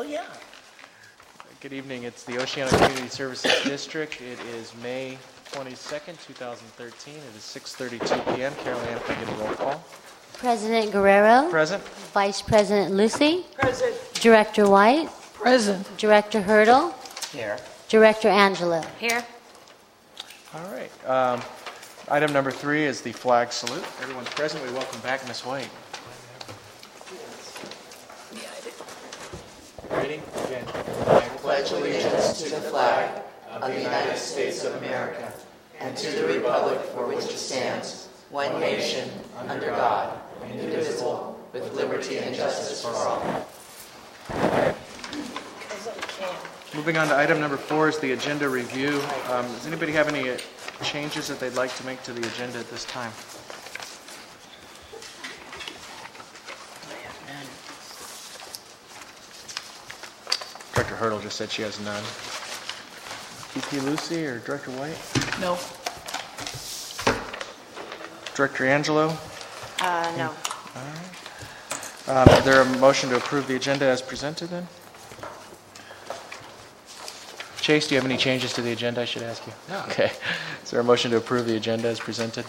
yeah. Good evening. It's the Oceano Community Services District. It is May 22nd, 2013. It is 6:32 p.m. Carol Ann, if I get a roll call. President Guerrero. Present. Vice President Lucy. Present. Director White. Present. Director Hurdle. Here. Director Angelo. Here. All right. Item number 3 is the flag salute. Everyone's present. We welcome back Ms. White. Ready? Again. I pledge allegiance to the flag of the United States of America and to the republic for which it stands, one nation, under God, indivisible, with liberty and justice for all. Moving on to item number 4 is the agenda review. Does anybody have any changes that they'd like to make to the agenda at this time? Director Hurdle just said she has none. VP Lucy or Director White? No. Director Angelo? No. All right. Is there a motion to approve the agenda as presented then? Chase, do you have any changes to the agenda I should ask you? No. Okay. Is there a motion to approve the agenda as presented?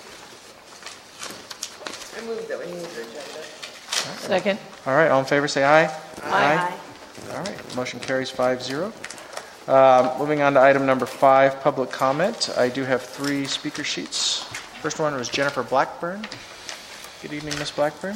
I move that we move the agenda. Second. All right. All in favor say aye. Aye. All right. Motion carries 5-0. Moving on to item number 5, public comment. I do have 3 speaker sheets. First one was Jennifer Blackburn. Good evening, Ms. Blackburn.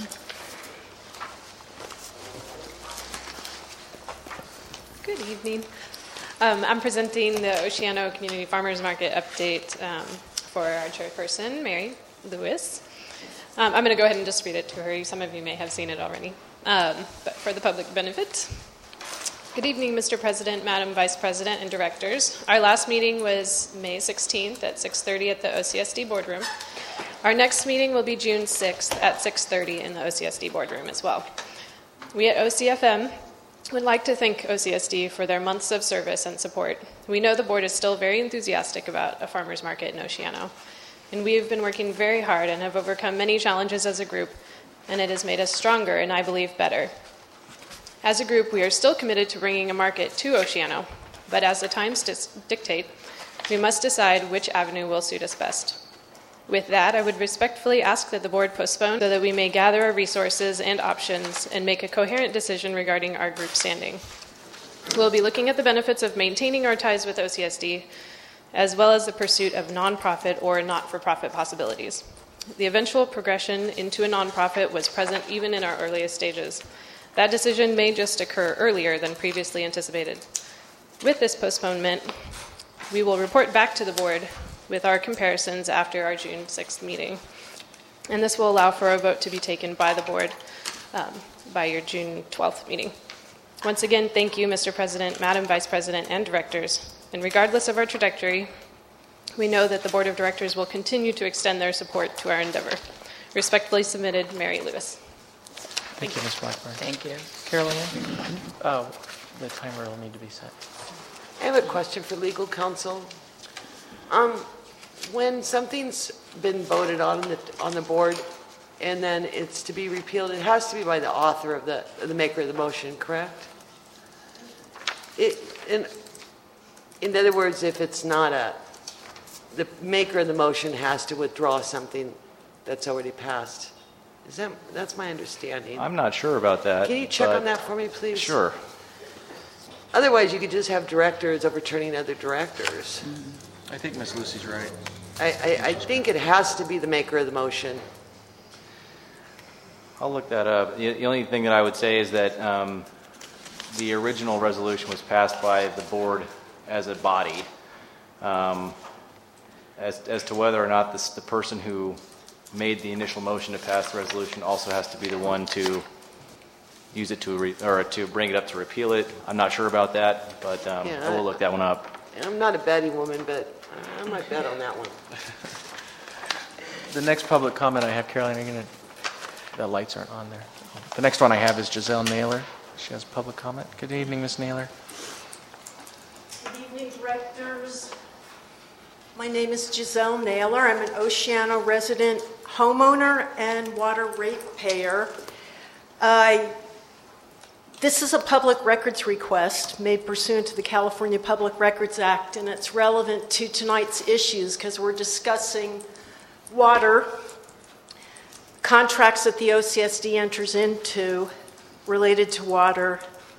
Good evening. I'm presenting the Oceano Community Farmers Market update for our chairperson, Mary Lewis. I'm going to go ahead and just read it to her. Some of you may have seen it already, but for the public benefit. Good evening, Mr. President, Madam Vice President, and Directors. Our last meeting was May 16th at 6:30 at the OCSD boardroom. Our next meeting will be June 6th at 6:30 in the OCSD boardroom as well. We at OCFM would like to thank OCSD for their months of service and support. We know the board is still very enthusiastic about a farmers market in Oceano, and we have been working very hard and have overcome many challenges as a group, and it has made us stronger and I believe better. As a group, we are still committed to bringing a market to Oceano, but as the times dictate, we must decide which avenue will suit us best. With that, I would respectfully ask that the board postpone so that we may gather our resources and options and make a coherent decision regarding our group standing. We'll be looking at the benefits of maintaining our ties with OCSD, as well as the pursuit of nonprofit or not-for-profit possibilities. The eventual progression into a nonprofit was present even in our earliest stages. That decision may just occur earlier than previously anticipated. With this postponement, we will report back to the board with our comparisons after our June 6th meeting. And this will allow for a vote to be taken by the board by your June 12th meeting. Once again, thank you, Mr. President, Madam Vice President, and Directors. And regardless of our trajectory, we know that the Board of Directors will continue to extend their support to our endeavor. Respectfully submitted, Mary Lewis. Thank you, Ms. Blackburn. Thank you. Carol Ann? Oh, the timer will need to be set. I have a question for legal counsel. When something's been voted on the board and then it's to be repealed, it has to be by the author of the maker of the motion, correct? In other words, if it's not the maker of the motion has to withdraw something that's already passed. That's my understanding. I'm not sure about that. Can you check on that for me, please? Sure. Otherwise, you could just have directors overturning other directors. I think Ms. Lucy's right. I think it has to be the maker of the motion. I'll look that up. The only thing that I would say is that the original resolution was passed by the board as a body. As to whether or not the person who made the initial motion to pass the resolution also has to be the one to use it to bring it up to repeal it. I'm not sure about that, but I will look that one up. I'm not a betting woman, but I might bet on that one. The next public comment I have, Caroline, the lights aren't on there. The next one I have is Giselle Naylor. She has public comment. Good evening, Ms. Naylor. Good evening, directors. My name is Giselle Naylor. I'm an Oceano resident homeowner and water ratepayer. This is a public records request made pursuant to the California Public Records Act, and it's relevant to tonight's issues because we're discussing water, contracts that the OCSD enters into related to water,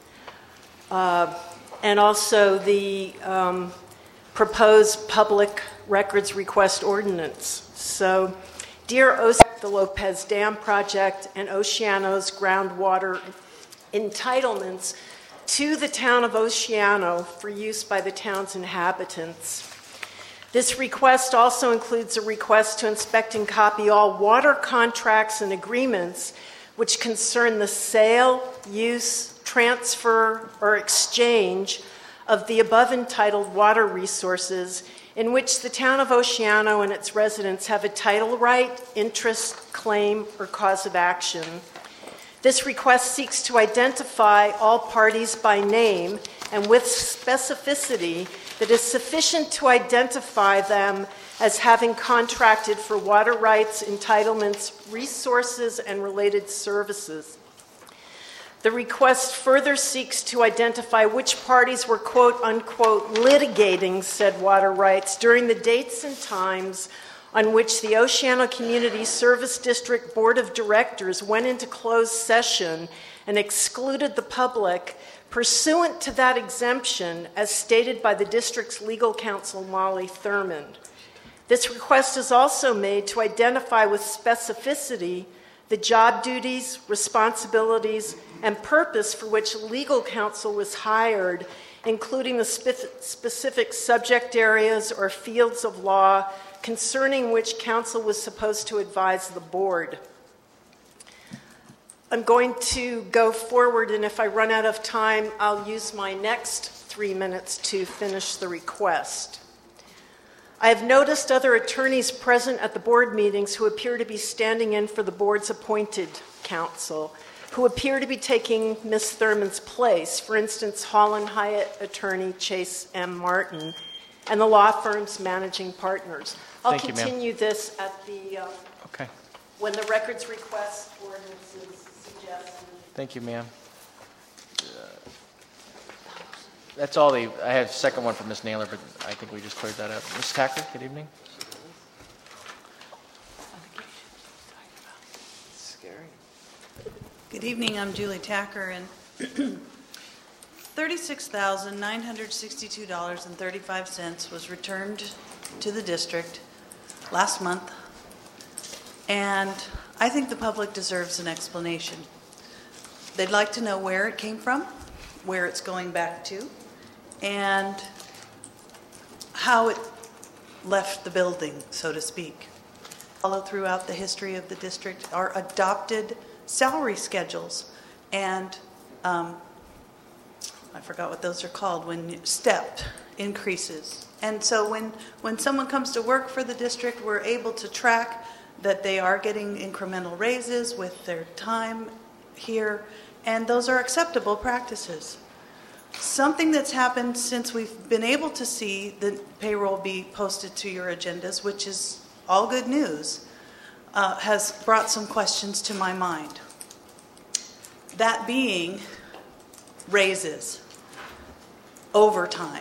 and also the proposed public records request ordinance. So, dear OCSD, the Lopez Dam Project and Oceano's groundwater entitlements to the town of Oceano for use by the town's inhabitants. This request also includes a request to inspect and copy all water contracts and agreements which concern the sale, use, transfer, or exchange of the above entitled water resources in which the town of Oceano and its residents have a title right, interest, claim, or cause of action. This request seeks to identify all parties by name and with specificity that is sufficient to identify them as having contracted for water rights, entitlements, resources, and related services. The request further seeks to identify which parties were quote unquote litigating said water rights during the dates and times on which the Oceano Community Service District Board of Directors went into closed session and excluded the public pursuant to that exemption as stated by the district's legal counsel, Molly Thurmond. This request is also made to identify with specificity the job duties, responsibilities, and purpose for which legal counsel was hired, including the specific subject areas or fields of law concerning which counsel was supposed to advise the board. I'm going to go forward, and if I run out of time, I'll use my next 3 minutes to finish the request. I have noticed other attorneys present at the board meetings who appear to be standing in for the board's appointed counsel, who appear to be taking Ms. Thurman's place. For instance, Holland Hyatt attorney Chase M. Martin and the law firm's managing partners. I'll continue this at the when the records request ordinances suggest. Thank you, ma'am. That's all I have a second one from Ms. Naylor, but I think we just cleared that up. Ms. Tacker, good evening. Good evening, I'm Julie Tacker, and $36,962.35 was returned to the district last month, and I think the public deserves an explanation. They'd like to know where it came from, where it's going back to, and how it left the building, so to speak. Follow throughout the history of the district are adopted salary schedules and I forgot what those are called, when step increases. And so when someone comes to work for the district, we're able to track that they are getting incremental raises with their time here, and those are acceptable practices. Something that's happened since we've been able to see the payroll be posted to your agendas, which is all good news, has brought some questions to my mind. That being raises, overtime.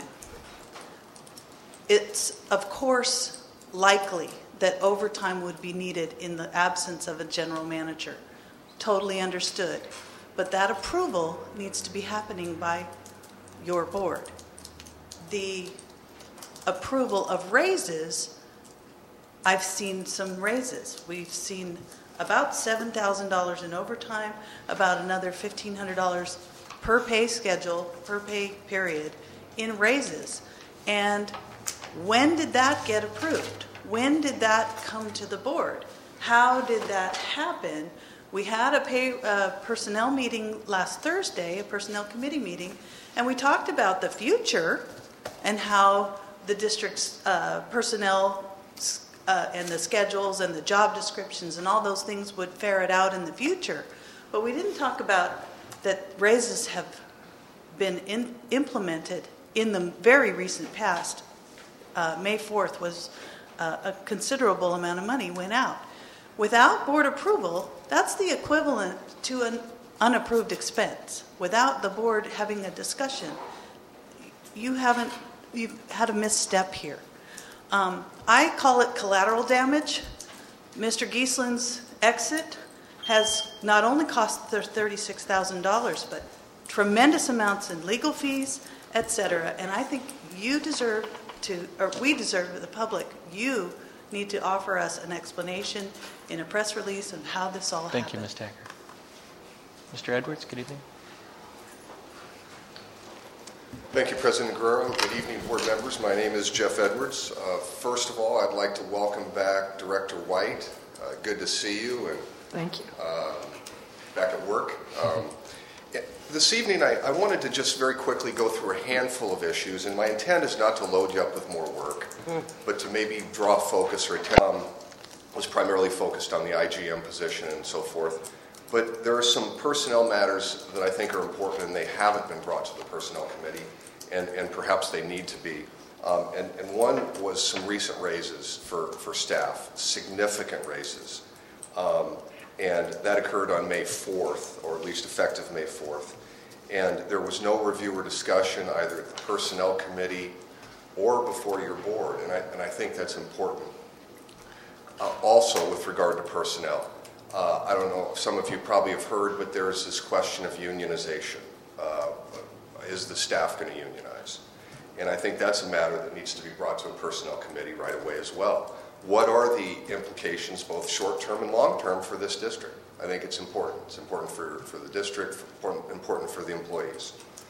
It's, of course, likely that overtime would be needed in the absence of a general manager. Totally understood. But that approval needs to be happening by your board. The approval of raises, I've seen some raises. We've seen about $7,000 in overtime, about another $1,500 per pay schedule, per pay period in raises. And when did that get approved? When did that come to the board? How did that happen? We had a personnel meeting last Thursday, a personnel committee meeting, and we talked about the future and how the district's personnel and the schedules and the job descriptions and all those things would ferret out in the future. But we didn't talk about that raises have been implemented in the very recent past. May 4th was a considerable amount of money went out. Without board approval, that's the equivalent to unapproved expense without the board having a discussion, you've had a misstep here. I call it collateral damage. Mr. Gieslin's exit has not only cost $36,000, but tremendous amounts in legal fees, etc. And I think you deserve to, or we deserve, the public, you need to offer us an explanation in a press release on how this all happened. Thank you, Ms. Tacker. Mr. Edwards, good evening. Thank you, President Guerrero. Good evening, board members. My name is Jeff Edwards. First of all, I'd like to welcome back Director White. Good to see you. And Thank you. Back at work. This evening, I wanted to just very quickly go through a handful of issues, and my intent is not to load you up with more work, but to maybe draw focus or attention. Was primarily focused on the IGM position and so forth. But there are some personnel matters that I think are important, and they haven't been brought to the Personnel Committee, and perhaps they need to be. And one was some recent raises for staff, significant raises. And that occurred on May 4th, or at least effective May 4th. And there was no review or discussion either at the Personnel Committee or before your board, and I think that's important. Also, with regard to personnel, I don't know if some of you probably have heard, but there's this question of unionization. Is the staff going to unionize? And I think that's a matter that needs to be brought to a Personnel Committee right away as well. What are the implications, both short-term and long-term, for this district? I think it's important. It's important for the district, important for the employees.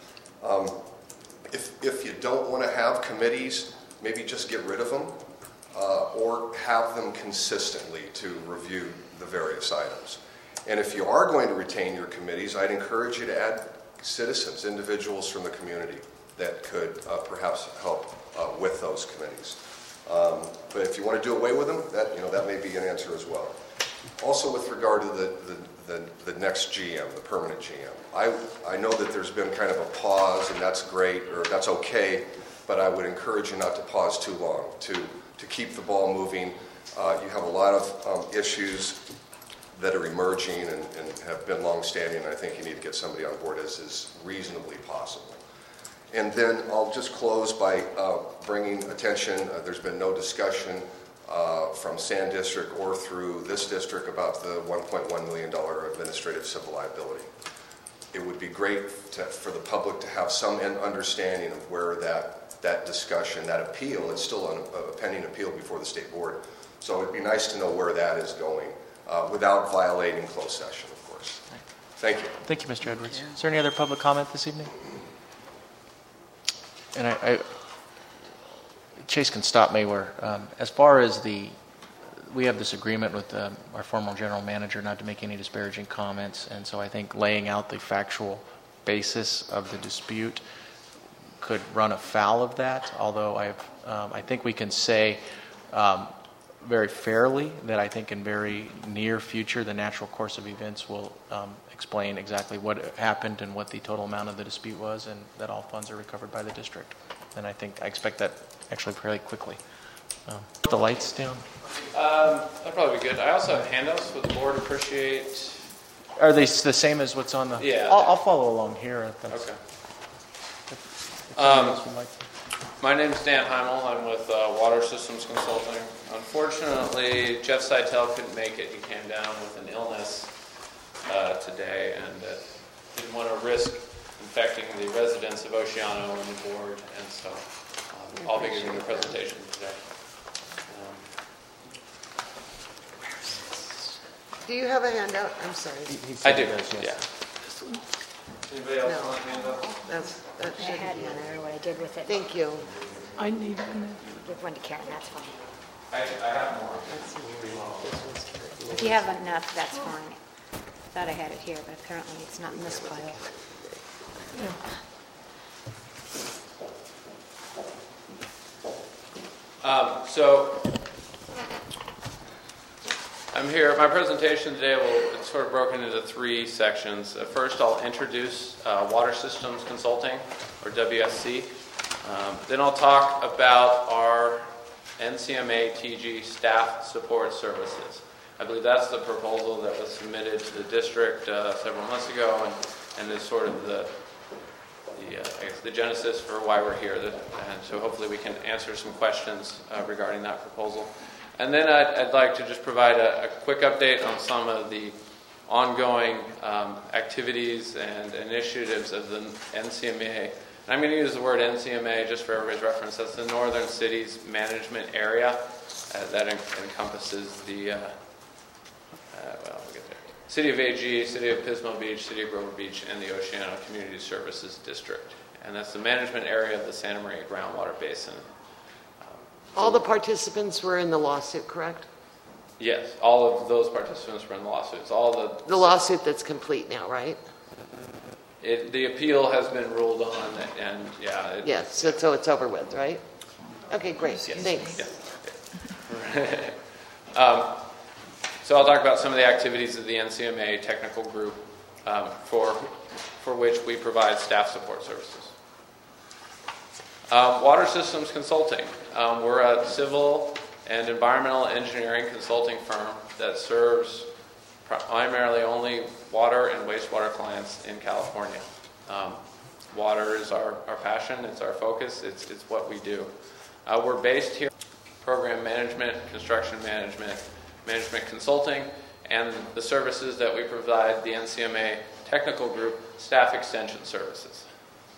If you don't want to have committees, maybe just get rid of them or have them consistently to review the various items. And if you are going to retain your committees, I'd encourage you to add citizens, individuals from the community that could perhaps help with those committees. But if you want to do away with them, that may be an answer as well. Also, with regard to the next GM, the permanent GM, I know that there's been kind of a pause, and that's great, or that's okay, but I would encourage you not to pause too long, to keep the ball moving. You have a lot of issues that are emerging and have been long-standing, and I think you need to get somebody on board as reasonably possible. And then I'll just close by bringing attention, there's been no discussion from Sand District or through this district about the $1.1 million administrative civil liability. It would be great for the public to have some understanding of where that discussion, that appeal, it's still a pending appeal before the state board. So it'd be nice to know where that is going without violating closed session, of course. Thank you. Thank you, Mr. Edwards. Is there any other public comment this evening? And Chase can stop me where, as far as we have this agreement with our former general manager not to make any disparaging comments, and so I think laying out the factual basis of the dispute could run afoul of that, although I think we can say very fairly that I think in very near future the natural course of events will explain exactly what happened and what the total amount of the dispute was, and that all funds are recovered by the district. And I expect that actually fairly quickly. The lights down. That'd probably be good. I also have handouts for the board. Appreciate. Are they the same as what's on the? Yeah. I'll follow along here. Okay. If else would like to. My name is Dan Heimel. I'm with Water Systems Consulting. Unfortunately, Jeff Seitel couldn't make it. He came down with an illness today and didn't want to risk infecting the residents of Oceano and the board, and so I'll be giving the presentation today. Do you have a handout? I'm sorry. I do, yes. Yeah. Anybody else want a handout? That I should had be. one. I don't know what I did with it. Thank you. I need one. Give one to Karen. That's fine. I have more. If you have enough, that's fine. I thought I had it here, but apparently it's not in this pile. So I'm here. My presentation today it's sort of broken into three sections. First, I'll introduce Water Systems Consulting, or WSC. Then I'll talk about our NCMA TG staff support services. I believe that's the proposal that was submitted to the district several months ago, and is sort of the genesis for why we're here. And so hopefully we can answer some questions regarding that proposal. And then I'd like to just provide a quick update on some of the ongoing activities and initiatives of the NCMA. And I'm going to use the word NCMA just for everybody's reference. That's the Northern Cities Management Area. That encompasses the we'll get there. City of AG, City of Pismo Beach, City of Grover Beach, and the Oceano Community Services District. And that's the management area of the Santa Maria Groundwater Basin. All the participants were in the lawsuit, correct? Yes, all of those participants were in the lawsuit. It's all the lawsuit that's complete now, right? The appeal has been ruled on, and yeah. Yes, so it's over with, right? Okay, great. Yes. Thanks. Yeah. So I'll talk about some of the activities of the NCMA technical group for which we provide staff support services. Water Systems Consulting. We're a civil and environmental engineering consulting firm that serves primarily only water and wastewater clients in California. Water is our passion, it's our focus, it's what we do. We're based here in program management, construction management, management consulting, and the services that we provide, the NCMA technical group, staff extension services.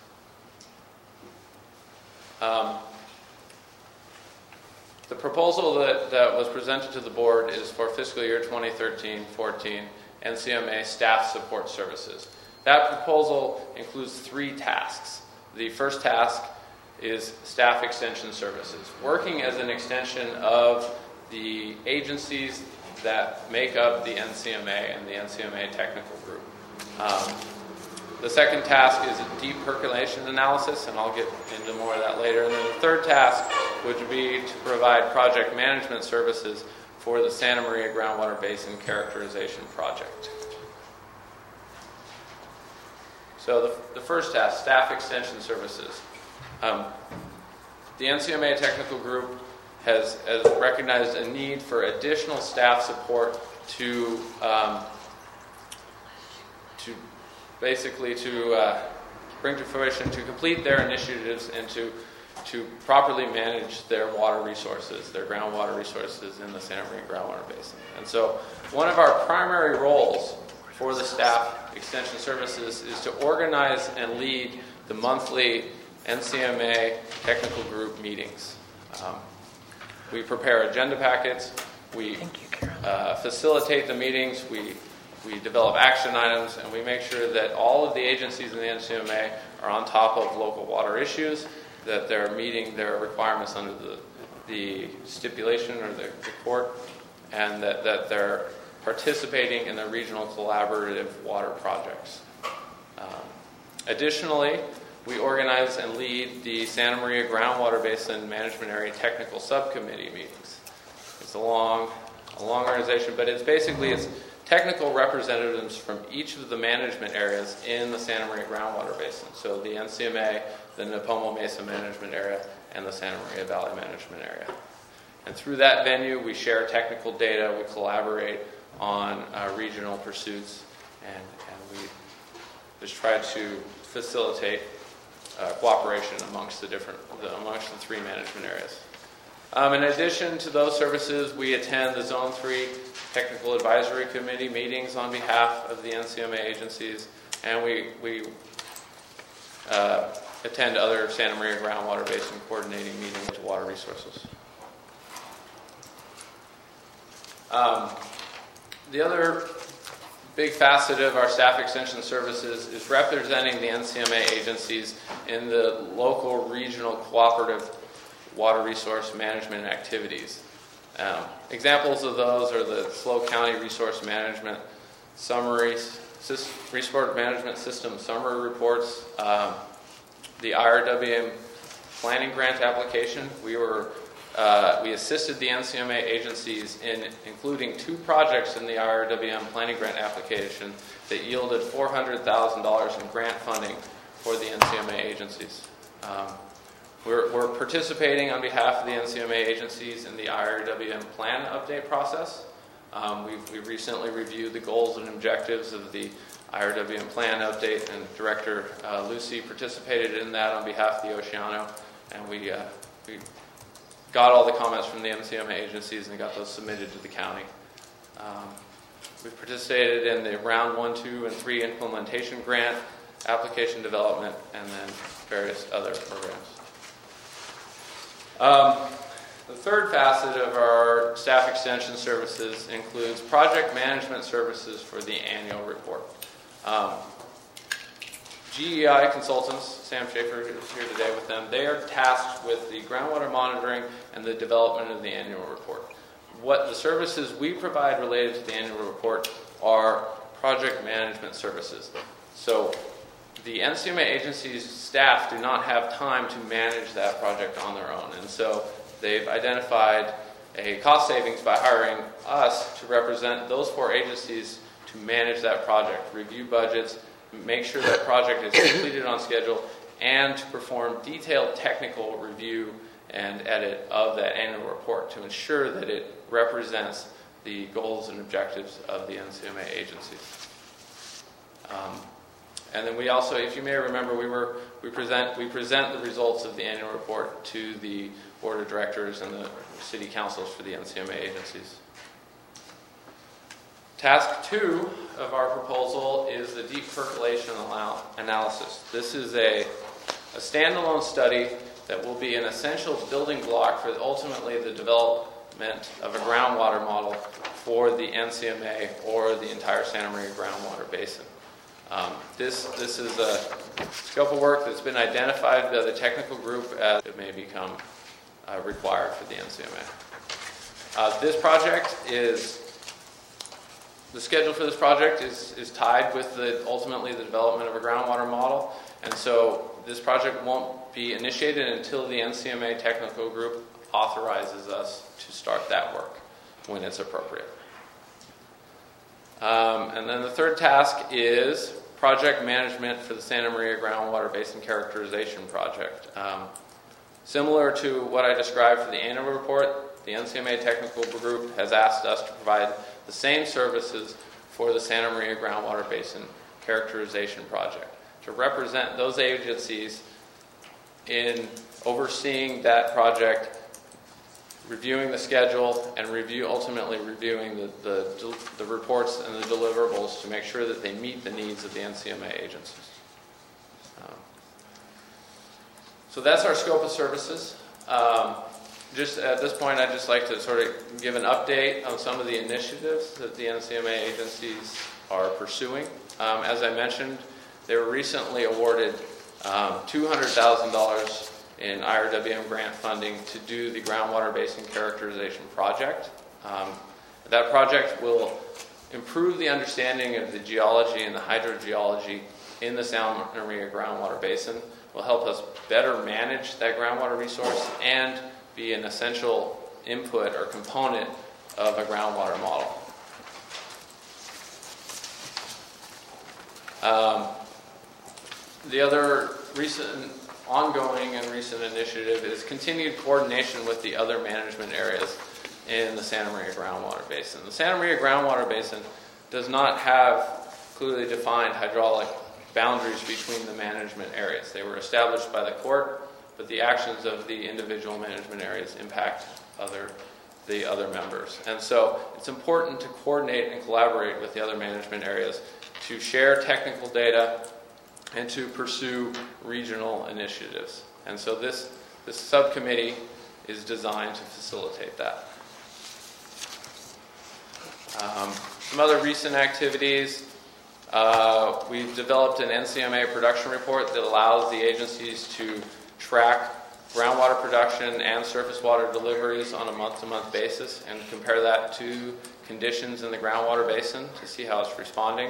The proposal that was presented to the board is for fiscal year 2013-14 NCMA staff support services. That proposal includes 3 tasks. The first task is staff extension services, working as an extension of the agencies that make up the NCMA and the NCMA technical group. The second task is a deep percolation analysis, and I'll get into more of that later. And then the third task would be to provide project management services for the Santa Maria Groundwater Basin Characterization Project. So the first task, staff extension services. The NCMA technical group has recognized a need for additional staff support to bring to fruition, to complete their initiatives, and to properly manage their water resources, their groundwater resources in the Santa Maria Groundwater Basin. And so one of our primary roles for the staff extension services is to organize and lead the monthly NCMA technical group meetings. We prepare agenda packets, we facilitate the meetings, we develop action items, and we make sure that all of the agencies in the NCMA are on top of local water issues, that they're meeting their requirements under the stipulation or the court, and that they're participating in the regional collaborative water projects. Additionally, we organize and lead the Santa Maria Groundwater Basin Management Area Technical Subcommittee meetings. It's a long organization, but it's technical representatives from each of the management areas in the Santa Maria Groundwater Basin. So the NCMA, the Nipomo Mesa Management Area, and the Santa Maria Valley Management Area. And through that venue, we share technical data, we collaborate on regional pursuits, and we just try to facilitate cooperation amongst the 3 management areas. In addition to those services, we attend the Zone 3 Technical Advisory Committee meetings on behalf of the NCMA agencies, and we attend other Santa Maria Groundwater Basin coordinating meetings to water resources. The other big facet of our staff extension services is representing the NCMA agencies in the local, regional, cooperative water resource management activities. Examples of those are the SLO County Resource Management Resource Management System summary reports, the IRWM planning grant application. We assisted the NCMA agencies in including 2 projects in the IRWM planning grant application that yielded $400,000 in grant funding for the NCMA agencies. We're participating on behalf of the NCMA agencies in the IRWM plan update process. We recently reviewed the goals and objectives of the IRWM plan update, and Director Lucy participated in that on behalf of the Oceano, and we got all the comments from the MCMA agencies and got those submitted to the county. We've participated in the round 1, 2, and 3 implementation grant, application development, and then various other programs. The third facet of our staff extension services includes project management services for the annual report. GEI Consultants, Sam Schaefer is here today with them, they are tasked with the groundwater monitoring and the development of the annual report. What the services we provide related to the annual report are project management services. So the NCMA agency's staff do not have time to manage that project on their own, and so they've identified a cost savings by hiring us to represent those 4 agencies to manage that project, review budgets, make sure that project is completed on schedule, and to perform detailed technical review and edit of that annual report to ensure that it represents the goals and objectives of the NCMA agencies. And then we also, if you may remember, we present the results of the annual report to the board of directors and the city councils for the NCMA agencies. Task 2 of our proposal is the deep percolation analysis. This is a standalone study that will be an essential building block for ultimately the development of a groundwater model for the NCMA or the entire Santa Maria groundwater basin. This is a scope of work that's been identified by the technical group as it may become required for the NCMA. The schedule for this project is tied with ultimately the development of a groundwater model, and so this project won't be initiated until the NCMA technical group authorizes us to start that work when it's appropriate. And then the third task is project management for the Santa Maria Groundwater Basin Characterization Project. Similar to what I described for the annual report, the NCMA technical group has asked us to provide the same services for the Santa Maria Groundwater Basin Characterization Project, to represent those agencies in overseeing that project, reviewing the schedule, and ultimately reviewing the reports and the deliverables to make sure that they meet the needs of the NCMA agencies. So that's our scope of services. Just at this point, I'd just like to sort of give an update on some of the initiatives that the NCMA agencies are pursuing. As I mentioned, they were recently awarded $200,000 in IRWM grant funding to do the groundwater basin characterization project. That project will improve the understanding of the geology and the hydrogeology in the Santa Maria groundwater basin, will help us better manage that groundwater resource, and be an essential input or component of a groundwater model. The other ongoing and recent initiative is continued coordination with the other management areas in the Santa Maria groundwater basin. The Santa Maria groundwater basin does not have clearly defined hydraulic boundaries between the management areas. They were established by the court, but the actions of the individual management areas impact the other members. And so it's important to coordinate and collaborate with the other management areas to share technical data and to pursue regional initiatives. And so this subcommittee is designed to facilitate that. Some other recent activities. We've developed an NCMA production report that allows the agencies to track groundwater production and surface water deliveries on a month-to-month basis and compare that to conditions in the groundwater basin to see how it's responding.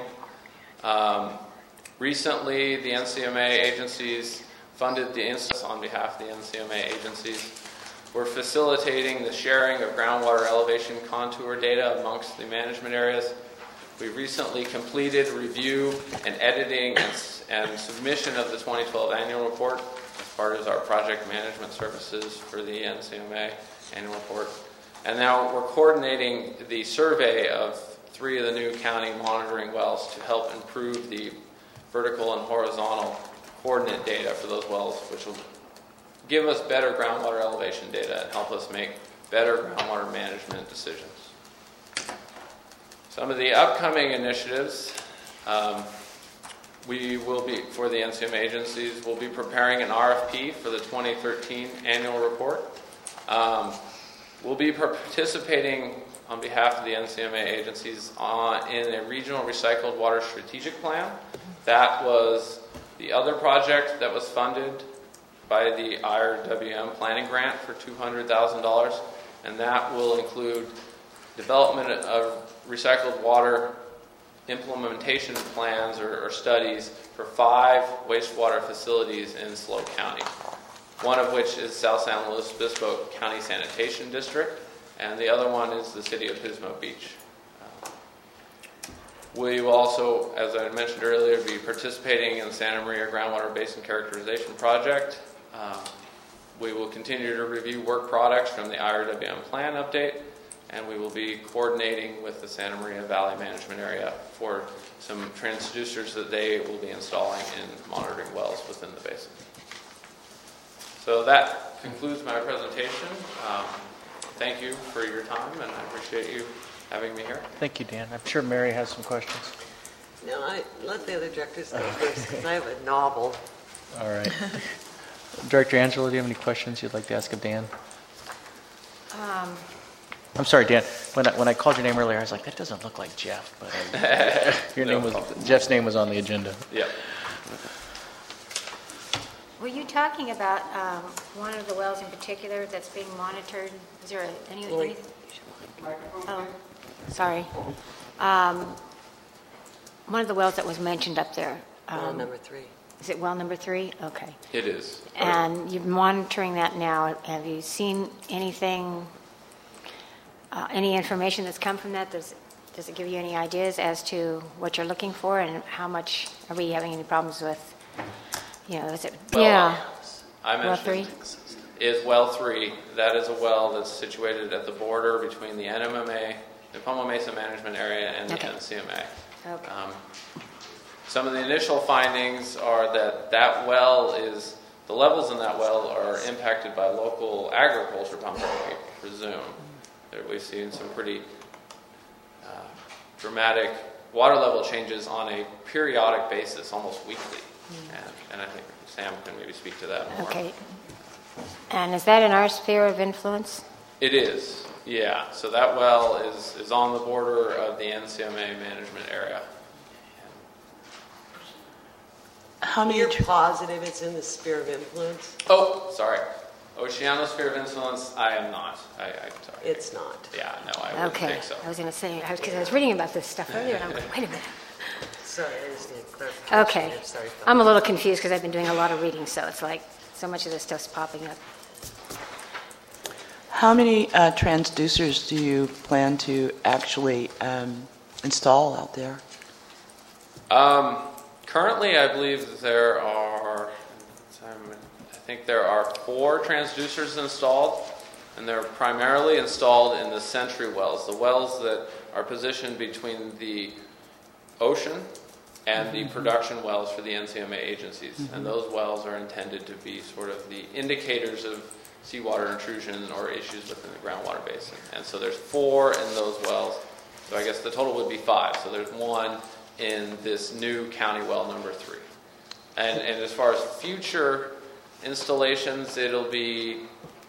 Recently, the NCMA agencies funded the instance on behalf of the NCMA agencies. We're facilitating the sharing of groundwater elevation contour data amongst the management areas. We recently completed review and editing and submission of the 2012 annual report as part of our project management services for the NCMA annual report. And now we're coordinating the survey of 3 of the new county monitoring wells to help improve the vertical and horizontal coordinate data for those wells, which will give us better groundwater elevation data and help us make better groundwater management decisions. Some of the upcoming initiatives, we will be, for the NCMA agencies, we'll be preparing an RFP for the 2013 annual report. We'll be participating on behalf of the NCMA agencies in a regional recycled water strategic plan. That was the other project that was funded by the IRWM planning grant for $200,000, and that will include development of recycled water implementation plans or studies for 5 wastewater facilities in SLO County, one of which is South San Luis Obispo County Sanitation District, and the other one is the city of Pismo Beach. We will also, as I mentioned earlier, be participating in the Santa Maria Groundwater Basin Characterization Project. We will continue to review work products from the IRWM plan update, and we will be coordinating with the Santa Maria Valley Management Area for some transducers that they will be installing in monitoring wells within the basin. So that concludes my presentation. Thank you for your time, and I appreciate you having me here. Thank you, Dan. I'm sure Mary has some questions. No, let the other directors go first, because I have a novel. All right. Director Angela, do you have any questions you'd like to ask of Dan? I'm sorry, Dan. When I called your name earlier, I was like, that doesn't look like Jeff. But Jeff's name was on the agenda. Yep. Were you talking about one of the wells in particular that's being monitored? Is there any? Oh, sorry. One of the wells that was mentioned up there. Well number 3. Is it well number 3? Okay. It is. And you're monitoring that now. Have you seen anything, any information that's come from that? Does it give you any ideas as to what you're looking for and how much, are we having any problems with, is it, I well 3? Is well 3. That is a well that's situated at the border between the NMMA, the Pomo Mesa Management Area, and the NCMA. Okay. Some of the initial findings are that well is, the levels in that well are impacted by local agriculture pumping, we presume. We've seen some pretty dramatic water level changes on a periodic basis, almost weekly. And I think Sam can maybe speak to that more. Okay. And is that in our sphere of influence? It is, yeah. So that well is on the border of the NCMA management area. How many? You're positive it's in the sphere of influence? Oh, sorry. Oceano sphere of influence, I am not. I'm sorry. It's not. Yeah, no, I wouldn't think so. I was going to say, because I was reading about this stuff earlier, and I'm like, wait a minute. Sorry, I just need clarification. Okay. I'm a little confused because I've been doing a lot of reading, so it's like so much of this stuff's popping up. How many transducers do you plan to actually install out there? Currently, I believe that there are, I think there are 4 transducers installed, and they're primarily installed in the Century wells, the wells that are positioned between the ocean and the production wells for the NCMA agencies. And those wells are intended to be sort of the indicators of seawater intrusion or issues within the groundwater basin. And so there's 4 in those wells. So I guess the total would be 5. So there's 1 in this new county well number 3. And as far as future installations, it'll be,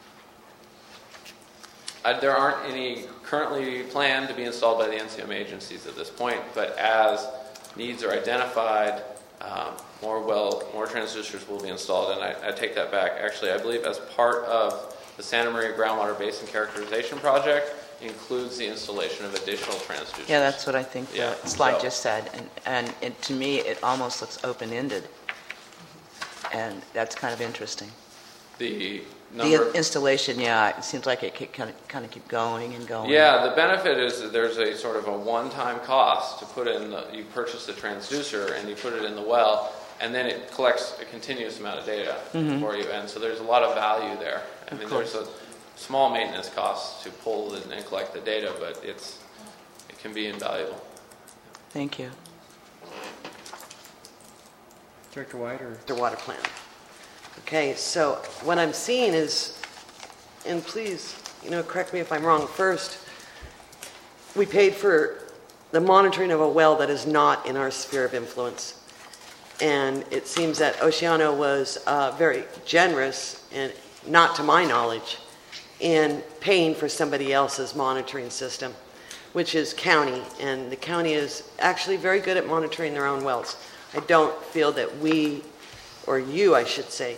there aren't any currently planned to be installed by the NCMA agencies at this point, but as needs are identified, more transducers will be installed. And I take that back. Actually, I believe as part of the Santa Maria Groundwater Basin Characterization Project includes the installation of additional transducers. Yeah, that's what I think the slide so, just said. And to me, it almost looks open-ended. And that's kind of interesting. The installation, it seems like it could kind of keep going and going. Yeah, the benefit is that there's a sort of a one-time cost to put in, you purchase the transducer and you put it in the well, and then it collects a continuous amount of data for you. And so there's a lot of value there. I mean, there's small maintenance costs to pull and collect the data, but it can be invaluable. Thank you. Director White or? The water plan. Okay, so what I'm seeing is, and please, correct me if I'm wrong, first, we paid for the monitoring of a well that is not in our sphere of influence. And it seems that Oceano was very generous, and not to my knowledge, in paying for somebody else's monitoring system, which is county. And the county is actually very good at monitoring their own wells. I don't feel that we, or you, I should say,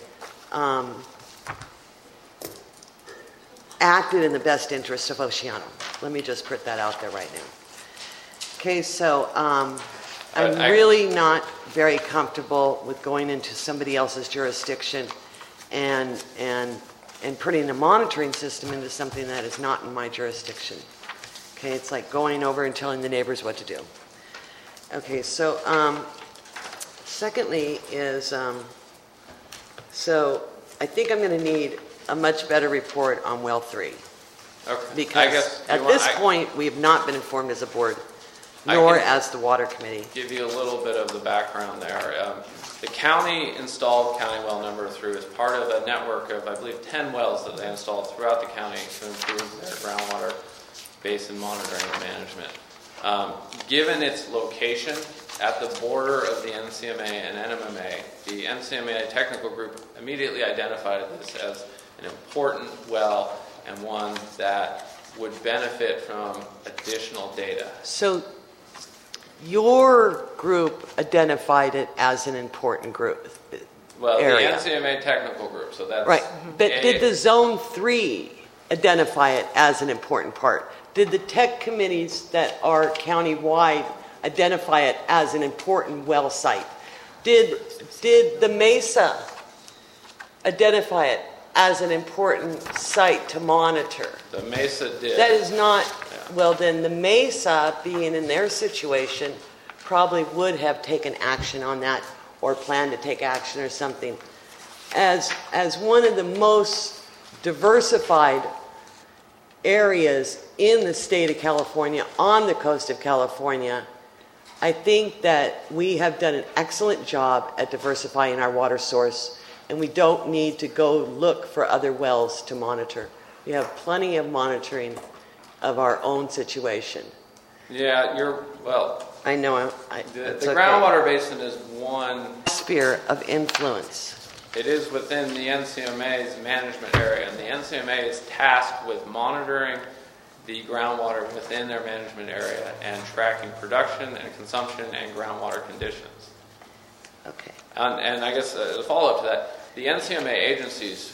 acted in the best interest of Oceano. Let me just put that out there right now. Okay, so I'm really not very comfortable with going into somebody else's jurisdiction and putting a monitoring system into something that is not in my jurisdiction. Okay, it's like going over and telling the neighbors what to do. Okay, so secondly is, so I think I'm going to need a much better report on well 3. Okay. Because at this point, we have not been informed as a board, nor as the water committee. Give you a little bit of the background there. The county installed County Well Number 3 as part of a network of, I believe, 10 wells that they installed throughout the county to improve their groundwater basin monitoring and management. Given its location at the border of the NCMA and NMMA, the NCMA technical group immediately identified this as an important well and one that would benefit from additional data. So your group identified it as an important group area. The NCMA technical group, so that's... Right, but did the Zone 3 identify it as an important part? Did the tech committees that are county-wide identify it as an important well site? Did the Mesa identify it as an important site to monitor? The Mesa did. That is not... Well, then the Mesa, being in their situation, probably would have taken action on that or planned to take action or something. As one of the most diversified areas in the state of California, on the coast of California, I think that we have done an excellent job at diversifying our water source, and we don't need to go look for other wells to monitor. We have plenty of monitoring of our own situation. Yeah, I know. The groundwater basin is one sphere of influence. It is within the NCMA's management area, and the NCMA is tasked with monitoring the groundwater within their management area and tracking production and consumption and groundwater conditions. Okay. And I guess a follow-up to that, the NCMA agencies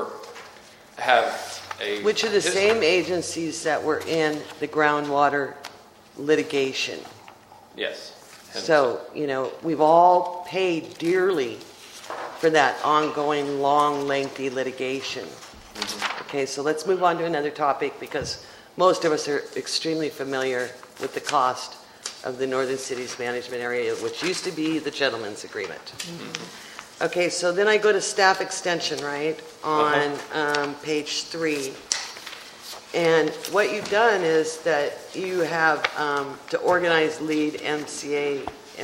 have a... Which are the same agencies that were in the groundwater litigation. Yes. So, we've all paid dearly for that ongoing, long, lengthy litigation. Mm-hmm. Okay, so let's move on to another topic because most of us are extremely familiar with the cost of the Northern Cities Management Area, which used to be the Gentleman's Agreement. Mm-hmm. Okay, so then I go to staff extension, right, on page 3. And what you've done is that you have to organize lead NCMA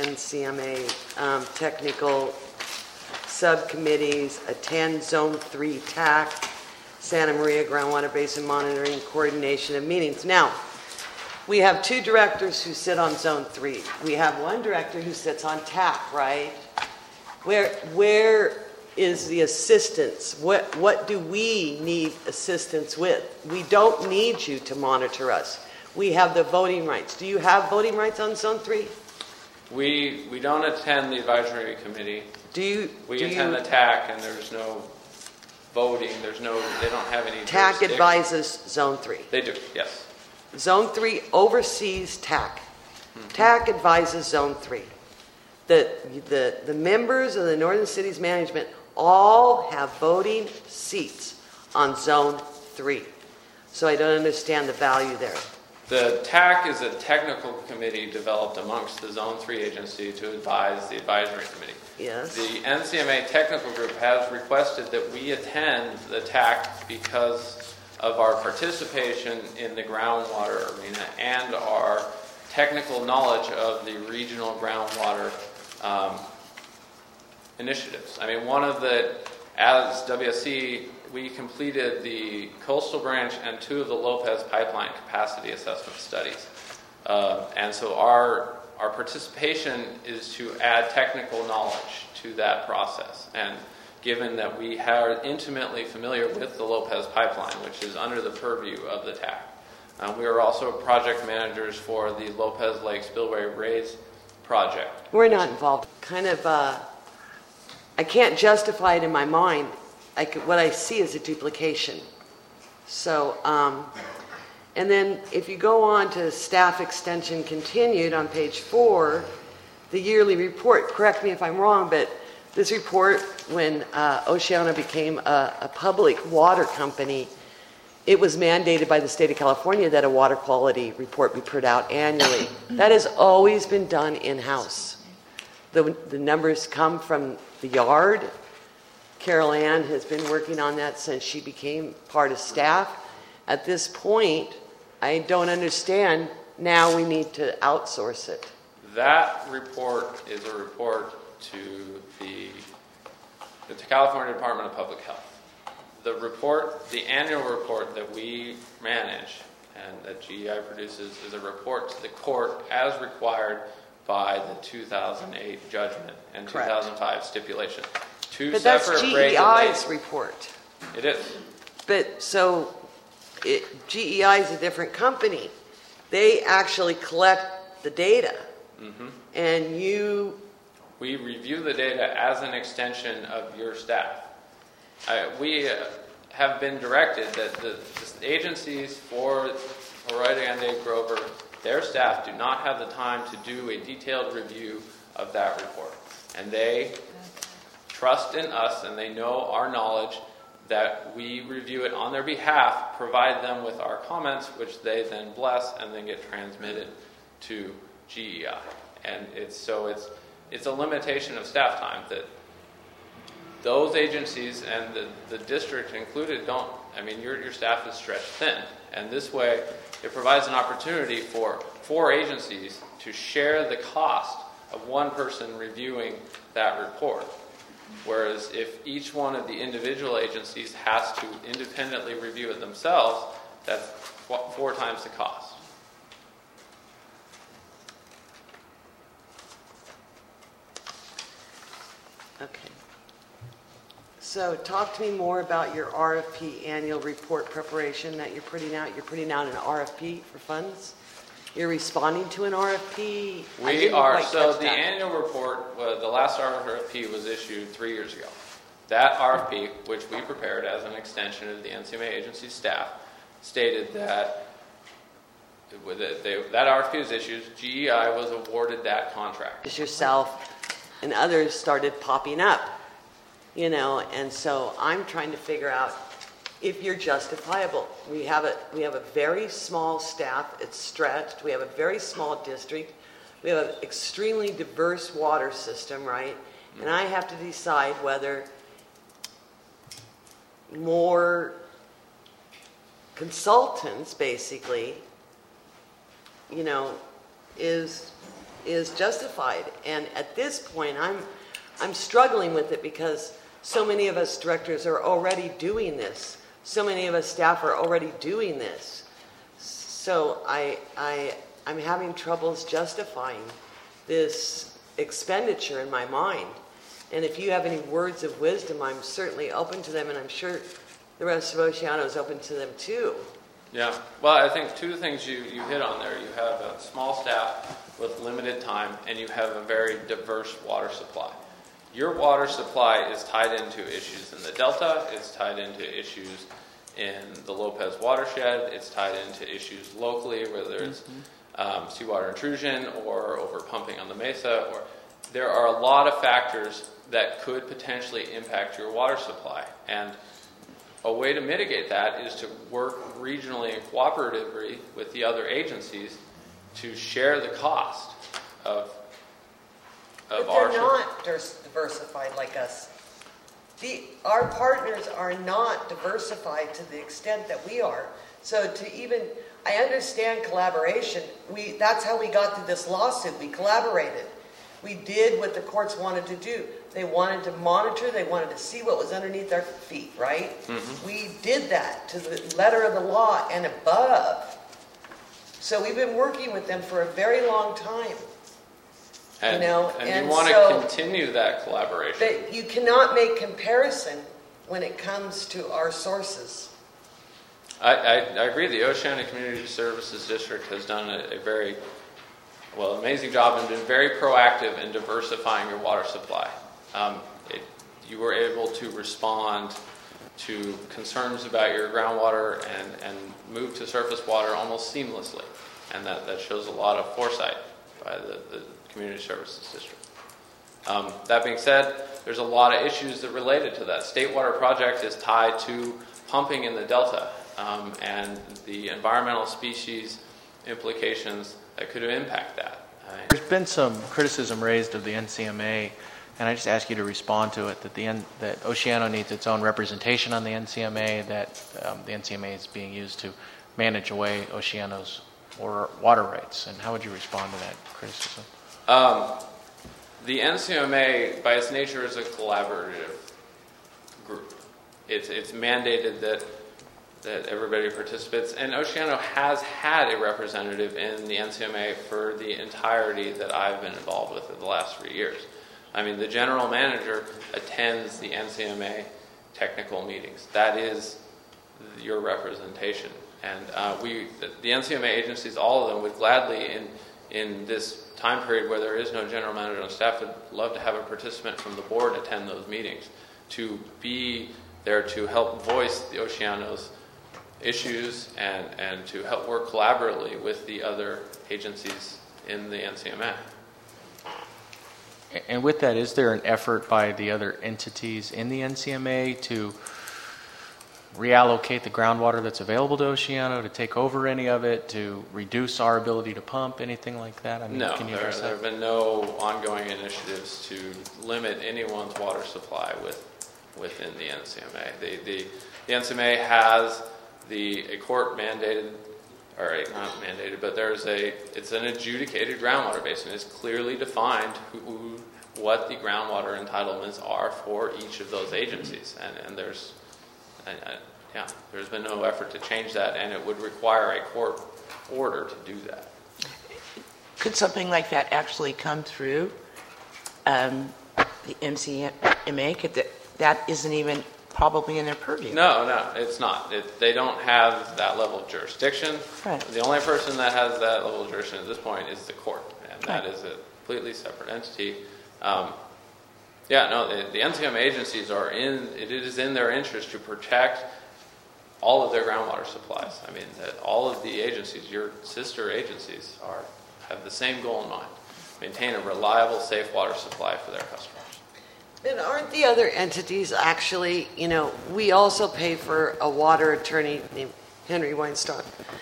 technical subcommittees, attend Zone 3 TAC, Santa Maria Groundwater Basin Monitoring, coordination of meetings. Now, we have 2 directors who sit on Zone 3. We have 1 director who sits on TAC, right? Where is the assistance? What do we need assistance with? We don't need you to monitor us. We have the voting rights. Do you have voting rights on Zone 3? We don't attend the advisory committee. We attend the TAC, and there's no voting. They don't have any TAC advises Zone 3. They do, yes. Zone 3 oversees TAC. Mm-hmm. TAC advises Zone 3. The members of the Northern Cities Management all have voting seats on Zone 3. So I don't understand the value there. The TAC is a technical committee developed amongst the Zone 3 agency to advise the advisory committee. Yes. The NCMA technical group has requested that we attend the TAC because of our participation in the groundwater arena and our technical knowledge of the regional groundwater initiatives. I mean, as WSC, we completed the Coastal Branch and 2 of the Lopez Pipeline capacity assessment studies. And so our participation is to add technical knowledge to that process. And given that we are intimately familiar with the Lopez Pipeline, which is under the purview of the TAC. We are also project managers for the Lopez Lake Spillway Raise project. We're not involved. Kind of, I can't justify it in my mind. What I see is a duplication. So, and then if you go on to staff extension continued on page 4, the yearly report, correct me if I'm wrong, but this report, when Oceana became a public water company, it was mandated by the state of California that a water quality report be put out annually. That has always been done in-house. The numbers come from the yard. Carol Ann has been working on that since she became part of staff. At this point, I don't understand. Now we need to outsource it. That report is a report to the California Department of Public Health. The annual report that we manage and that GEI produces is a report to the court as required by the 2008 judgment and Correct. 2005 stipulation. But that's GEI's report. It is. But so GEI is a different company. They actually collect the data. Mm-hmm. And we review the data as an extension of your staff. We have been directed that the agencies for Oro Grande Grover, their staff do not have the time to do a detailed review of that report. And they trust in us and they know our knowledge that we review it on their behalf, provide them with our comments, which they then bless and then get transmitted to GEI. And it's a limitation of staff time that those agencies and the district included don't. I mean, your staff is stretched thin. And this way, it provides an opportunity for 4 agencies to share the cost of one person reviewing that report. Whereas if each one of the individual agencies has to independently review it themselves, that's 4 times the cost. Okay. So talk to me more about your RFP annual report preparation that you're putting out. You're putting out an RFP for funds? You're responding to an RFP? We are. So the annual report, the last RFP was issued 3 years ago. That RFP, which we prepared as an extension of the NCMA agency staff, stated that that RFP was issued, GEI was awarded that contract. Yourself and others started popping up, and so I'm trying to figure out if you're justifiable. We have a very small staff. It's stretched. We have a very small district. We have an extremely diverse water system, right? Mm-hmm. And I have to decide whether more consultants, basically, is justified. And at this point, I'm struggling with it because so many of us directors are already doing this. So many of us staff are already doing this. So I'm having troubles justifying this expenditure in my mind. And if you have any words of wisdom, I'm certainly open to them, and I'm sure the rest of Oceano is open to them too. Yeah. Well, I think 2 things you hit on there. You have a small staff with limited time, and you have a very diverse water supply. Your water supply is tied into issues in the Delta. It's tied into issues in the Lopez watershed. It's tied into issues locally, whether it's seawater intrusion or overpumping on the mesa. Or there are a lot of factors that could potentially impact your water supply. And a way to mitigate that is to work regionally and cooperatively with the other agencies to share the cost of but our... they're not diversified like us. our partners are not diversified to the extent that we are. So I understand collaboration. That's how we got through this lawsuit. We collaborated. We did what the courts wanted to do. They wanted to monitor. They wanted to see what was underneath our feet, right? Mm-hmm. We did that to the letter of the law and above. So we've been working with them for a very long time. And you want to continue that collaboration. You cannot make comparison when it comes to our sources. I agree. The Oceana Community Services District has done a very amazing job and been very proactive in diversifying your water supply. You were able to respond to concerns about your groundwater and move to surface water almost seamlessly. And that shows a lot of foresight by the Community Services District. That being said, there's a lot of issues that related to that. State Water Project is tied to pumping in the Delta and the environmental species implications that could impact that. There's been some criticism raised of the NCMA, and I just ask you to respond to it, that Oceano needs its own representation on the NCMA, that the NCMA is being used to manage away Oceano's water rights. And how would you respond to that criticism? The NCMA, by its nature, is a collaborative group. It's mandated that everybody participates, and Oceano has had a representative in the NCMA for the entirety that I've been involved with in the last 3 years. I mean, the general manager attends the NCMA technical meetings. That is your representation. And the NCMA agencies, all of them, would gladly, in this time period where there is no general manager on staff, would love to have a participant from the board attend those meetings to be there to help voice the Oceano's issues and to help work collaboratively with the other agencies in the NCMA. And with that, is there an effort by the other entities in the NCMA to reallocate the groundwater that's available to Oceano, to take over any of it, to reduce our ability to pump, anything like that? I mean, no, can you there have been no ongoing initiatives to limit anyone's water supply within the NCMA. The NCMA has a court mandated, or not mandated, but it's an adjudicated groundwater basin. It's clearly defined what the groundwater entitlements are for each of those agencies, and there's been no effort to change that, and it would require a court order to do that. Could something like that actually come through the NCMA? That isn't even probably in their purview. No, it's not. They don't have that level of jurisdiction. Right. The only person that has that level of jurisdiction at this point is the court, and that is a completely separate entity. The NCMA agencies it is in their interest to protect all of their groundwater supplies. I mean, all of the agencies, your sister agencies, have the same goal in mind: maintain a reliable, safe water supply for their customers. And aren't the other entities actually, we also pay for a water attorney named Henry Weinstock.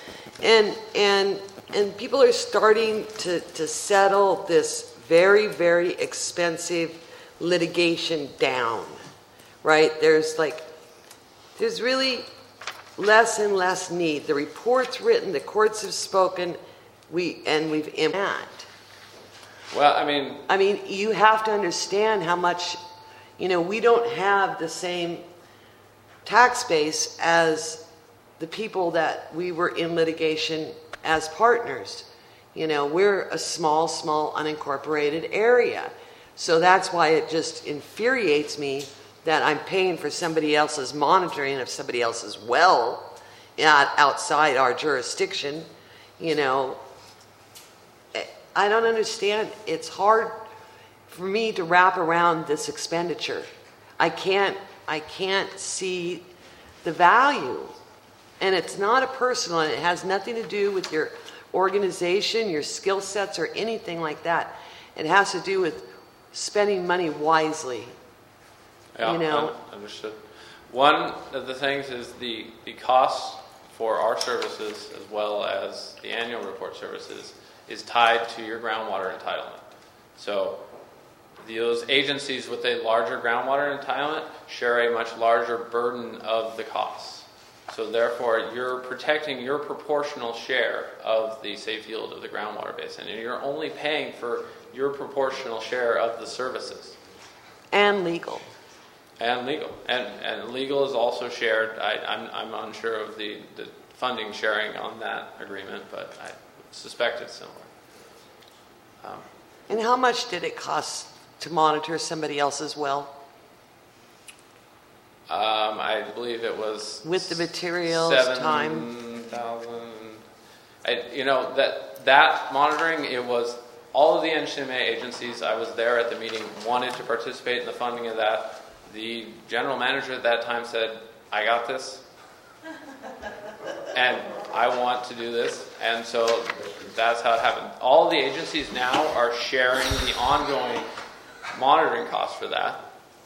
And people are starting to settle this very, very expensive litigation down, right? There's really less and less need. The report's written, the courts have spoken, we've implemented. Well, I mean, you have to understand how much, we don't have the same tax base as the people that we were in litigation as partners. We're a small, unincorporated area. So that's why it just infuriates me that I'm paying for somebody else's monitoring of somebody else's well outside our jurisdiction. I don't understand. It's hard for me to wrap around this expenditure. I can't see the value. And it's not a personal, and it has nothing to do with your organization, your skill sets, or anything like that. It has to do with spending money wisely. Yeah, understood. One of the things is the cost for our services, as well as the annual report services, is tied to your groundwater entitlement. So those agencies with a larger groundwater entitlement share a much larger burden of the costs. So therefore, you're protecting your proportional share of the safe yield of the groundwater basin, and you're only paying for your proportional share of the services. And legal. And legal. And legal is also shared. I'm unsure of the funding sharing on that agreement, but I suspect it's similar. And how much did it cost to monitor somebody else's well? I believe it was with the materials, time. 7,000. That monitoring, it was all of the NCMA agencies. I was there at the meeting, wanted to participate in the funding of that. The general manager at that time said, "I got this, and I want to do this," and so that's how it happened. All the agencies now are sharing the ongoing monitoring costs for that.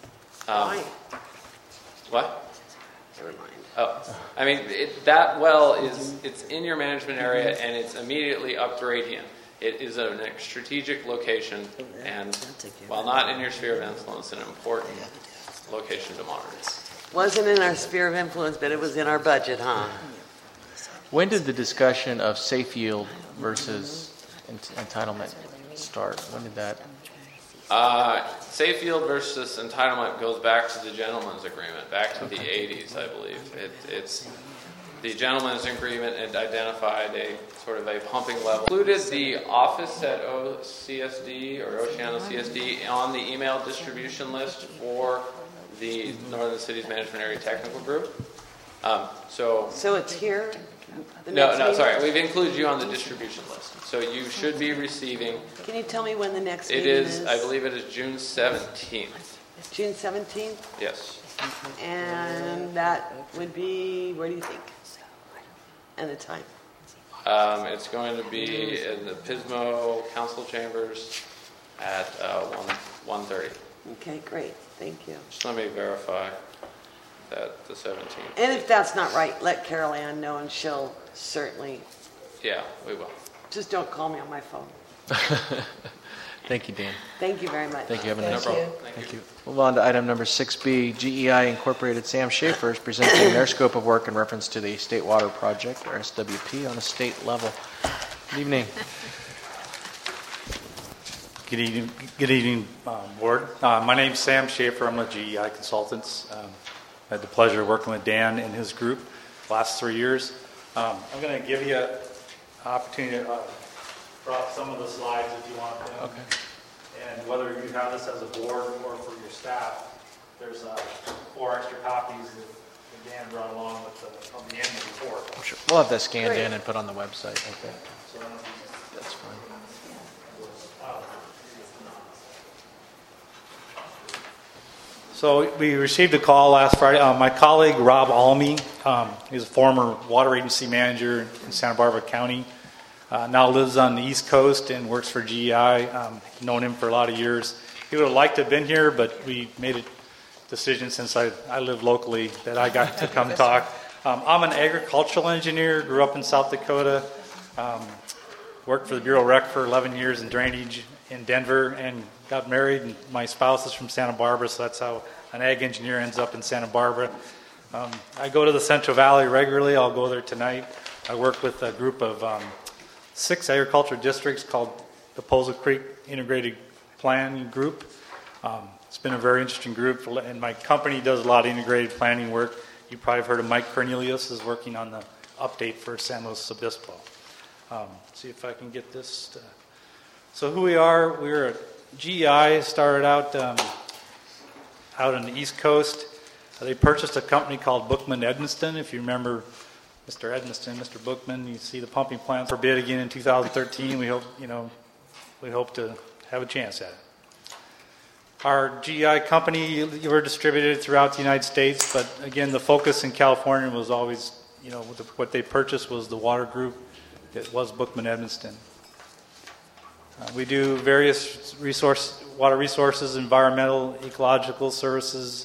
What? Never mind. Oh, I mean, that well it's in your management area and it's immediately up gradient. It is a strategic location, and while not in your sphere of influence, an important location to monitor. Wasn't in our sphere of influence, but it was in our budget, huh? When did the discussion of safe yield versus entitlement start? When did that? Safe yield versus entitlement goes back to the gentleman's agreement, back to the 80s, I believe. It's the gentleman's agreement. It identified a sort of a pumping level. Included the office at OCSD or Oceano CSD on the email distribution list for the Northern Cities Management Area Technical Group. So it's here? No, sorry. We've included you on the distribution list. So you should be receiving. Can you tell me when the next meeting is? is? I believe it is June 17th. June 17th? Yes. And that would be, where do you think? And the time? It's going to be in the Pismo Council Chambers at 1:30. Okay, great. Thank you. Just let me verify that the 17th. And if that's not right, let Carol Ann know, and she'll certainly. Yeah, we will. Just don't call me on my phone. Thank you, Dan. Thank you very much. Thank you, Evan. Thank you. Thank you. Move on to item number 6B. GEI Incorporated Sam Schaefer is presenting their scope of work in reference to the State Water Project, or SWP, on a state level. Good evening. Good evening, Board. My name's Sam Schaefer. I'm with GEI Consultants. I had the pleasure of working with Dan and his group the last 3 years. I'm going to give you an opportunity to draw up some of the slides if you want them. Okay. And whether you have this as a board or for your staff, there's 4 extra copies that Dan brought along with the annual report. Sure. We'll have that scanned in and put on the website. Okay. So that's fine. So we received a call last Friday. My colleague, Rob Almy, he's a former water agency manager in Santa Barbara County, now lives on the East Coast and works for GEI. Known him for a lot of years. He would have liked to have been here, but we made a decision since I live locally that I got to come talk. I'm an agricultural engineer, grew up in South Dakota, worked for the Bureau of Rec for 11 years in drainage in Denver, and got married, and my spouse is from Santa Barbara, so that's how an ag engineer ends up in Santa Barbara. I go to the Central Valley regularly. I'll go there tonight. I work with a group of 6 agricultural districts called the Pozo Creek Integrated Planning Group. It's been a very interesting group, and my company does a lot of integrated planning work. You probably have heard of Mike Cornelius is working on the update for San Luis Obispo. See if I can get this. So who we are, we're a GEI, started out on the East Coast. They purchased a company called Bookman Edmiston. If you remember Mr. Edmiston, Mr. Bookman, you see the pumping plant for bid again in 2013. We hope to have a chance at it. Our GEI company, we're distributed throughout the United States, but again, the focus in California was always, what they purchased was the water group. It was Bookman Edmiston. We do various water resources, environmental, ecological services,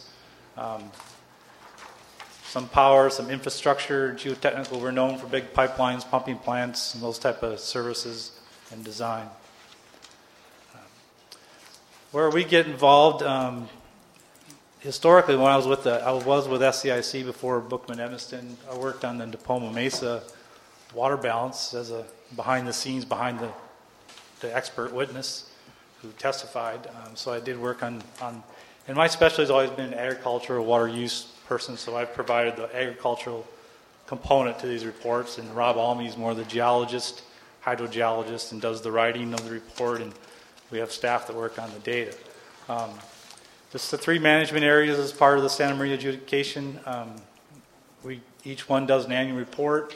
some power, some infrastructure, geotechnical. We're known for big pipelines, pumping plants, and those type of services and design. Where we get involved, historically, when I was with SCIC before Bookman Evanston, I worked on the Tacoma Mesa water balance as a behind the scenes, behind the expert witness who testified. So I did work on, and my specialty has always been agricultural water use person, so I've provided the agricultural component to these reports, and Rob Almy is more the geologist, hydrogeologist, and does the writing of the report, and we have staff that work on the data. Just the three management areas as part of the Santa Maria adjudication. Each one does an annual report.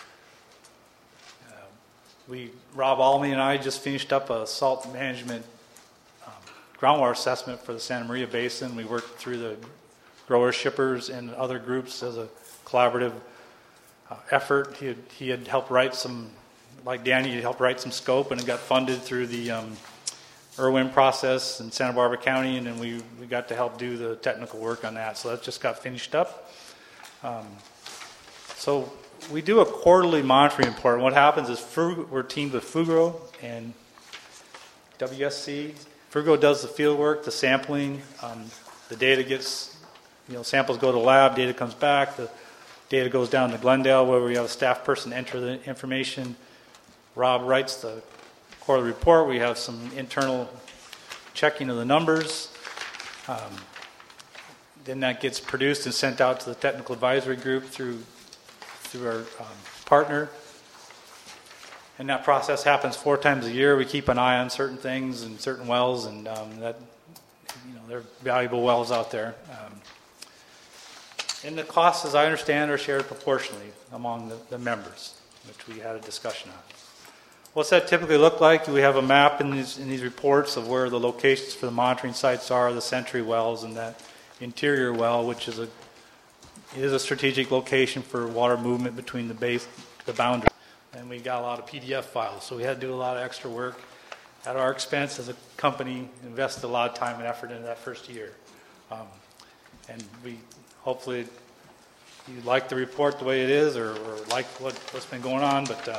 Rob Almy and I just finished up a salt management groundwater assessment for the Santa Maria Basin. We worked through the growers, shippers, and other groups as a collaborative effort. He had helped write some, like Danny, he helped write some scope, and it got funded through the Irwin process in Santa Barbara County, and then we got to help do the technical work on that. So that just got finished up. So we do a quarterly monitoring report. And what happens is we're teamed with Fugro and WSC. Fugro does the field work, the sampling. The data gets, samples go to the lab, data comes back. The data goes down to Glendale where we have a staff person enter the information. Rob writes the quarterly report. We have some internal checking of the numbers. Then that gets produced and sent out to the technical advisory group through our partner. And that process happens 4 times a year. We keep an eye on certain things and certain wells, and that they're valuable wells out there. And the costs, as I understand, are shared proportionally among the members, which we had a discussion on. What's that typically look like? We have a map in these reports of where the locations for the monitoring sites are, the Century wells, and that interior well, which is a strategic location for water movement between the boundary. And we got a lot of PDF files, so we had to do a lot of extra work at our expense as a company, invested a lot of time and effort into that first year. And we hopefully you like the report the way it is, or like what's been going on, but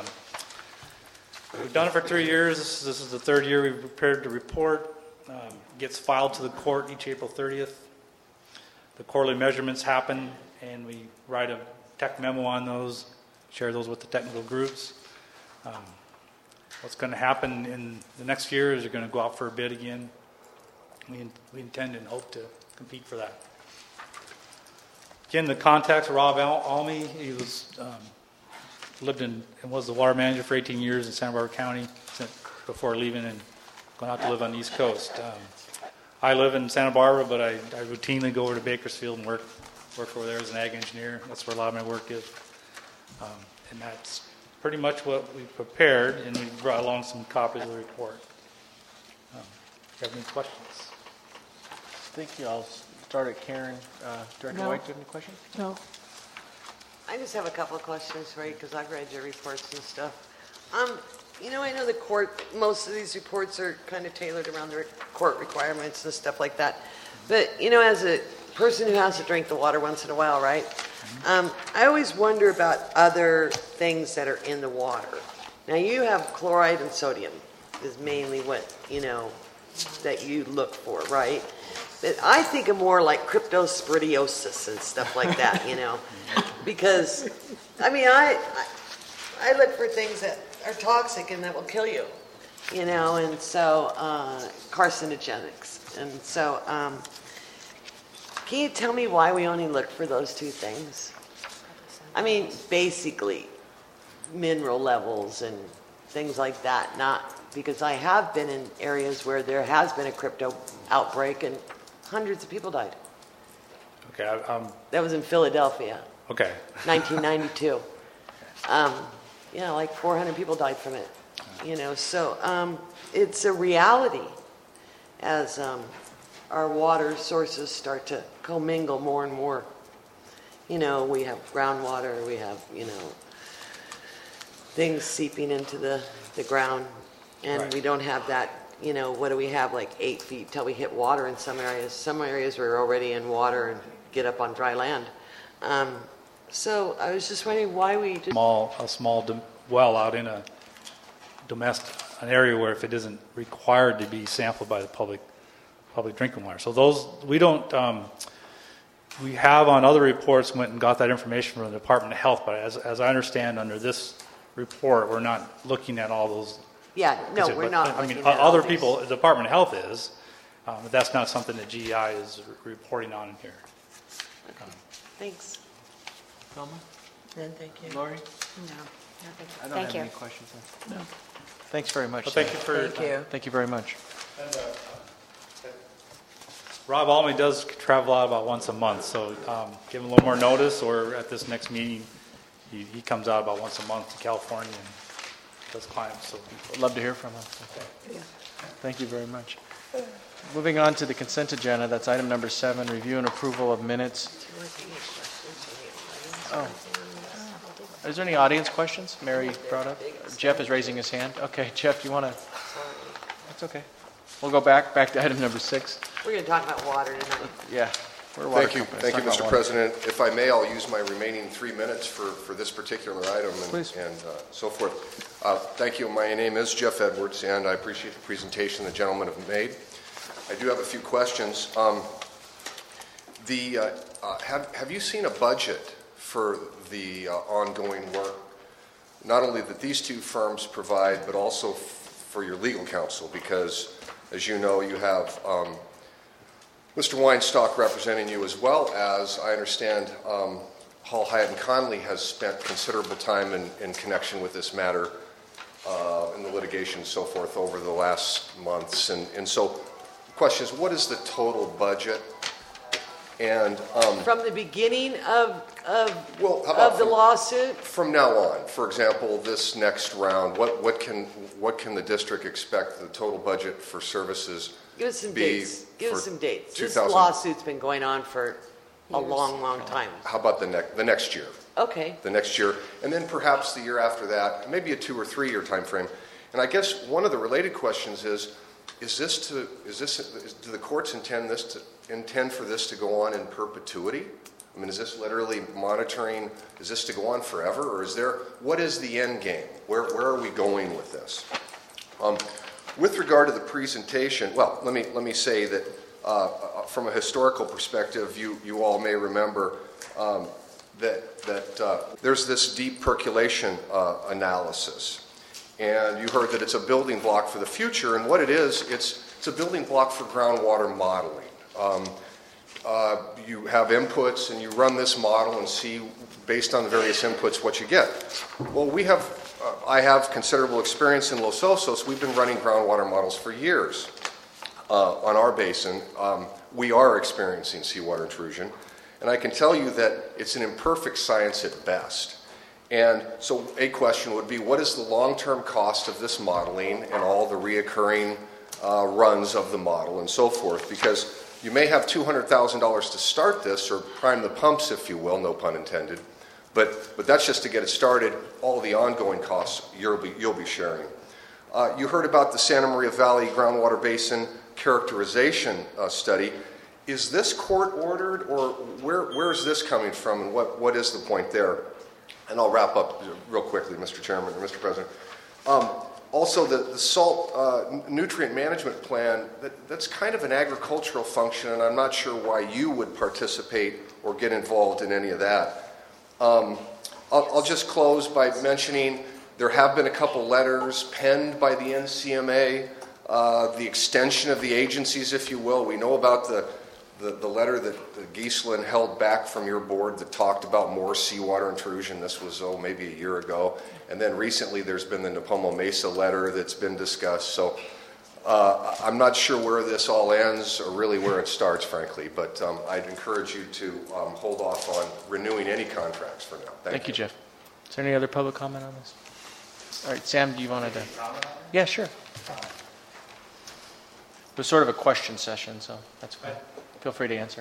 we've done it for 3 years. This is the 3rd year we've prepared the report. Gets filed to the court each April 30th. The quarterly measurements happen, and we write a tech memo on those, share those with the technical groups. What's going to happen in the next year is you're going to go out for a bid again. We intend and hope to compete for that. Again, the contacts, Rob Almy, he was lived in and was the water manager for 18 years in Santa Barbara County before leaving and going out to live on the East Coast. I live in Santa Barbara, but I routinely go over to Bakersfield and work over there as an ag engineer. That's where a lot of my work is. And that's pretty much what we prepared, and we brought along some copies of the report. Do you have any questions? Thank you. I'll start at Karen. Director White, do you have any questions? No. I just have a couple of questions for you because I've read your reports and stuff. I know the court, most of these reports are kind of tailored around the court requirements and stuff like that. But, as a person who has to drink the water once in a while, right? I always wonder about other things that are in the water. Now, you have chloride and sodium is mainly what, that you look for, right? But I think of more like cryptosporidiosis and stuff like that, because, I look for things that are toxic and that will kill you, and so carcinogenics. And so can you tell me why we only look for those 2 things? Basically, mineral levels and things like that, not because I have been in areas where there has been a crypto outbreak and hundreds of people died. Okay. That was in Philadelphia. Okay. 1992. Like 400 people died from it. So it's a reality as our water sources start to commingle more and more. We have groundwater, we have, things seeping into the ground, and right. We don't have that, what do we have, like 8 feet till we hit water in some areas. Some areas we're already in water and get up on dry land. So I was just wondering why we just... A small well out in an area where if it isn't required to be sampled by the public public drinking water. So those, we don't, we have on other reports went and got that information from the Department of Health, but as I understand under this report, we're not looking at all those. Yeah, no, we're not. I mean, looking at all other these. people, the Department of Health is, but that's not something that GEI is reporting on here. Thanks. Thelma? Then thank you. Lori? No, thank you. I don't Thank have you. any questions. No. Thanks very much. Well, thank you for your Thank time. you. Thank you very much. Rob Almy does travel out about once a month, so give him a little more notice, or at this next meeting, he comes out about once a month to California and does climbs. So I'd love to hear from him. Thank you very much. Moving on to the consent agenda, that's item number 7, review and approval of minutes. Oh. Is there any audience questions Mary brought up? Jeff is raising his hand. Okay, Jeff, you want to? That's okay. We'll go back to item number 6. We're going to talk about water tonight. Yeah. We're a water Thank you, company. thank you, Let's Mr. talk about water. President. If I may, I'll use my remaining 3 minutes for this particular item Please. and so forth. Thank you. My name is Jeff Edwards, and I appreciate the presentation the gentlemen have made. I do have a few questions. Have you seen a budget for the ongoing work, not only that these two firms provide, but also for your legal counsel? Because, as you know, you have Mr. Weinstock representing you, as well as, I understand, Hall, Hyatt, and Conley has spent considerable time in connection with this matter in the litigation and so forth over the last months. And so the question is, what is the total budget? And From the beginning of well, how about the lawsuit? from now on? For example, this next round, what can the district expect the total budget for services Give us some be dates. Give for us some dates. This 2000? lawsuit's been going on for a long, long time. How about the next year? Okay. The next year, and then perhaps the year after that, maybe a 2 or 3 year time frame. And I guess one of the related questions is do the courts intend for this to go on in perpetuity? I mean, is this literally monitoring? Is this to go on forever, or what is the end game? Where are we going with this? With regard to the presentation, well, let me say that from a historical perspective, you all may remember that there's this deep percolation analysis. And you heard that it's a building block for the future, and what it is, it's a building block for groundwater modeling. You have inputs, and you run this model and see, based on the various inputs, what you get. Well, I have considerable experience in Los Osos. We've been running groundwater models for years on our basin. We are experiencing seawater intrusion, and I can tell you that it's an imperfect science at best. And so a question would be, what is the long-term cost of this modeling and all the reoccurring runs of the model and so forth? Because you may have $200,000 to start this, or prime the pumps, if you will, no pun intended. But that's just to get it started. All the ongoing costs you'll be sharing. You heard about the Santa Maria Valley Groundwater Basin Characterization Study. Is this court-ordered, or where is this coming from, and what is the point there? And I'll wrap up real quickly, Mr. Chairman and Mr. President. Also, the salt nutrient management plan, that's kind of an agricultural function, and I'm not sure why you would participate or get involved in any of that. I'll just close by mentioning there have been a couple letters penned by the NCMA, the extension of the agencies, if you will. We know about the letter that Giesland held back from your board that talked about more seawater intrusion. This was, maybe a year ago. And then recently there's been the Nipomo Mesa letter that's been discussed. So I'm not sure where this all ends or really where it starts, frankly. But I'd encourage you to hold off on renewing any contracts for now. Thank you, Jeff. Is there any other public comment on this? All right, Sam, do you want to? Yeah, sure. It was sort of a question session, so that's fine. Feel free to answer.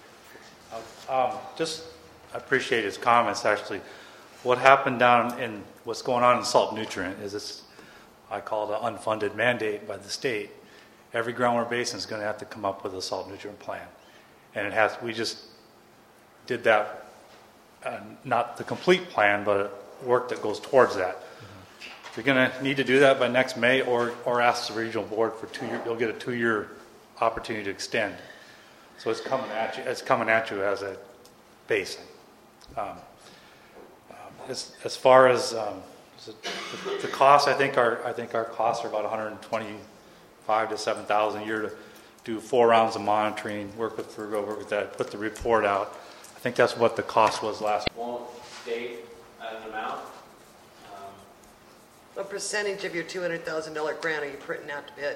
I appreciate his comments, actually. What happened down in what's going on in salt nutrient is this, I call it an unfunded mandate by the state. Every groundwater basin is going to have to come up with a salt nutrient plan. And we just did that, not the complete plan, but work that goes towards that. You're going to need to do that by next May, or ask the regional board for 2 years. You'll get a 2-year opportunity to extend. So it's coming at you. It's coming at you as a basin. As far as the cost, I think our costs are about $125,000 to $7,000 a year to do 4 rounds of monitoring, work with Virgo, work with that, put the report out. I think that's what the cost was last. Won't state an amount. What percentage of your $200,000 grant are you putting out to bid?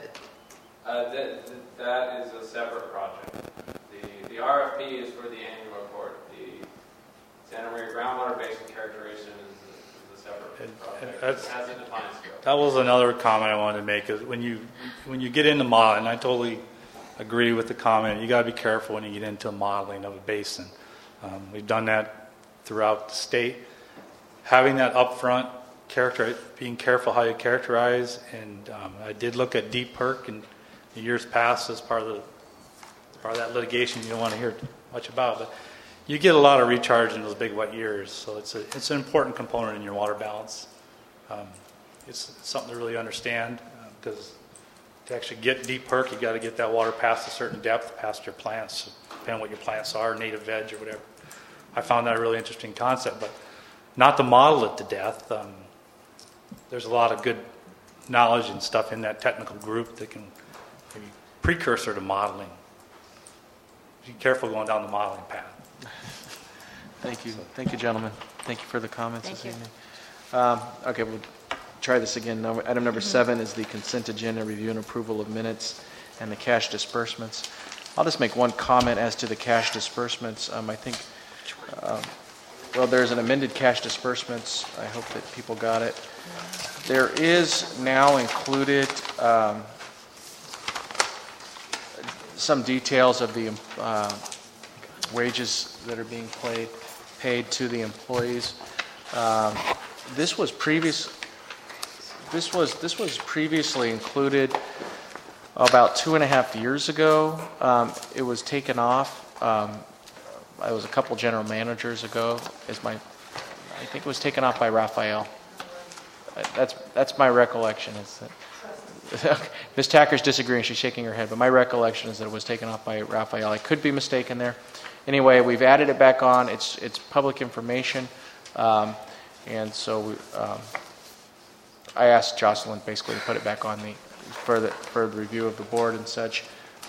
That is a separate project. The RFP is for the annual report. The Santa Maria groundwater basin characterization is a separate project. It has a defined scope. That was another comment I wanted to make. Is when you get into modeling, I totally agree with the comment. You got to be careful when you get into modeling of a basin. We've done that throughout the state. Having that upfront being careful how you characterize, and I did look at deep perk in the years past as part of that litigation you don't want to hear much about, but you get a lot of recharge in those big wet years, so it's an important component in your water balance. It's something to really understand, because to actually get deep perk, you got to get that water past a certain depth, past your plants, depending on what your plants are, native veg or whatever. I found that a really interesting concept, but not to model it to death. There's a lot of good knowledge and stuff in that technical group that can maybe precursor to modeling. Be careful going down the modeling path. Thank you. Thank you, gentlemen. Thank you for the comments Thank this you. evening. Okay, we'll try this again. Item number 7 is the consent agenda, review and approval of minutes and the cash disbursements. I'll just make one comment as to the cash disbursements. I think, there's an amended cash disbursements. I hope that people got it. There is now included some details of the wages that are being paid to the employees. This was previously included about 2.5 years ago. It was taken off. It was a couple general managers ago. I think it was taken off by Raphael. That's my recollection. Is that Ms. Tacker's disagreeing. She's shaking her head, but my recollection is that it was taken off by Raphael. I could be mistaken there. Anyway, we've added it back on. It's public information, and so I asked Jocelyn basically to put it back on for the review of the board and such.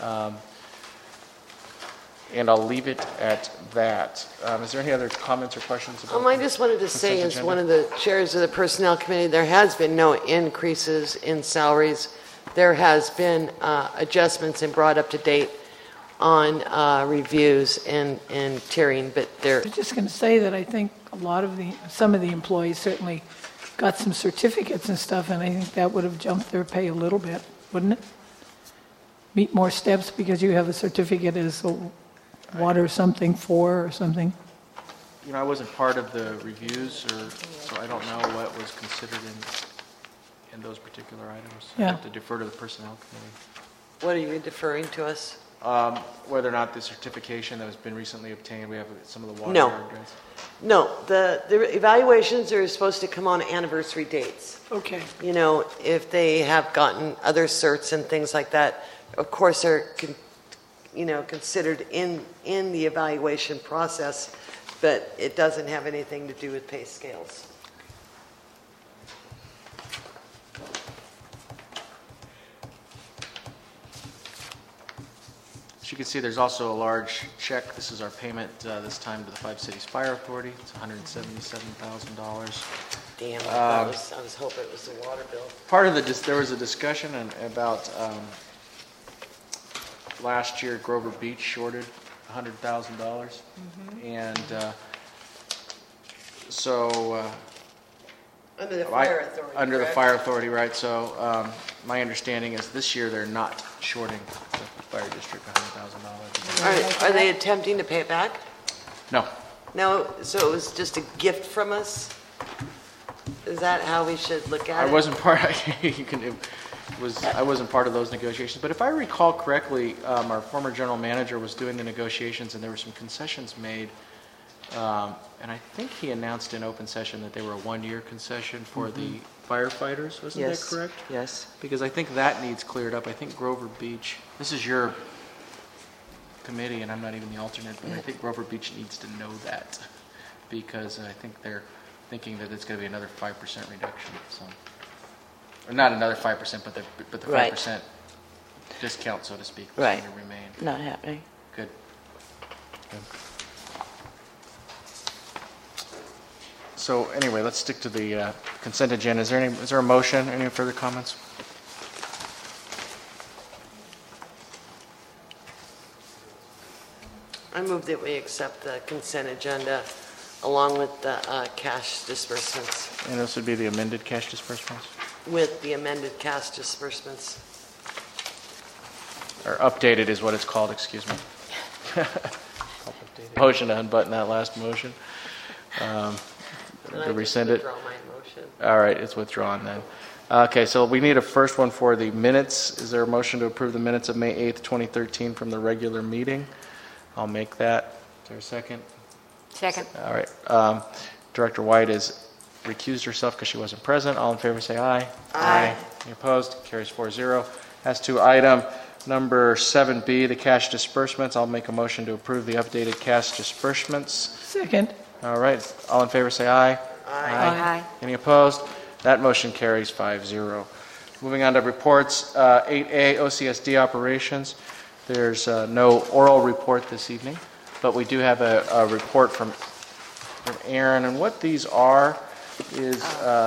And I'll leave it at that. Is there any other comments or questions about I just wanted to say, as one of the chairs of the Personnel Committee, there has been no increases in salaries. There has been adjustments and brought up to date on reviews and tiering, but there. I was just going to say that I think some of the employees certainly got some certificates and stuff, and I think that would have jumped their pay a little bit, wouldn't it? Meet more steps because you have a certificate as a water something 4 or something. I wasn't part of the reviews, so I don't know what was considered in those particular items. Yeah. I have to defer to the Personnel Committee. What are you deferring to us? Whether or not the certification that has been recently obtained, we have some of the water No. grants. No, the evaluations are supposed to come on anniversary dates. Okay. If they have gotten other certs and things like that, of course they're considered in the evaluation process, but it doesn't have anything to do with pay scales. As you can see, there's also a large check. This is our payment this time to the Five Cities Fire Authority. It's $177,000. Damn, I was hoping it was the water bill. Part of there was a discussion about last year Grover Beach shorted $100,000, and so under the fire authority. Under correct? the fire authority, right? So my understanding is this year they're not shorting the fire district $100,000. Are they attempting to pay it back? No. No, so it was just a gift from us? Is that how we should look at it? I wasn't part. I wasn't part of those negotiations. But if I recall correctly, our former general manager was doing the negotiations, and there were some concessions made. And I think he announced in open session that they were a 1-year concession for the firefighters, wasn't Yes. that correct? Yes. Because I think that needs cleared up. I think Grover Beach, this is your committee, and I'm not even the alternate, but I think Grover Beach needs to know that, because I think they're thinking that it's going to be another 5% reduction. So, or not another 5%, but the 5% discount, so to speak, is Right. going to remain. Not happening. Good. Good. So anyway, let's stick to the consent agenda. Is there a motion? Any further comments? I move that we accept the consent agenda along with the cash disbursements, And this would be the amended cash disbursements? with the amended cash disbursements. Or updated is what it's called, excuse me. Motion to unbutton that last motion. To rescind it. Withdraw my motion. All right, it's withdrawn then. Okay, so we need a first one for the minutes. Is there a motion to approve the minutes of May 8th, 2013 from the regular meeting? I'll make that. Is there a second? Second. All right. Director White has recused herself because she wasn't present. All in favor say aye. Aye. Any opposed? Carries 4-0. As to item number 7B, the cash disbursements, I'll make a motion to approve the updated cash disbursements. Second. All right. All in favor say aye. Aye. Any opposed? That motion carries 5-0. Moving on to reports, 8A, OCSD operations. There's no oral report this evening, but we do have a report from Aaron. And what these are is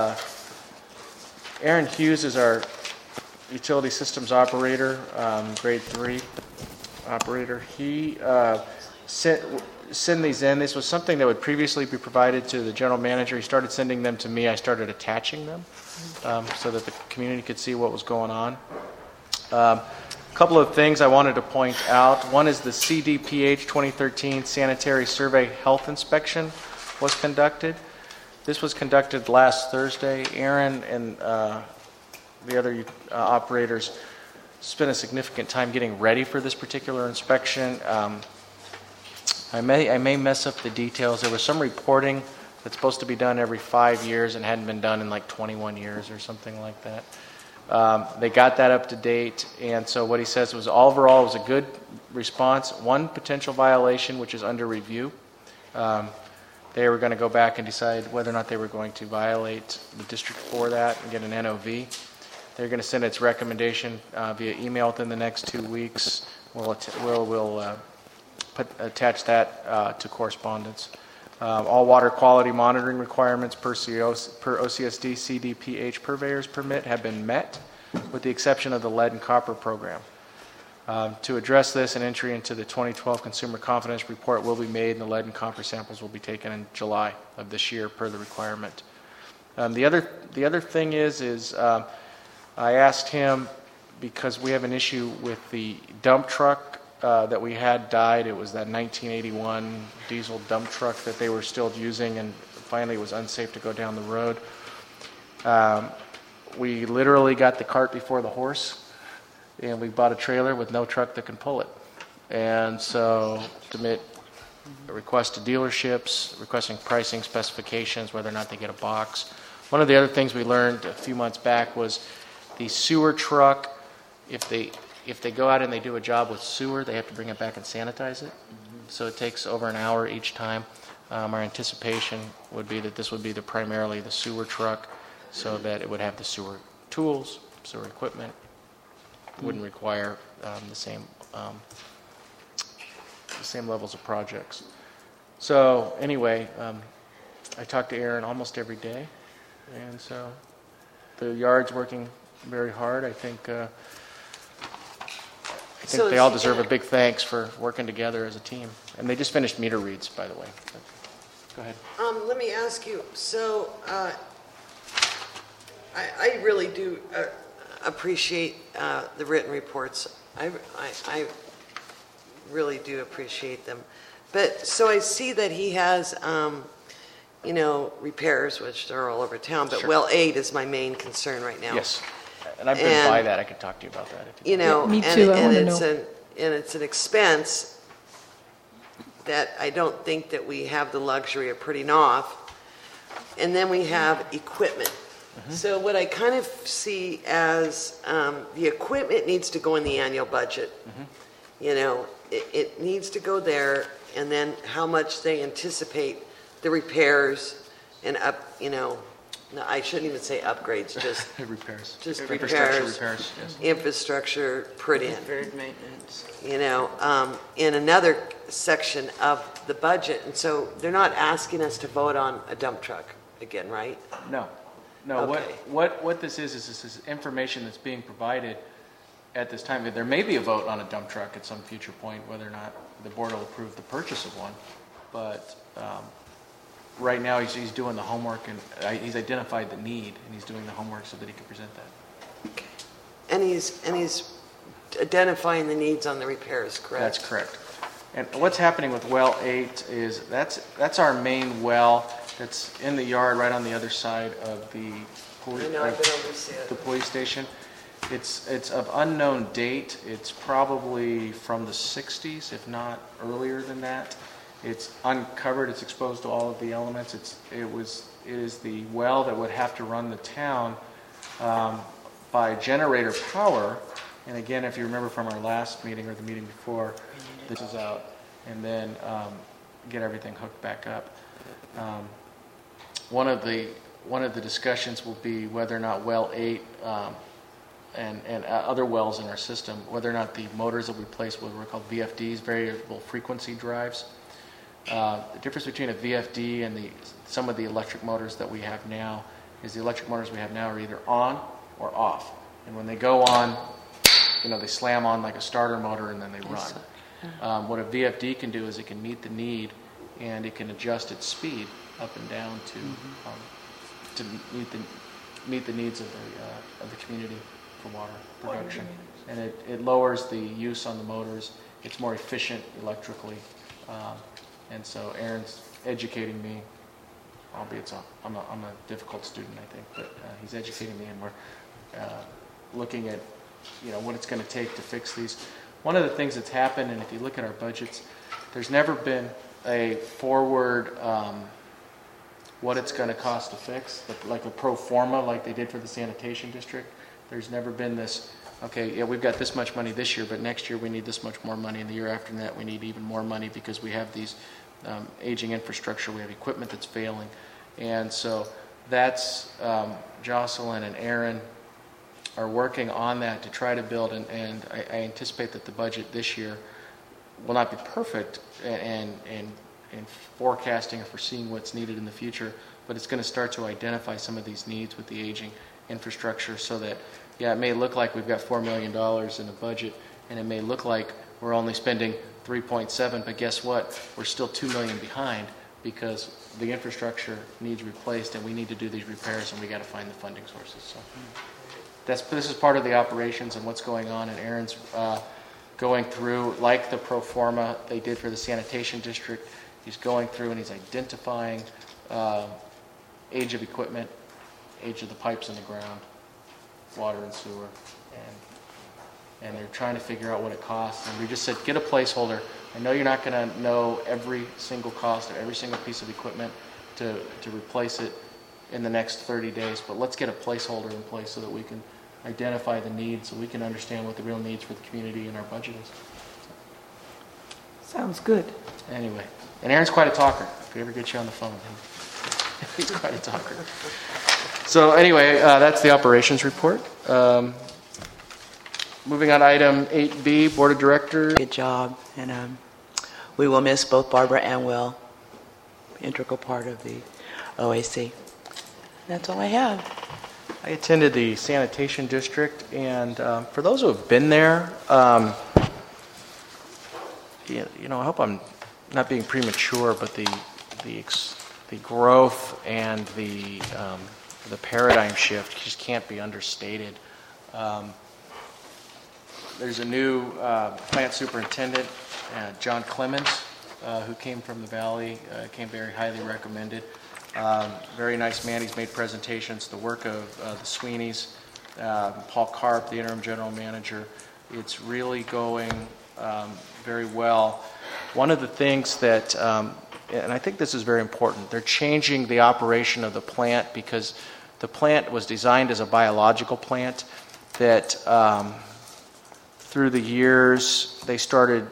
Aaron Hughes is our utility systems operator, grade 3 operator. He send these in. This was something that would previously be provided to the general manager. He started sending them to me. I started attaching them so that the community could see what was going on. A couple of things I wanted to point out. One is the CDPH 2013 Sanitary Survey Health Inspection was conducted. This was conducted last Thursday. Aaron and the other operators spent a significant time getting ready for this particular inspection. I may mess up the details. There was some reporting that's supposed to be done every 5 years and hadn't been done in like 21 years or something like that. They got that up to date, and so what he says was overall it was a good response. One potential violation, which is under review. They were going to go back and decide whether or not they were going to violate the district for that and get an NOV. They're going to send its recommendation via email within the next 2 weeks. We'll attach that to correspondence. All water quality monitoring requirements per OCSD CDPH purveyors permit have been met, with the exception of the lead and copper program. To address this, an entry into the 2012 Consumer Confidence Report will be made, and the lead and copper samples will be taken in July of this year per the requirement. The other thing is I asked him, because we have an issue with the dump truck that we had died. It was that 1981 diesel dump truck that they were still using, and finally it was unsafe to go down the road. We literally got the cart before the horse, and we bought a trailer with no truck that can pull it. And so submit a request to dealerships, requesting pricing specifications, whether or not they get a box. One of the other things we learned a few months back was the sewer truck, if they go out and they do a job with sewer, they have to bring it back and sanitize it. So it takes over an hour each time. Our anticipation would be that this would be primarily the sewer truck, so that it would have the sewer tools, sewer equipment. Wouldn't require the same levels of projects. So anyway, I talk to Aaron almost every day, and so the yard's working very hard. I think they all deserve a big thanks for working together as a team. And they just finished meter reads, by the way. Go ahead. Let me ask you, so I really do appreciate the written reports. I really do appreciate them. But so I see that he has, repairs, which they're all over town, but Sure. well 8 is my main concern right now. Yes. And I've been by that. I could talk to you about that. If you Me too, I wanna know. It's an expense that I don't think that we have the luxury of putting off. And then we have equipment. So what I kind of see as the equipment needs to go in the annual budget. You know, it needs to go there, and then how much they anticipate the repairs and no, I shouldn't even say upgrades, just repairs. Just Infrastructure repairs. yes. Infrastructure put in. Deferred maintenance. You know, in another section of the budget, and so they're not asking us to vote on a dump truck again, right? No. Okay. What this is this is information that's being provided at this time. There may be a vote on a dump truck at some future point, whether or not the board will approve the purchase of one. But right now, he's doing the homework, and he's identified the need, and he's doing the homework so that he can present that. Okay. And he's identifying the needs on the repairs, correct? That's correct. And what's happening with well 8 is that's our main well that's in the yard right on the other side of the police station. It's of unknown date. It's probably from the 60s, if not earlier than that. It's uncovered. It's exposed to all of the elements. It is the well that would have to run the town by generator power. And again, if you remember from our last meeting or the meeting before, this is out, and then get everything hooked back up. One of the discussions will be whether or not well 8 and other wells in our system, whether or not the motors that we place what are called VFDs, variable frequency drives. The difference between a VFD and some of the electric motors that we have now is the electric motors we have now are either on or off. And when they go on, they slam on like a starter motor and then they run. What a VFD can do is it can meet the need and it can adjust its speed up and down to meet the needs of the community for water production. And it lowers the use on the motors. It's more efficient electrically. And so Aaron's educating me, albeit I'm a difficult student, I think, but he's educating me, and we're looking at what it's going to take to fix these. One of the things that's happened, and if you look at our budgets, there's never been a forward what it's going to cost to fix, like a pro forma like they did for the sanitation district. There's never been this, okay, yeah, we've got this much money this year, but next year we need this much more money, and the year after that we need even more money because we have these aging infrastructure, we have equipment that's failing. And so that's Jocelyn and Aaron are working on that to try to build, and I anticipate that the budget this year will not be perfect and forecasting or foreseeing what's needed in the future, but it's going to start to identify some of these needs with the aging infrastructure so that, yeah, it may look like we've got $4 million in the budget, and it may look like we're only spending 3.7, but guess what? We're still $2 million behind because the infrastructure needs replaced, and we need to do these repairs, and we got to find the funding sources. So this is part of the operations and what's going on, and Aaron's going through, like the pro forma they did for the sanitation district. He's going through and he's identifying age of equipment, age of the pipes in the ground, water and sewer, and they're trying to figure out what it costs. And we just said, get a placeholder. I know you're not going to know every single cost of every single piece of equipment to replace it in the next 30 days, but let's get a placeholder in place so that we can identify the needs, so we can understand what the real needs for the community and our budget is. Sounds good. Anyway, and Aaron's quite a talker. If he ever gets you on the phone, he's quite a talker. So anyway, that's the operations report. Moving on to item 8B, Board of Directors. Good job, and we will miss both Barbara and Will, integral part of the OAC. That's all I have. I attended the sanitation district, and for those who have been there, I hope I'm not being premature, but the growth and the paradigm shift just can't be understated. There's a new plant superintendent, John Clemens, who came from the Valley, came very highly recommended. Very nice man. He's made presentations. The work of the Sweeneys, Paul Karp, the interim general manager. It's really going very well. One of the things that, and I think this is very important, they're changing the operation of the plant because The plant was designed as a biological plant that through the years they started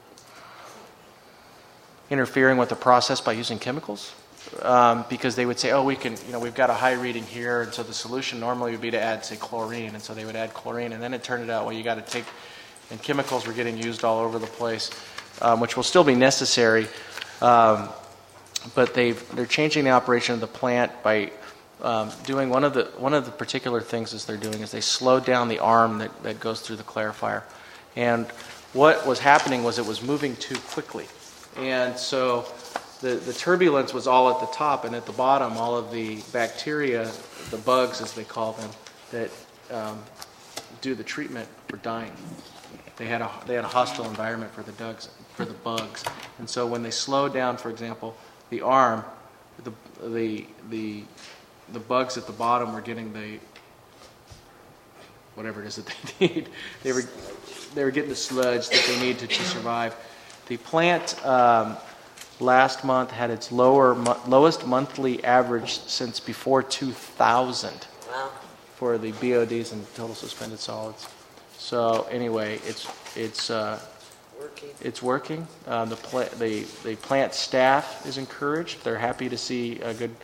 interfering with the process by using chemicals because they would say, oh, we've got a high reading here, and so the solution normally would be to add, say, chlorine, and so they would add chlorine, and then it turned out, well, you got to take, and chemicals were getting used all over the place, which will still be necessary, but they're changing the operation of the plant by doing one of the particular things is they're doing is they slowed down the arm that goes through the clarifier, and what was happening was it was moving too quickly. And so the turbulence was all at the top, and at the bottom, all of the bacteria, the bugs as they call them, that do the treatment were dying. They had a hostile environment for the bugs, and so when they slowed down, for example, the arm, the bugs at the bottom were getting the whatever it is that they need. They were getting the sludge that they need to survive. The plant last month had its lowest monthly average since before 2000 for the BODs and total suspended solids. So anyway, it's working. The plant staff is encouraged. They're happy to see good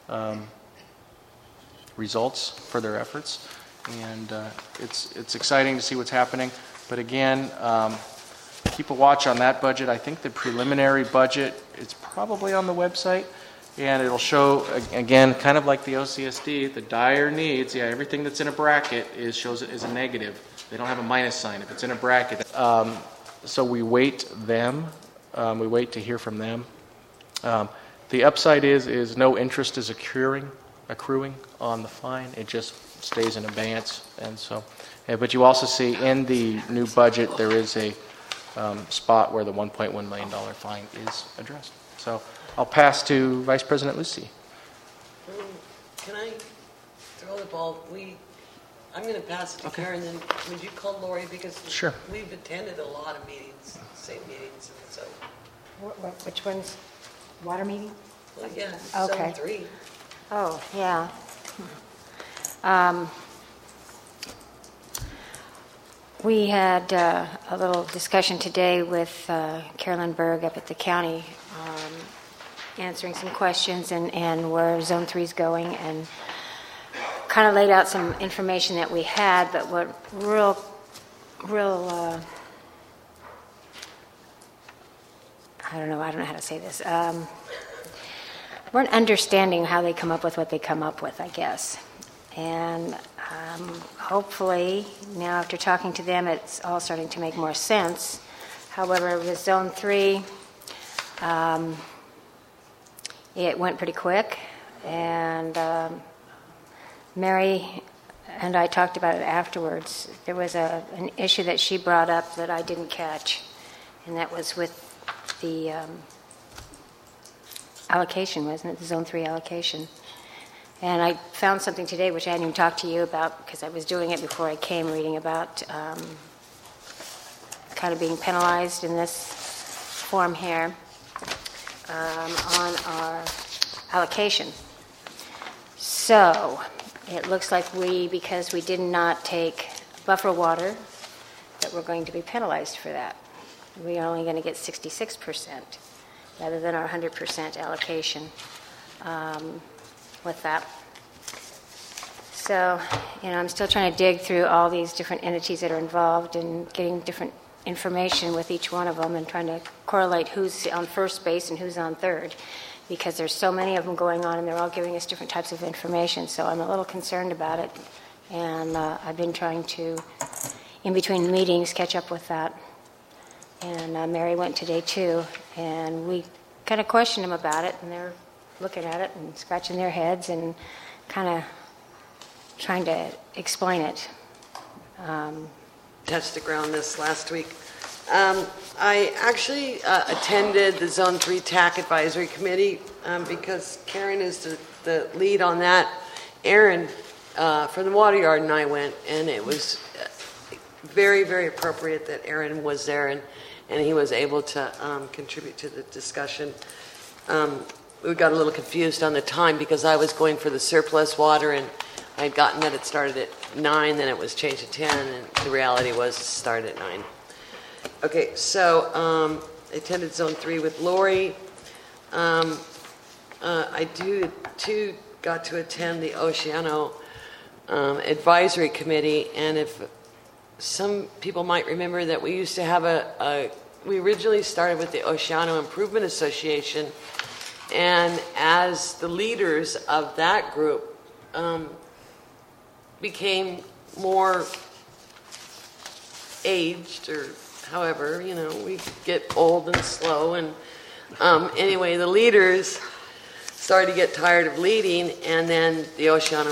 results for their efforts, and it's exciting to see what's happening. But again, keep a watch on that budget. I think the preliminary budget is probably on the website, and it'll show, again, kind of like the OCSD, the dire needs. Yeah, everything that's in a bracket shows it as a negative. They don't have a minus sign if it's in a bracket. So we weight them. We wait to hear from them. The upside is no interest is accruing on the fine. It just stays in abeyance. And so, but you also see in the new budget there is a spot where the $1.1 million fine is addressed. So I'll pass to Vice President Lucy. Can I throw the ball? I'm going to pass it to Karen, then would you call Lori? Because sure. We've attended a lot of meetings, same meetings, and so. Which one's water meeting? Well, yeah, okay. Zone 3. Oh, yeah. We had a little discussion today with Carolyn Berg up at the county, answering some questions and where Zone 3 is going, and kind of laid out some information that we had, but what real I don't know how to say this. Weren't understanding how they come up with what they come up with, I guess. And hopefully, now after talking to them, it's all starting to make more sense. However, with Zone 3, it went pretty quick. And Mary and I talked about it afterwards. There was an issue that she brought up that I didn't catch, and that was with the allocation, wasn't it? The Zone 3 allocation. And I found something today which I hadn't even talked to you about because I was doing it before I came, reading about kind of being penalized in this form here on our allocation. So it looks like because we did not take buffer water, that we're going to be penalized for that. We are only going to get 66% rather than our 100% allocation with that. So, I'm still trying to dig through all these different entities that are involved and getting different information with each one of them and trying to correlate who's on first base and who's on third, because there's so many of them going on and they're all giving us different types of information. So I'm a little concerned about it, and I've been trying to, in between meetings, catch up with that. And Mary went today too, and we kind of questioned them about it, and they're looking at it and scratching their heads and kind of trying to explain it. Touched the ground this last week. I actually attended the Zone 3 TAC Advisory Committee because Karen is the lead on that. Aaron from the Water Yard and I went, and it was very, very appropriate that Aaron was there and he was able to contribute to the discussion. we got a little confused on the time because I was going for the surplus water, and I had gotten that it started at 9, then it was changed to 10, and the reality was it started at 9. Okay, so I attended Zone 3 with Lori. I too got to attend the Oceano Advisory Committee, and if some people might remember that we used to have we originally started with the Oceano Improvement Association, and as the leaders of that group became more aged, or however, we get old and slow, and anyway, the leaders started to get tired of leading, and then the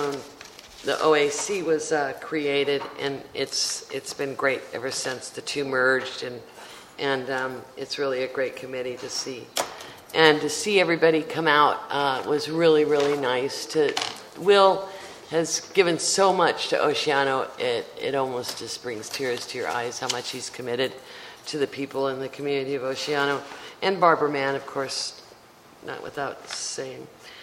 OAC was created, and it's been great ever since the two merged, and it's really a great committee to see. And to see everybody come out was really, really nice. Will has given so much to Oceano, it almost just brings tears to your eyes how much he's committed to the people in the community of Oceano. And Barbara Mann, of course, not without saying.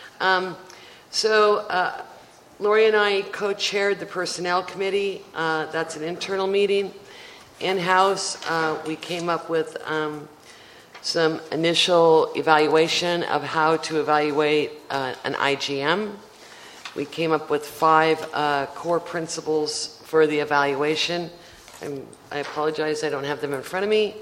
Lori and I co-chaired the Personnel Committee. That's an internal meeting. In-house, we came up with some initial evaluation of how to evaluate an IGM. We came up with 5 core principles for the evaluation. I apologize, I don't have them in front of me.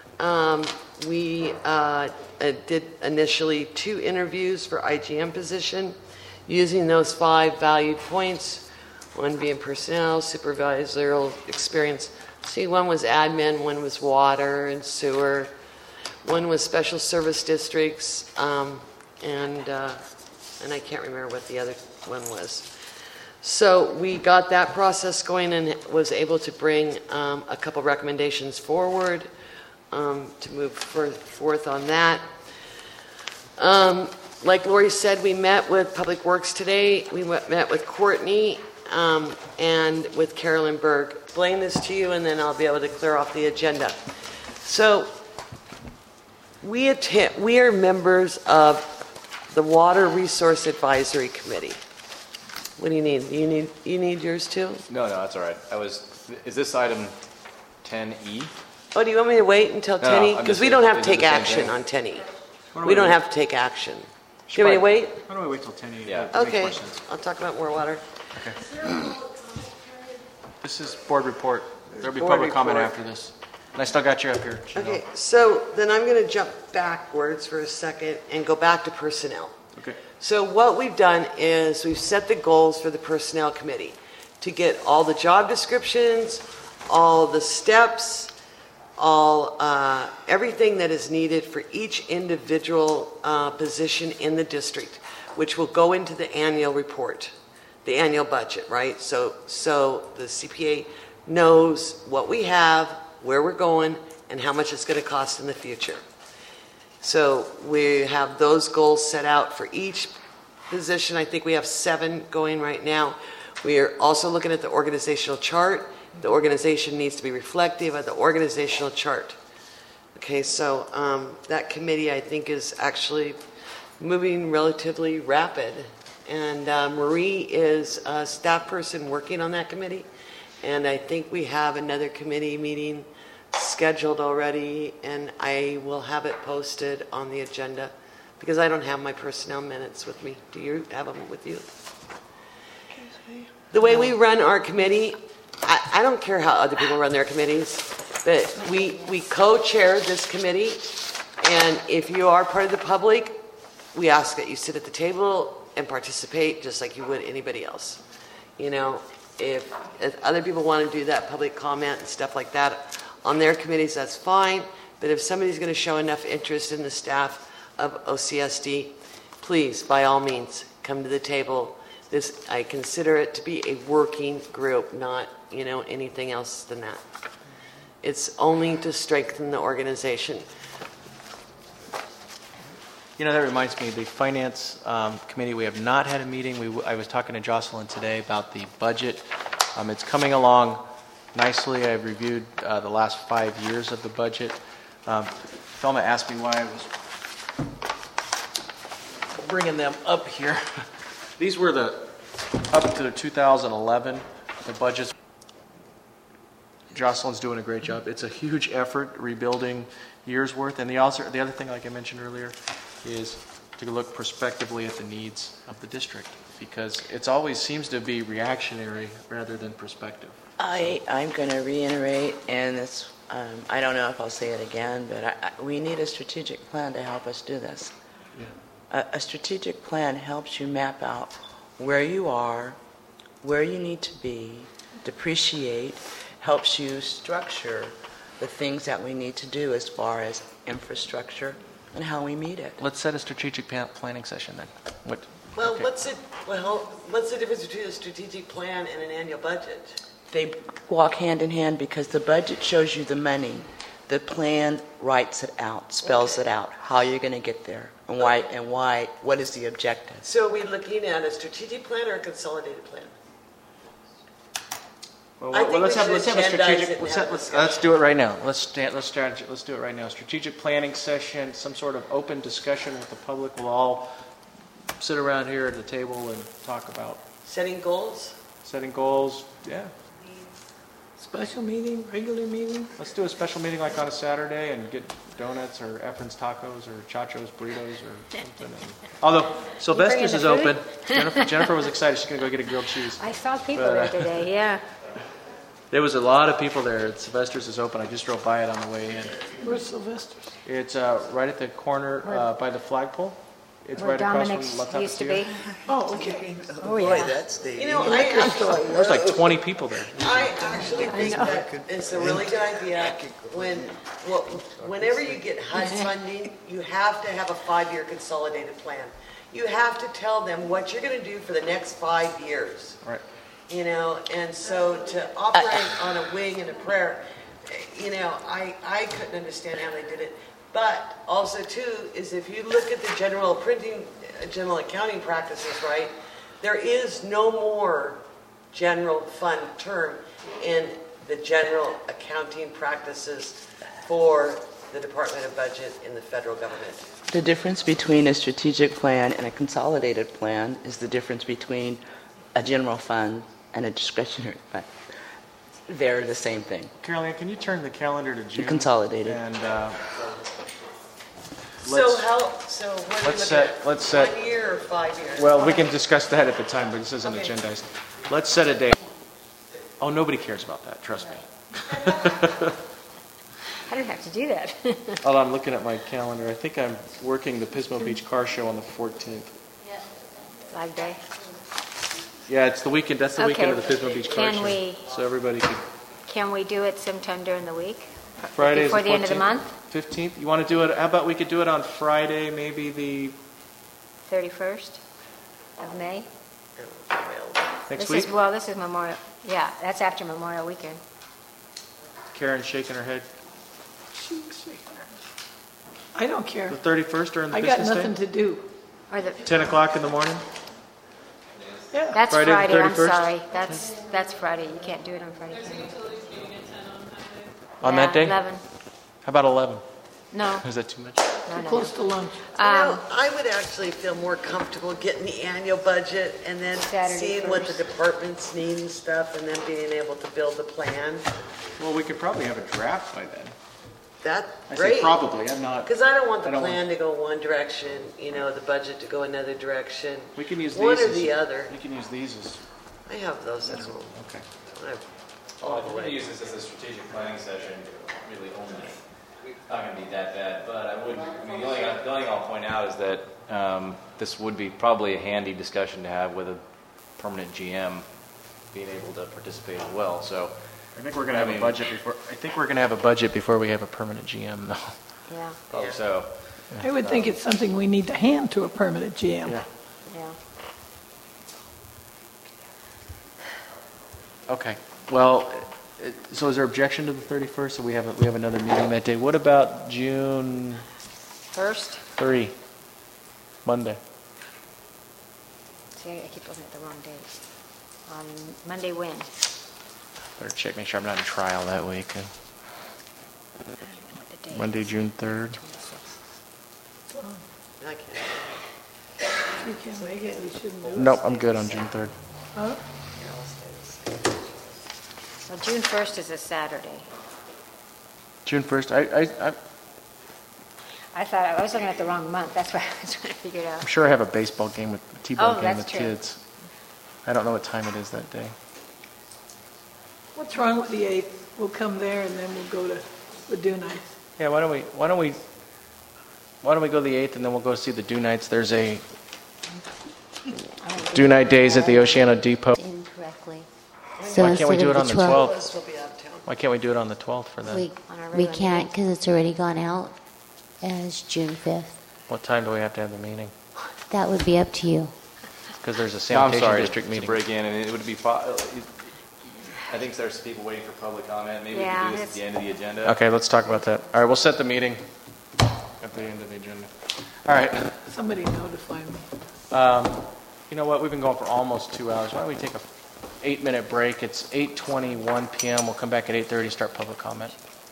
We did initially 2 interviews for IGM position using those 5 valued points, one being personnel, supervisorial experience. See, one was admin, one was water and sewer, one was special service districts, and I can't remember what the other one was. So we got that process going and was able to bring a couple recommendations forward to move forth on that. Like Lori said, we met with Public Works today. We met with Courtney and with Carolyn Berg. Explain this to you, and then I'll be able to clear off the agenda. So we are members of the Water Resource Advisory Committee. What do you need? You need yours too? No, that's all right. Is this item 10E? Oh, do you want me to wait until 10E? Because we don't have to take action thing? on 10E. We don't have to take action. Do you want me to wait? Why don't we wait till 10 a.m.? Yeah. Okay, I'll talk about more water. Okay. This is board report. There'll be Board public comment report. after this. And I still got you up here. Chanel. Okay, so then I'm going to jump backwards for a second and go back to personnel. Okay. So what we've done is we've set the goals for the Personnel Committee to get all the job descriptions, all the steps, everything that is needed for each individual position in the district, which will go into the annual report, the annual budget, right? So the CPA knows what we have, where we're going, and how much it's going to cost in the future. So we have those goals set out for each position. I think we have 7 going right now. We are also looking at the organizational chart. The organization needs to be reflective of the organizational chart. Okay, so that committee, I think, is actually moving relatively rapid. And Marie is a staff person working on that committee. And I think we have another committee meeting scheduled already, and I will have it posted on the agenda because I don't have my personnel minutes with me. Do you have them with you? The way we run our committee, I don't care how other people run their committees, but we co-chair this committee, and if you are part of the public, we ask that you sit at the table and participate just like you would anybody else. You know, if other people want to do that public comment and stuff like that on their committees, that's fine, but if somebody's going to show enough interest in the staff of OCSD, please, by all means, come to the table. I consider it to be a working group, not, anything else than that. It's only to strengthen the organization. That reminds me, the Finance Committee, we have not had a meeting. I was talking to Jocelyn today about the budget. It's coming along nicely. I've reviewed the last 5 years of the budget. Thelma asked me why I was bringing them up here. These were up to 2011, the budgets. Jocelyn's doing a great job. It's a huge effort rebuilding years worth. And the other thing, like I mentioned earlier, is to look prospectively at the needs of the district, because it always seems to be reactionary rather than prospective. I'm going to reiterate, and it's, I don't know if I'll say it again, but we need a strategic plan to help us do this. Yeah. A strategic plan helps you map out where you are, where you need to be, depreciate, helps you structure the things that we need to do as far as infrastructure and how we meet it. Let's set a strategic planning session then. Well, what's the difference between a strategic plan and an annual budget? They walk hand in hand because the budget shows you the money. The plan writes it out, spells it out, how you're going to get there, and why, what is the objective. So are we looking at a strategic plan or a consolidated plan? Let's have a strategic. Let's do it right now. Let's do it right now. Strategic planning session, some sort of open discussion with the public. We'll all sit around here at the table and talk about setting goals. Setting goals, yeah. Special meeting, regular meeting. Let's do a special meeting like on a Saturday and get donuts or Efren's tacos or Chacho's burritos or something. Although Sylvester's is open. Jennifer was excited. She's going to go get a grilled cheese. I saw people there today. Yeah. There was a lot of people there. Sylvester's is open. I just drove by it on the way in. Where's Sylvester's? It's right at the corner by the flagpole. It's where right Dominic's across from La used to be. Oh, okay. Oh, yeah. Boy, that's the... There's like 20 people there. I actually think that it's a really good idea. Whenever you get HUD funding, you have to have a 5-year consolidated plan. You have to tell them what you're going to do for the next 5 years. Right. You know, and so to operate on a wing and a prayer, you know, I couldn't understand how they did it. But also, too, is if you look at the general accounting practices, right, there is no more general fund term in the general accounting practices for the Department of Budget in the federal government. The difference between a strategic plan and a consolidated plan is the difference between a general fund and a discretionary fund. They're the same thing. Carolyn, can you turn the calendar to June? Consolidated. And let's set 1 year or 5 years? Well, we can discuss that at the time, but this isn't agendized. Let's set a date. Oh, nobody cares about that. Trust me. I didn't have to do that. Hold on, I'm looking at my calendar. I think I'm working the Pismo Beach Car Show on the 14th. Flag Day. Yeah, it's the weekend. That's the weekend of the Pismo Beach Car Show. So everybody Can we do it sometime during the week? Friday before the end of the month? 15th. You want to do it? How about we could do it on Friday, maybe the 31st of May. Next week. This is Memorial. Yeah, that's after Memorial Weekend. Karen's shaking her head. I don't care. The 31st during the I business got nothing day? to do. Or 10 o'clock in the morning? Yeah. That's Friday Friday. the I'm 31st? sorry. That's Friday. You can't do it on Friday. On that day? 11. How about 11? No. Is that too much? No. Close to lunch. I would actually feel more comfortable getting the annual budget and then Saturday seeing what the first. departments need and stuff, and then being able to build a plan. Well, we could probably have a draft by then. That's I great. say probably. I'm not. Because I don't want the I don't plan to go one direction, you know, the budget to go another direction. We can use one these or the other. We can use these as. I have those at home. Okay. Well, if we're going to use this as a strategic planning session, really only, it's not going to be that bad. But the only thing I'll point out is that this would be probably a handy discussion to have with a permanent GM being able to participate as well. So I think we're going to have a budget before. I think we're going to have a budget before we have a permanent GM, though. Yeah. Probably so. I would think it's something we need to hand to a permanent GM. Yeah. Yeah. Okay. Well, so is there objection to the 31st? So we have another meeting that day. What about June 1st? 3, Monday? See, I keep looking at the wrong date. On Monday when? Better check, make sure I'm not in trial that week. Monday, June 3rd. I can't. You can't make it, we shouldn't do it. Nope, I'm good on June 3rd. Huh? Well, June 1st is a Saturday. June 1st, I thought I was looking at the wrong month. That's why I was trying to figure it out. I'm sure I have a baseball game with, a T-ball Oh, game that's with true. kids. I don't know what time it is that day. What's wrong with the 8th? We'll come there and then we'll go to the Dunites. Yeah, why don't we go the 8th and then we'll go see the Dunites. There's a Dunite Days at the Oceano Depot. Incorrectly. Why can't we instead do of it on the 12th? 12th? Why can't we do it on the 12th for that? We can't because it's already gone out as June 5th. What time do we have to have the meeting? That would be up to you. Because there's a I'm sanitation sorry district to meeting. break in, and it would be, I think there's people waiting for public comment. Maybe we Yeah, can do this at the end of the agenda. Okay, let's talk about that. All right, we'll set the meeting at the end of the agenda. All right. Somebody notify me. You know what? We've been going for almost 2 hours. Why don't we take a 8-minute break? It's 8:21 p.m. We'll come back at 8:30, start public comment.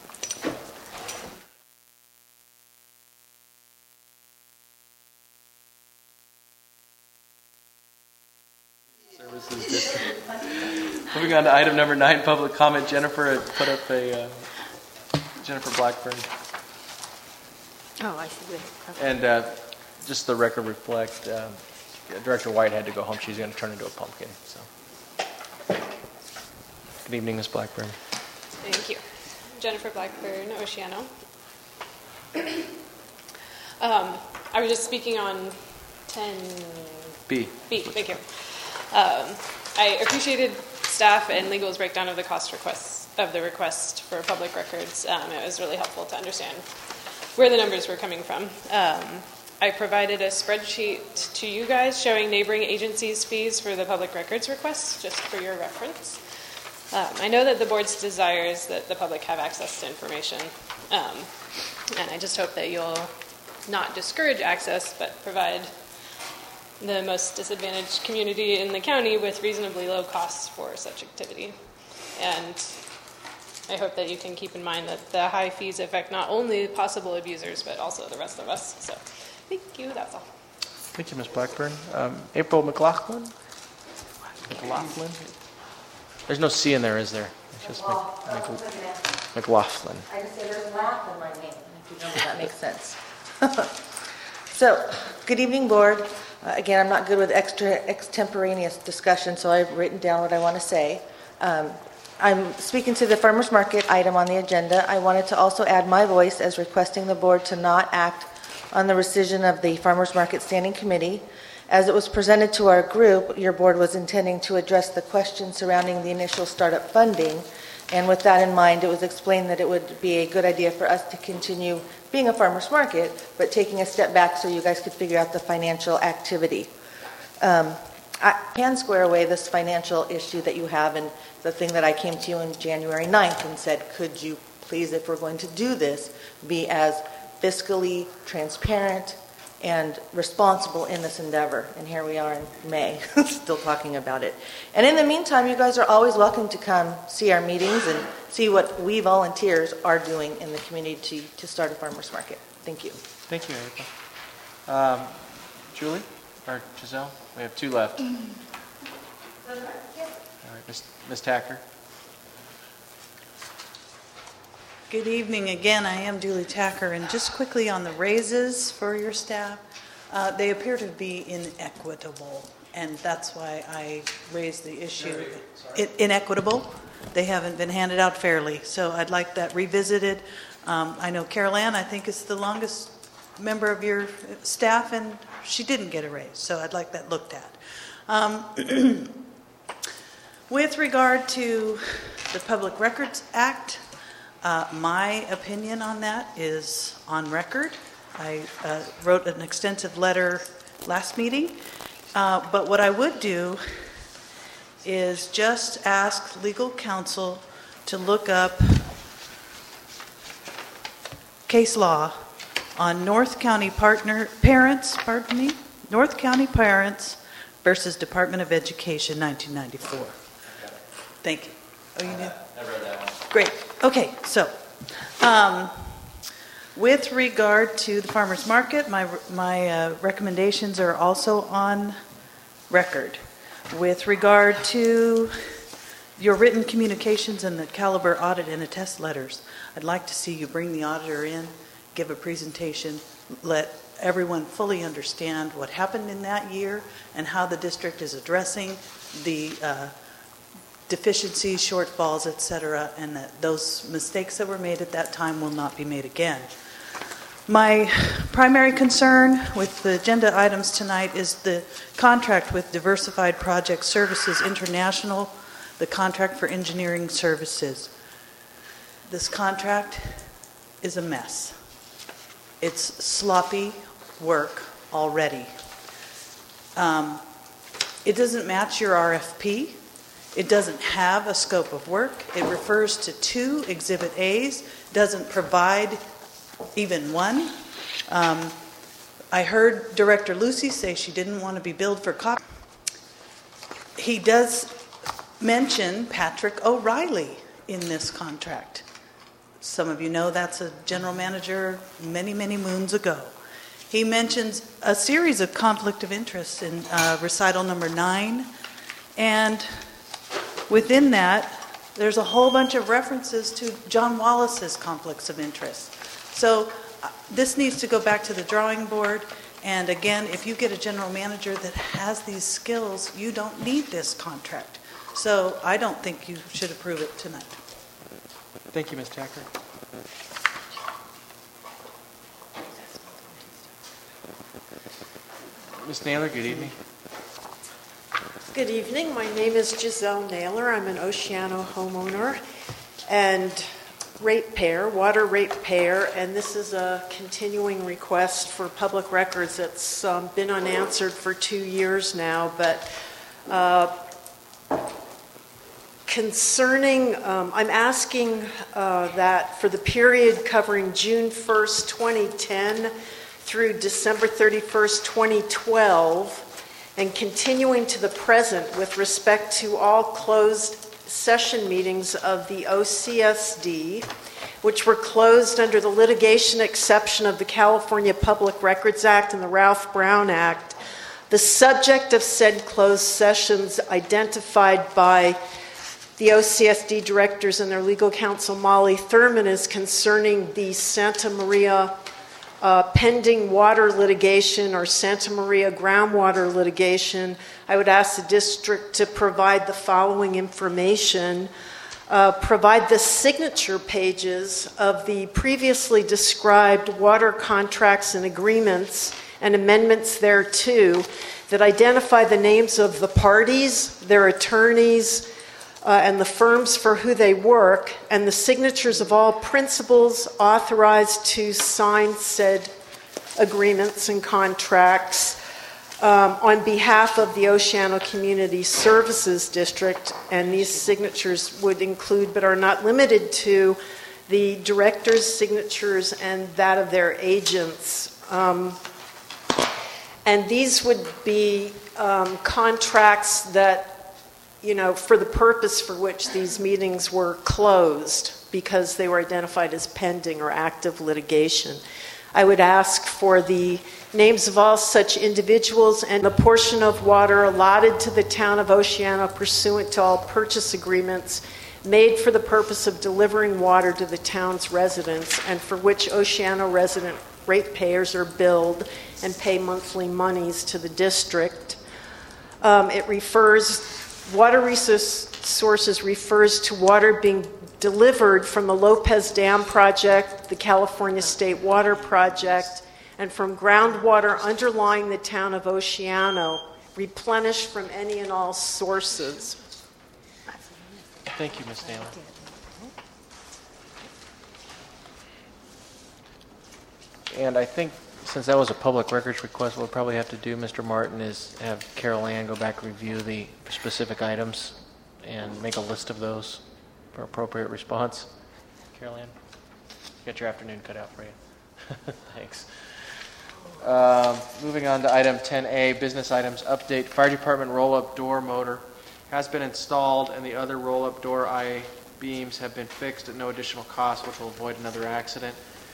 Services District. Moving on to item number 9, public comment. Jennifer had put up a Jennifer Blackburn. Oh, I see. Good. Okay. And just the record reflect, Director White had to go home. She's going to turn into a pumpkin. So, good evening, Ms. Blackburn. Thank you. Jennifer Blackburn, Oceano. I was just speaking on 10B. Thank you. I appreciated staff and legal's breakdown of the cost requests of the request for public records. It was really helpful to understand where the numbers were coming from. I provided a spreadsheet to you guys showing neighboring agencies' fees for the public records requests, just for your reference. I know that the board's desire is that the public have access to information, and I just hope that you'll not discourage access, but provide the most disadvantaged community in the county with reasonably low costs for such activity. And I hope that you can keep in mind that the high fees affect not only possible abusers, but also the rest of us. So, thank you. That's all. Thank you, Ms. Blackburn. April McLaughlin? McLaughlin? There's no C in there, is there? It's just McLaughlin. I just say there's a laugh in my name, if you know that makes sense. So, good evening, board. Again, I'm not good with extemporaneous discussion, so I've written down what I want to say. I'm speaking to the farmers market item on the agenda. I wanted to also add my voice as requesting the board to not act on the rescission of the farmers market standing committee. As it was presented to our group, your board was intending to address the question surrounding the initial startup funding. And with that in mind, it was explained that it would be a good idea for us to continue being a farmer's market, but taking a step back so you guys could figure out the financial activity. I can square away this financial issue that you have, and the thing that I came to you on January 9th and said, could you please, if we're going to do this, be as fiscally transparent and responsible in this endeavor. And here we are in May, still talking about it. And in the meantime, you guys are always welcome to come see our meetings and see what we volunteers are doing in the community to start a farmer's market. Thank you. Thank you, April. Julie or Giselle? We have 2 left. All right, Ms. Tacker. Good evening again. I am Julie Tacker, and just quickly on the raises for your staff, they appear to be inequitable, and that's why I raised the issue. Inequitable. They haven't been handed out fairly, so I'd like that revisited. I know Carol Ann, I think, is the longest member of your staff, and she didn't get a raise, so I'd like that looked at. With regard to the Public Records Act, my opinion on that is on record. I wrote an extensive letter last meeting, but what I would do is just ask legal counsel to look up case law on North County parents versus Department of Education, 1994. Thank you. Oh, you did? I read that one. Great. Okay, so With regard to the farmers market, my recommendations are also on record. With regard to your written communications and the caliber audit and attest letters, I'd like to see you bring the auditor in, give a presentation, let everyone fully understand what happened in that year and how the district is addressing the deficiencies, shortfalls, etc., and that those mistakes that were made at that time will not be made again. My primary concern with the agenda items tonight is the contract with Diversified Project Services International, the contract for engineering services. This contract is a mess. It's sloppy work already. It doesn't match your RFP. It doesn't have a scope of work. It refers to 2 Exhibit A's, doesn't provide even one. I heard Director Lucy say she didn't want to be billed for copy. He does mention Patrick O'Reilly in this contract. Some of you know that's a general manager many, many moons ago. He mentions a series of conflict of interest in recital number 9, and within that, there's a whole bunch of references to John Wallace's conflicts of interest. So this needs to go back to the drawing board. And again, if you get a general manager that has these skills, you don't need this contract. So I don't think you should approve it tonight. Thank you, Ms. Tacker. Ms. Naylor, good evening. Good evening. My name is Giselle Naylor. I'm an Oceano homeowner and water ratepayer, and this is a continuing request for public records that's been unanswered for 2 years now. But I'm asking that for the period covering June 1st, 2010 through December 31st, 2012, and continuing to the present with respect to all closed session meetings of the OCSD, which were closed under the litigation exception of the California Public Records Act and the Ralph Brown Act. The subject of said closed sessions identified by the OCSD directors and their legal counsel, Molly Thurman, is concerning the Santa Maria pending water litigation or Santa Maria groundwater litigation. I would ask the district to provide the following information. Provide the signature pages of the previously described water contracts and agreements and amendments thereto that identify the names of the parties, their attorneys, and the firms for who they work, and the signatures of all principals authorized to sign said agreements and contracts on behalf of the Oceano Community Services District. And these signatures would include, but are not limited to, the director's signatures and that of their agents. And these would be contracts that, for the purpose for which these meetings were closed, because they were identified as pending or active litigation. I would ask for the names of all such individuals and the portion of water allotted to the town of Oceano pursuant to all purchase agreements made for the purpose of delivering water to the town's residents and for which Oceano resident ratepayers are billed and pay monthly monies to the district. Water Resources refers to water being delivered from the Lopez Dam project, the California State Water Project, and from groundwater underlying the town of Oceano, replenished from any and all sources. Thank you, Ms. Naylor. And I think since that was a public records request, what we'll probably have to do, Mr. Martin, is have Carol Ann go back and review the specific items and make a list of those for appropriate response. Carol Ann, you got your afternoon cut out for you. Thanks. Moving on to item 10A, business items update. Fire department roll-up door motor has been installed and the other roll-up door I-beams have been fixed at no additional cost, which will avoid another accident.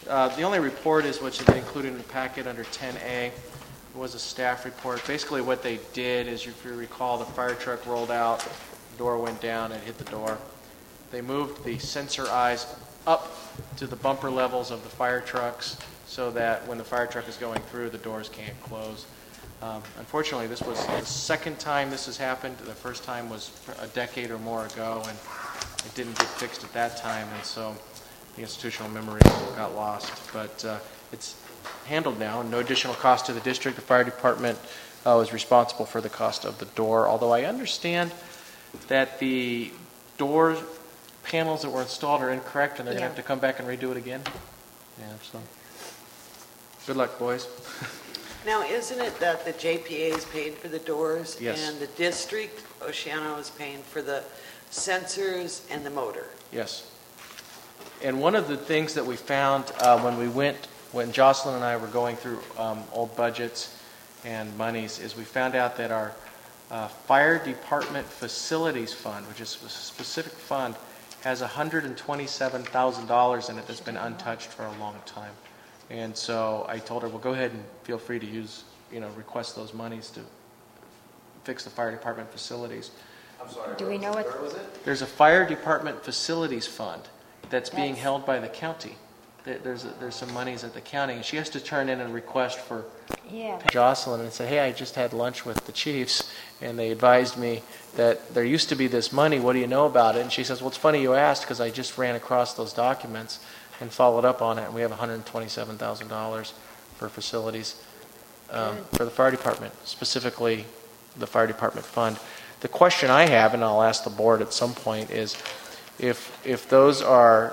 The only report is what's been included in the packet under 10A. It was a staff report. Basically what they did is, if you recall, the fire truck rolled out, the door went down and hit the door. They moved the sensor eyes up to the bumper levels of the fire trucks so that when the fire truck is going through, the doors can't close. Unfortunately, this was the second time this has happened. The first time was a decade or more ago, and it didn't get fixed at that time, and so the institutional memory got lost. But it's handled now, no additional cost to the district. The fire department was responsible for the cost of the door, although I understand that the door panels that were installed are incorrect, and they're going to have to come back and redo it again. Yeah, so good luck, boys. Now, isn't it that the JPA is paying for the doors? Yes. And the district, Oceano, is paying for the sensors and the motor? Yes. And one of the things that we found when Jocelyn and I were going through old budgets and monies, is we found out that our fire department facilities fund, which is a specific fund, has $127,000 in it that's been untouched for a long time. And so I told her, well, go ahead and feel free to use, request those monies to fix the fire department facilities. I'm sorry. Do we know what? Where was it? There's a fire department facilities fund that's being held by the county. There's some monies at the county, and she has to turn in a request for Jocelyn and say, hey, I just had lunch with the chiefs, and they advised me that there used to be this money. What do you know about it? And she says, well, it's funny you asked, because I just ran across those documents and followed up on it, and we have $127,000 for facilities for the fire department, specifically the fire department fund. The question I have, and I'll ask the board at some point, is if those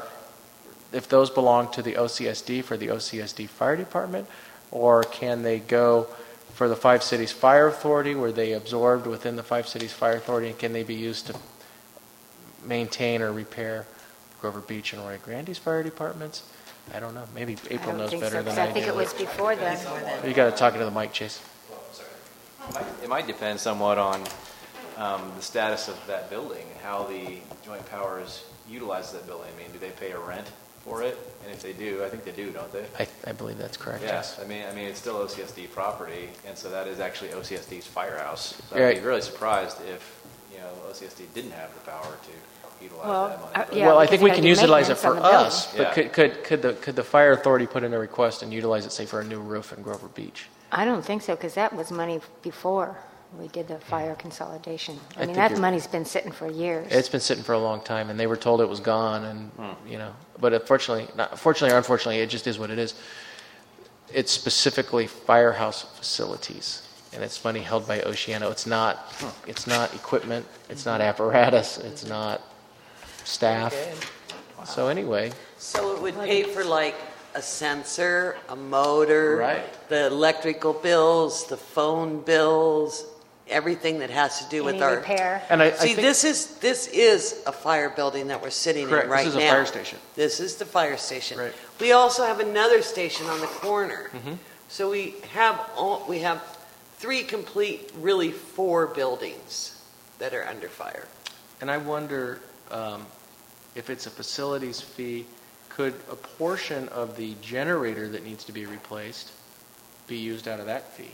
belong to the OCSD for the OCSD fire department, or can they go for the Five Cities Fire Authority, where they absorbed within the Five Cities Fire Authority, and can they be used to maintain or repair Grover Beach and Roy Grande's fire departments? I don't know. Maybe April knows better than I do. I think it was before then. You got to talk into the mic, Chase. It might depend somewhat on the status of that building and how the Joint Powers utilize that building. I mean, do they pay a rent for it? And if they do, I think they do, don't they? I believe that's correct. Yes. I mean, it's still OCSD property, and so that is actually OCSD's firehouse. So Yeah. I'd be really surprised if OCSD didn't have the power to utilize that money. Well, I think we can utilize it for us, but Yeah. could the fire authority put in a request and utilize it, say, for a new roof in Grover Beach? I don't think so, because that was money before we did the fire consolidation. I mean, think that you're- money's been sitting for years. It's been sitting for a long time, and they were told it was gone, and but fortunately or unfortunately, it just is what it is. It's specifically firehouse facilities, and it's money held by Oceano. It's not equipment, it's not apparatus, it's not staff. So anyway, So it would pay for like a sensor, a motor, the electrical bills, the phone bills, everything that has to do with Any our repair. And I See, think- this is a fire building that we're sitting Correct. in right now. This is a fire station. This is the fire station. Right. We also have another station on the corner. So we have really four buildings that are under fire. and I wonder if it's a facilities fee, could a portion of the generator that needs to be replaced be used out of that fee?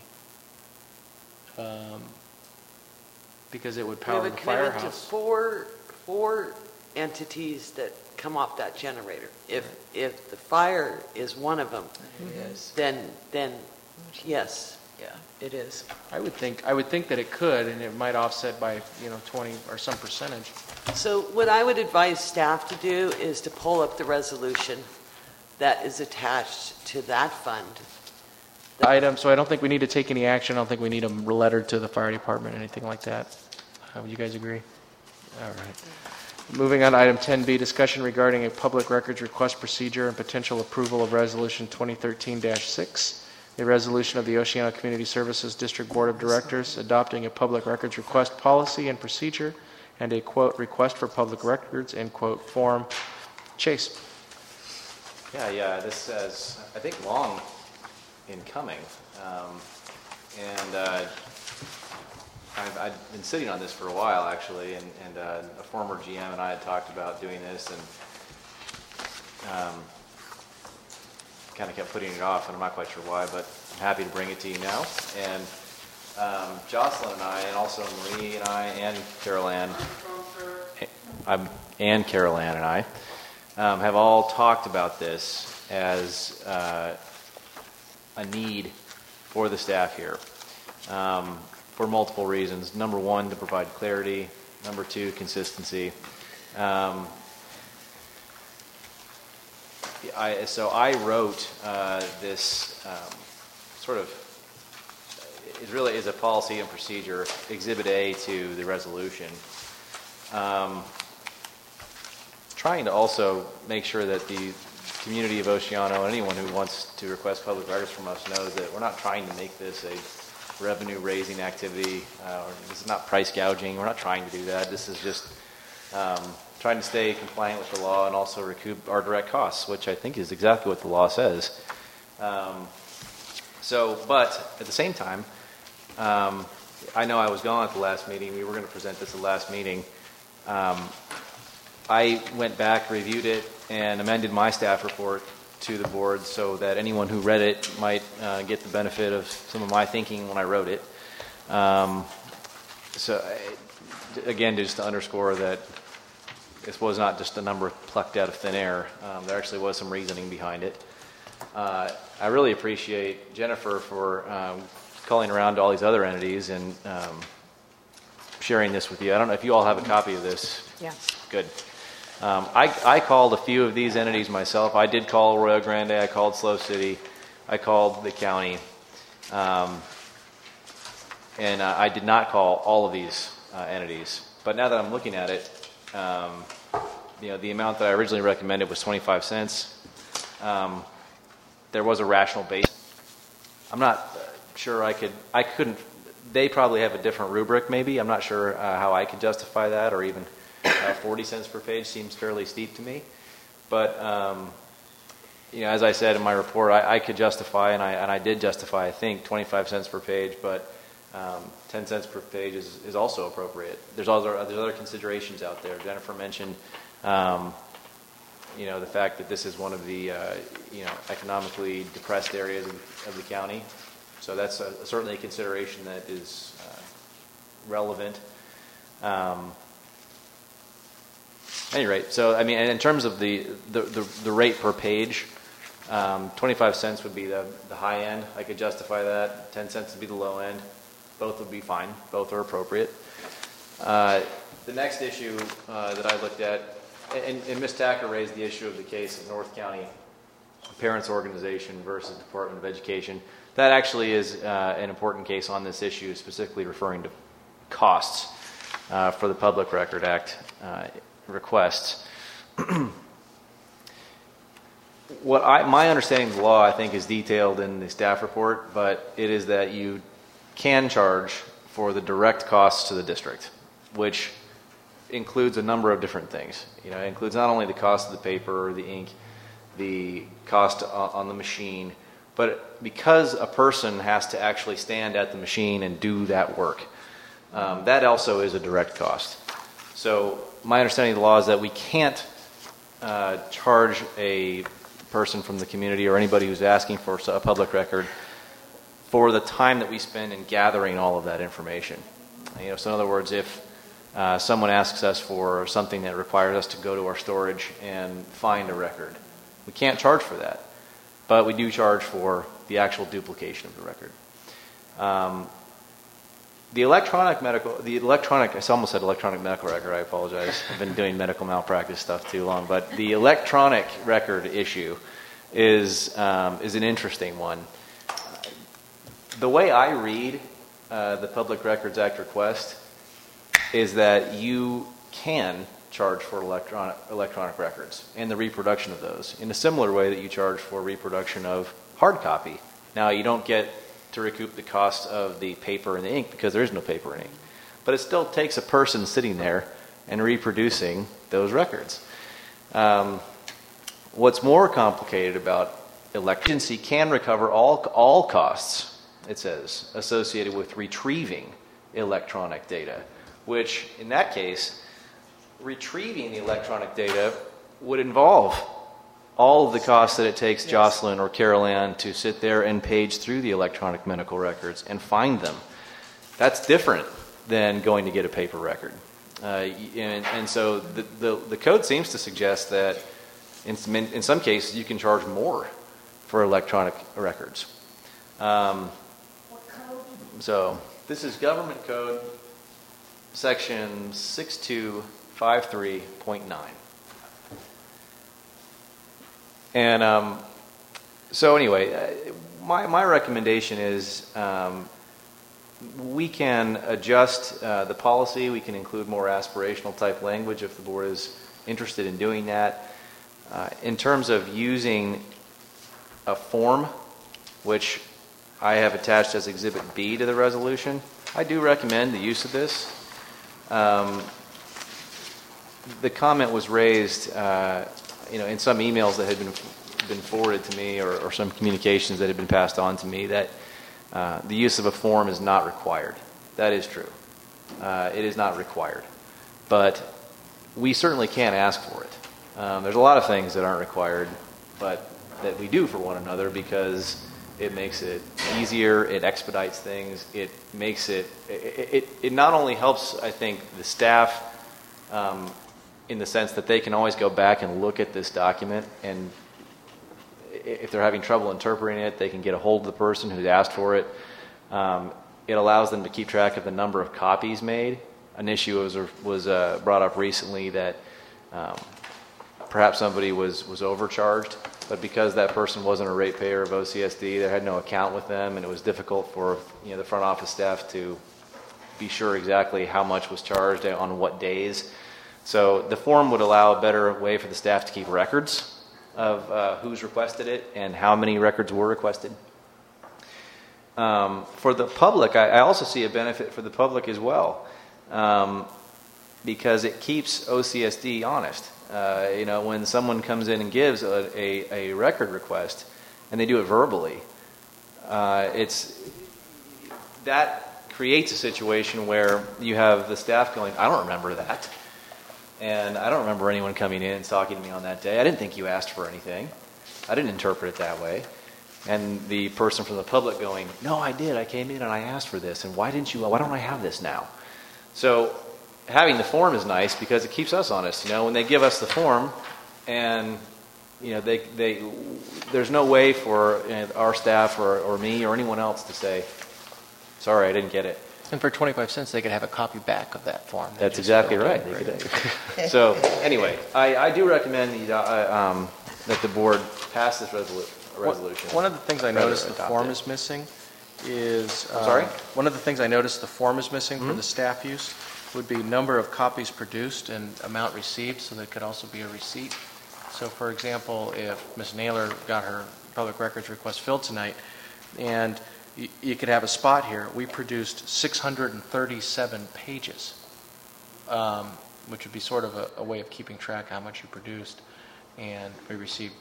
Because it would We power have a the commitment to firehouse. four entities that come off that generator. If the fire is one of them, then yes, yeah, it is. I would think that it could, and it might offset by 20 or some percentage. So what I would advise staff to do is to pull up the resolution that is attached to that fund. Item. So I don't think we need to take any action. I don't think we need a letter to the fire department or anything like that. Would you guys agree? All right. Moving on to item 10B, discussion regarding a public records request procedure and potential approval of resolution 2013-6, a resolution of the Oceano Community Services District Board of Directors adopting a public records request policy and procedure and a, quote, request for public records, end quote, form. Chase. Yeah, this has, I think, long in coming. I've been sitting on this for a while, actually, and a former GM and I had talked about doing this, and kind of kept putting it off, and I'm not quite sure why, but I'm happy to bring it to you now. And Jocelyn and I, and also Marie and I, and Carol Ann, and I have all talked about this as a need for the staff here for multiple reasons. Number one, to provide clarity. Number two, consistency. So I wrote this sort of, it really is a policy and procedure, Exhibit A to the resolution. Trying to also make sure that the community of Oceano and anyone who wants to request public records from us knows that we're not trying to make this a revenue-raising activity. This is not price gouging. We're not trying to do that. This is just trying to stay compliant with the law and also recoup our direct costs, which I think is exactly what the law says. But at the same time, I know I was gone at the last meeting. We were going to present this at the last meeting. I went back, reviewed it, and amended my staff report to the board so that anyone who read it might get the benefit of some of my thinking when I wrote it. Again, just to underscore that this was not just a number plucked out of thin air. There actually was some reasoning behind it. I really appreciate Jennifer for calling around to all these other entities and sharing this with you. I don't know if you all have a copy of this. Yeah. Good. I called a few of these entities myself. I did call Arroyo Grande. I called Slow City. I called the county. And I did not call all of these entities. But now that I'm looking at it, the amount that I originally recommended was 25 cents. There was a rational base. I'm not sure I couldn't, they probably have a different rubric maybe. I'm not sure how I could justify that, or even 40 cents per page seems fairly steep to me. But, as I said in my report, I could justify, and I did justify, I think, 25 cents per page, but 10 cents per page is also appropriate. There's other considerations out there. Jennifer mentioned, the fact that this is one of the, economically depressed areas of the county. So that's certainly a consideration that is relevant. At any rate, so and in terms of the rate per page, 25 cents would be the high end. I could justify that. 10 cents would be the low end. Both would be fine. Both are appropriate. The next issue that I looked at, and Ms. Tacker raised the issue of the case of North County Parents Organization versus Department of Education. That actually is an important case on this issue, specifically referring to costs for the Public Record Act requests. My understanding of the law, I think, is detailed in the staff report, but it is that you can charge for the direct costs to the district, which includes a number of different things. It includes not only the cost of the paper or the ink, the cost on the machine, but because a person has to actually stand at the machine and do that work, that also is a direct cost. So my understanding of the law is that we can't charge a person from the community or anybody who's asking for a public record for the time that we spend in gathering all of that information. So in other words, if someone asks us for something that requires us to go to our storage and find a record, we can't charge for that, but we do charge for the actual duplication of the record. I almost said electronic medical record, I apologize. I've been doing medical malpractice stuff too long, but the electronic record issue is an interesting one. The way I read the Public Records Act request is that you can charge for electronic records and the reproduction of those in a similar way that you charge for reproduction of hard copy. Now, you don't get to recoup the cost of the paper and the ink because there is no paper and ink, but it still takes a person sitting there and reproducing those records. What's more complicated about agency can recover all costs, it says, associated with retrieving electronic data, which in that case, retrieving the electronic data would involve all of the costs that it takes Jocelyn or Carol Ann to sit there and page through the electronic medical records and find them. That's different than going to get a paper record. And so the code seems to suggest that in some cases you can charge more for electronic records. So this is Government Code Section 6253.9. And so anyway, my recommendation is we can adjust the policy. We can include more aspirational type language if the board is interested in doing that. In terms of using a form, which I have attached as Exhibit B to the resolution, I do recommend the use of this. The comment was raised, in some emails that had been forwarded to me, or some communications that had been passed on to me, that the use of a form is not required. That is true. It is not required, but we certainly can ask for it. There's a lot of things that aren't required, but that we do for one another because it makes it easier, it expedites things, it makes it not only helps, I think, the staff in the sense that they can always go back and look at this document, and if they're having trouble interpreting it, they can get a hold of the person who's asked for it. It allows them to keep track of the number of copies made. An issue was brought up recently that perhaps somebody was overcharged, but because that person wasn't a ratepayer of OCSD, they had no account with them, and it was difficult for the front office staff to be sure exactly how much was charged on what days. So the form would allow a better way for the staff to keep records of who's requested it and how many records were requested. For the public, I also see a benefit for the public as well, because it keeps OCSD honest. When someone comes in and gives a record request, and they do it verbally, that creates a situation where you have the staff going, I don't remember that. And I don't remember anyone coming in and talking to me on that day. I didn't think you asked for anything. I didn't interpret it that way. And the person from the public going, no, I did. I came in and I asked for this. And why don't I have this now? So having the form is nice because it keeps us honest. When they give us the form, and there's no way for our staff or me or anyone else to say, sorry, I didn't get it. And for 25 cents, they could have a copy back of that form. That's exactly right. So anyway, I do recommend that the board pass this resolution. One of the things I noticed the form is missing is... sorry? One of the things I noticed the form is missing for the staff use would be number of copies produced and amount received, so there could also be a receipt. So, for example, if Ms. Naylor got her public records request filled tonight, and you could have a spot here, we produced 637 pages, which would be sort of a way of keeping track how much you produced, and we received,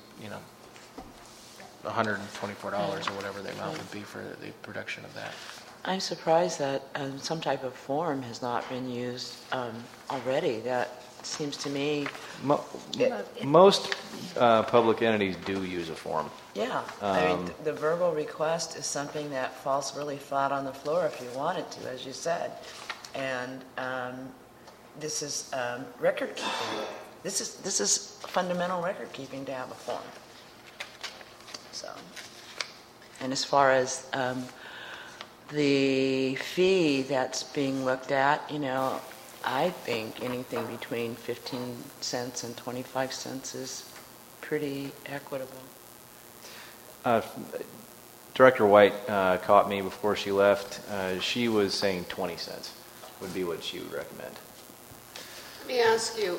$124 or whatever the amount would be for the production of that. I'm surprised that some type of form has not been used already. That seems to me... Most public entities do use a form. Yeah. The verbal request is something that falls really flat on the floor if you want it to, as you said. And this is record keeping. This is fundamental record keeping to have a form. So, and as far as the fee that's being looked at, I think anything between 15 cents and 25 cents is pretty equitable. Director White caught me before she left. She was saying 20 cents would be what she would recommend. Let me ask you,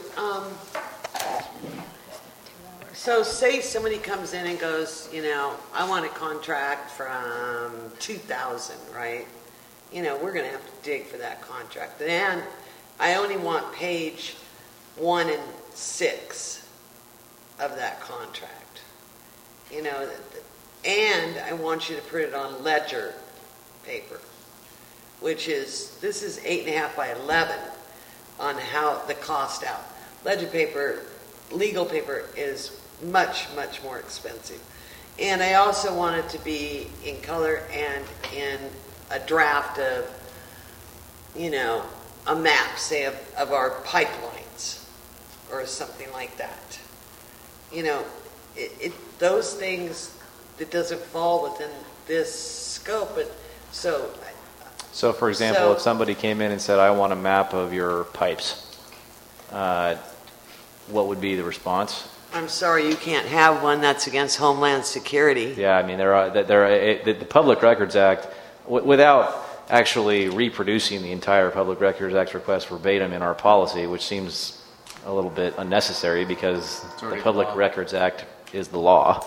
so say somebody comes in and goes, I want a contract from 2000, right? We're going to have to dig for that contract. And I only want page 1 and 6 of that contract. And I want you to put it on ledger paper, this is 8.5 by 11 on how the cost out. Ledger paper, legal paper is much, much more expensive. And I also want it to be in color and in a draft of, you know, a map, say, of our pipelines or something like that. You know, those things, it doesn't fall within this scope, but so... So, for example, if somebody came in and said, I want a map of your pipes, what would be the response? I'm sorry, you can't have one. That's against Homeland Security. Yeah, I mean, the Public Records Act, without actually reproducing the entire Public Records Act request verbatim in our policy, which seems a little bit unnecessary because the Public Records Act is the law.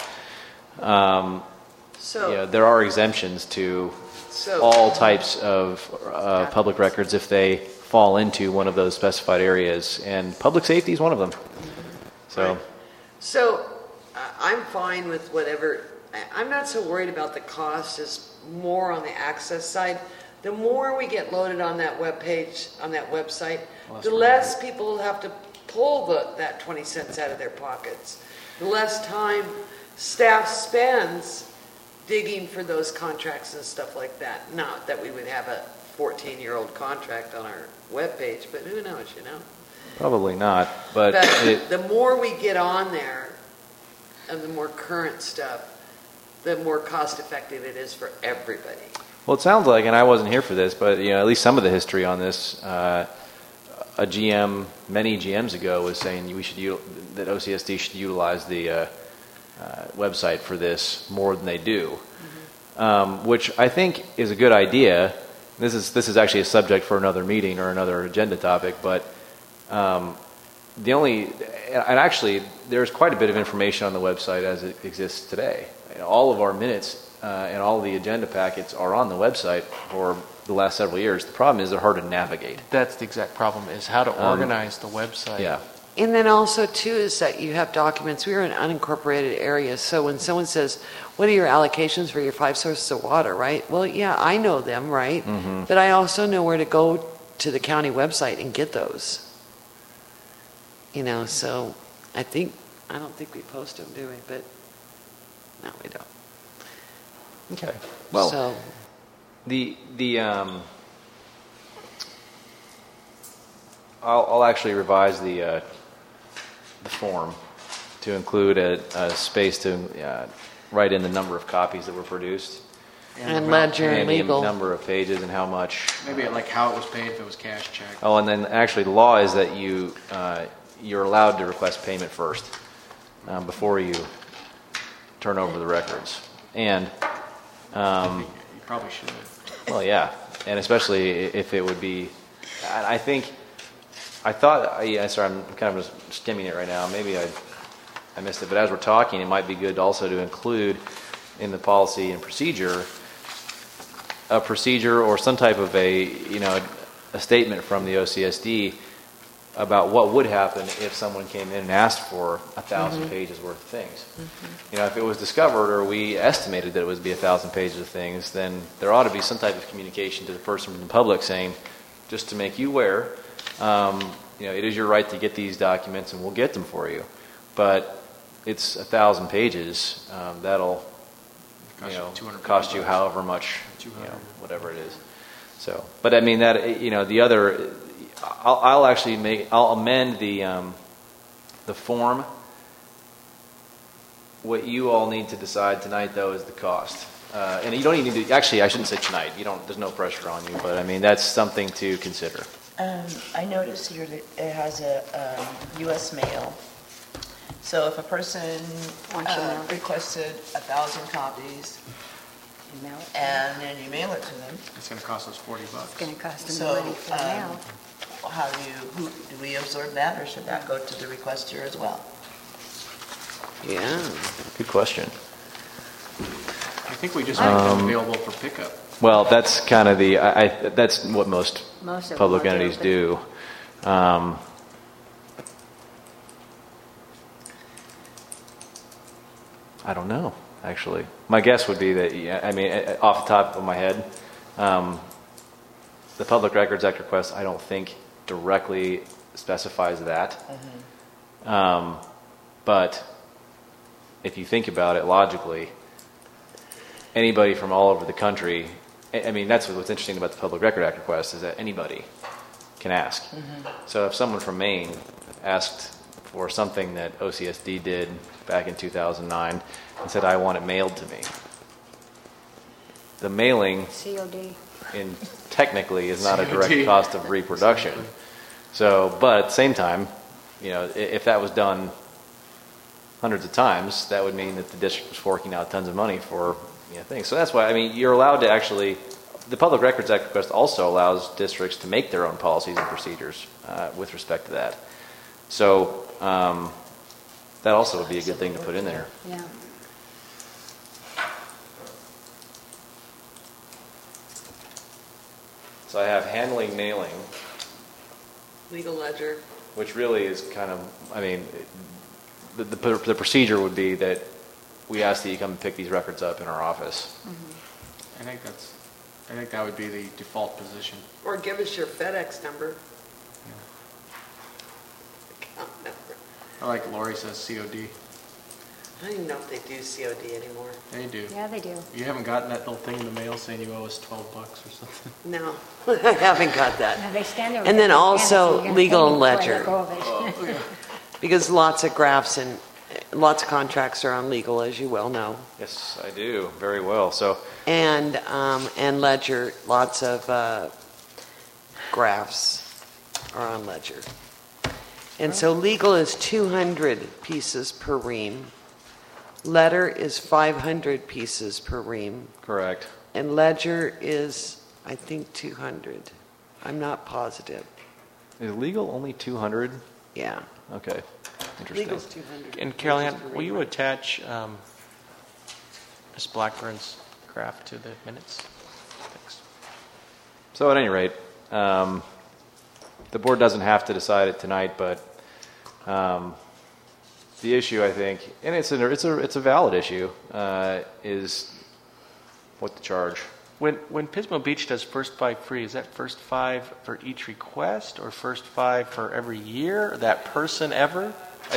There are exemptions to all types of public records if they fall into one of those specified areas, and public safety is one of them. So, right. So I'm fine with whatever. I'm not so worried about the cost as more on the access side. The more we get loaded on that web page, on that website, the less people will have to pull that 20 cents out of their pockets. The less time staff spends digging for those contracts and stuff like that. Not that we would have a 14-year-old contract on our webpage, but who knows, you know? Probably not. But the more we get on there and the more current stuff, the more cost-effective it is for everybody. Well, it sounds like, and I wasn't here for this, but you know, at least some of the history on this, a GM many GMs ago was saying that OCSD should utilize the website for this more than they do, which I think is a good idea. This is actually a subject for another meeting or another agenda topic, but actually there's quite a bit of information on the website as it exists today. You know, all of our minutes and all of the agenda packets are on the website for the last several years. The problem is they're hard to navigate. That's the exact problem, is how to organize the website. Yeah. And then also, too, is that you have documents. We are in unincorporated areas, so when someone says, what are your allocations for your 5 sources of water, right? Well, yeah, I know them, right? Mm-hmm. But I also know where to go to the county website and get those. You know, so I don't think we post them, do we? But no, we don't. Okay. Well, so, I'll actually revise the form to include a space to write in the number of copies that were produced. And ledger and legal. The number of pages and how much. Maybe like how it was paid, if it was cash check. Oh, and then actually the law is that you're allowed to request payment first before you turn over the records. And you probably should. Well, yeah, and especially if it would be, I thought, sorry, I'm kind of just skimming it right now. Maybe I missed it, but as we're talking, it might be good also to include in the policy and procedure a procedure or some type of a statement from the OCSD about what would happen if someone came in and asked for 1,000 pages worth of things. You know, if it was discovered or we estimated that it would be 1,000 pages of things, then there ought to be some type of communication to the person from the public saying, just to make you aware, it is your right to get these documents and we'll get them for you. But it's 1,000 pages. That'll cost you however much, whatever it is. So, but I mean that the other. I'll amend the form. What you all need to decide tonight, though, is the cost. And you don't even need to. Actually, I shouldn't say tonight. There's no pressure on you, but I mean that's something to consider. I noticed here that it has a U.S. mail. So if a person requested 1,000 copies, and then you mail it to them, it's going to cost us $40. It's going to cost them money for the mail. Do we absorb that, or should that go to the requester as well? Yeah. Good question. I think we just make them available for pickup. Well, that's kind of that's what most public entities do. I don't know, actually. My guess would be that, off the top of my head, the Public Records Act request, I don't think directly specifies that. But if you think about it logically, anybody from all over the country, I mean, that's what's interesting about the Public Record Act request, is that anybody can ask. So if someone from Maine asked for something that OCSD did back in 2009 and said, I want it mailed to me, the mailing COD. technically is not a direct cost of reproduction. So, but at the same time, if that was done hundreds of times, that would mean that the district was forking out tons of money for things. So that's why, I mean, you're allowed to actually, the Public Records Act request also allows districts to make their own policies and procedures with respect to that. So that also would be a good thing to put in there. Yeah. So I have handling mailing, Legal ledger. which really is kind of, I mean, the procedure would be that we ask that you come and pick these records up in our office. I think that would be the default position. Or give us your FedEx number. I like Lori says COD. I don't even know if they do COD anymore. They do. Yeah, they do. You haven't gotten that little thing in the mail saying you owe us $12 or something? No, I haven't got that. No, they stand there. And then also you're legal and gonna pay me ledger. before I let go of it. Because lots of graphs and lots of contracts are on legal, as you well know. Yes, I do. Very well. So, And ledger, lots of graphs are on ledger. And so legal is 200 pieces per ream. Letter is 500 pieces per ream. correct. And ledger is, I think, 200. I'm not positive. Is legal only 200? Yeah. Okay. Interesting. Legal's 200. And Carol Ann, will you attach Ms. Blackburn's graph to the minutes? Thanks. So at any rate, the board doesn't have to decide it tonight, but the issue, I think, and it's a valid issue, is what to charge. When Pismo Beach does first 5 free, is that first 5 for each request or first 5 for every year? That person ever?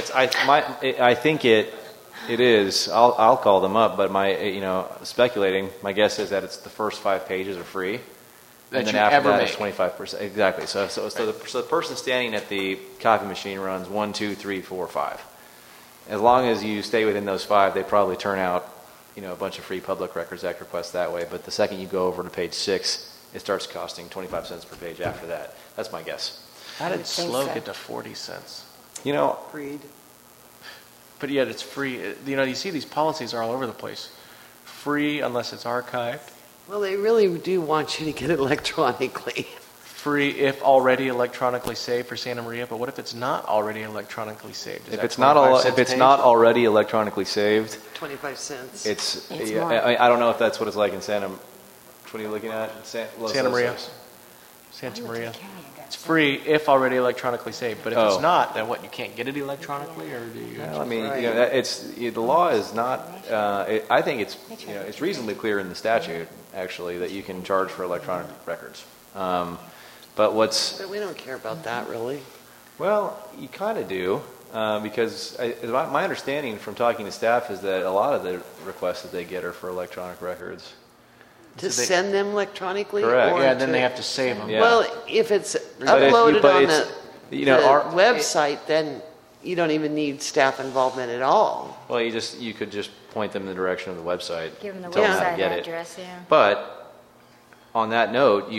I think it is. I'll call them up, but speculating, my guess is that it's the first 5 pages are free. That and then you after ever that make. is 25%. Exactly. So the person standing at the copy machine runs 1, 2, 3, 4, 5. As long as you stay within those 5, they probably turn out a bunch of free Public Records Act requests that way. But the second you go over to page 6, it starts costing 25 cents per page after that. That's my guess. How did SLO get to 40 cents? Read. But yet it's free. You see these policies are all over the place. Free unless it's archived. Well, they really do want you to get it electronically. Free if already electronically saved for Santa Maria, but what if it's not already electronically saved? If it's not already electronically saved, 25 cents. it's more. I don't know if that's what it's like in Santa. What are you looking at? Santa Maria. Santa Maria. It's free if already electronically saved, but if it's not, then what? You can't get it electronically, or do you? Well, I mean, the law is not. I think it's reasonably clear in the statute actually that you can charge for electronic records. But we don't care about that, really. Well, you kind of do, because my understanding from talking to staff is that a lot of the requests that they get are for electronic records. To send them electronically? Correct. Or Yeah, and then they have to save them. Yeah. Well, if it's uploaded on the our website, then you don't even need staff involvement at all. Well, you could just point them in the direction of the website. Give them the tell how to website get address, it. yeah. But on that note,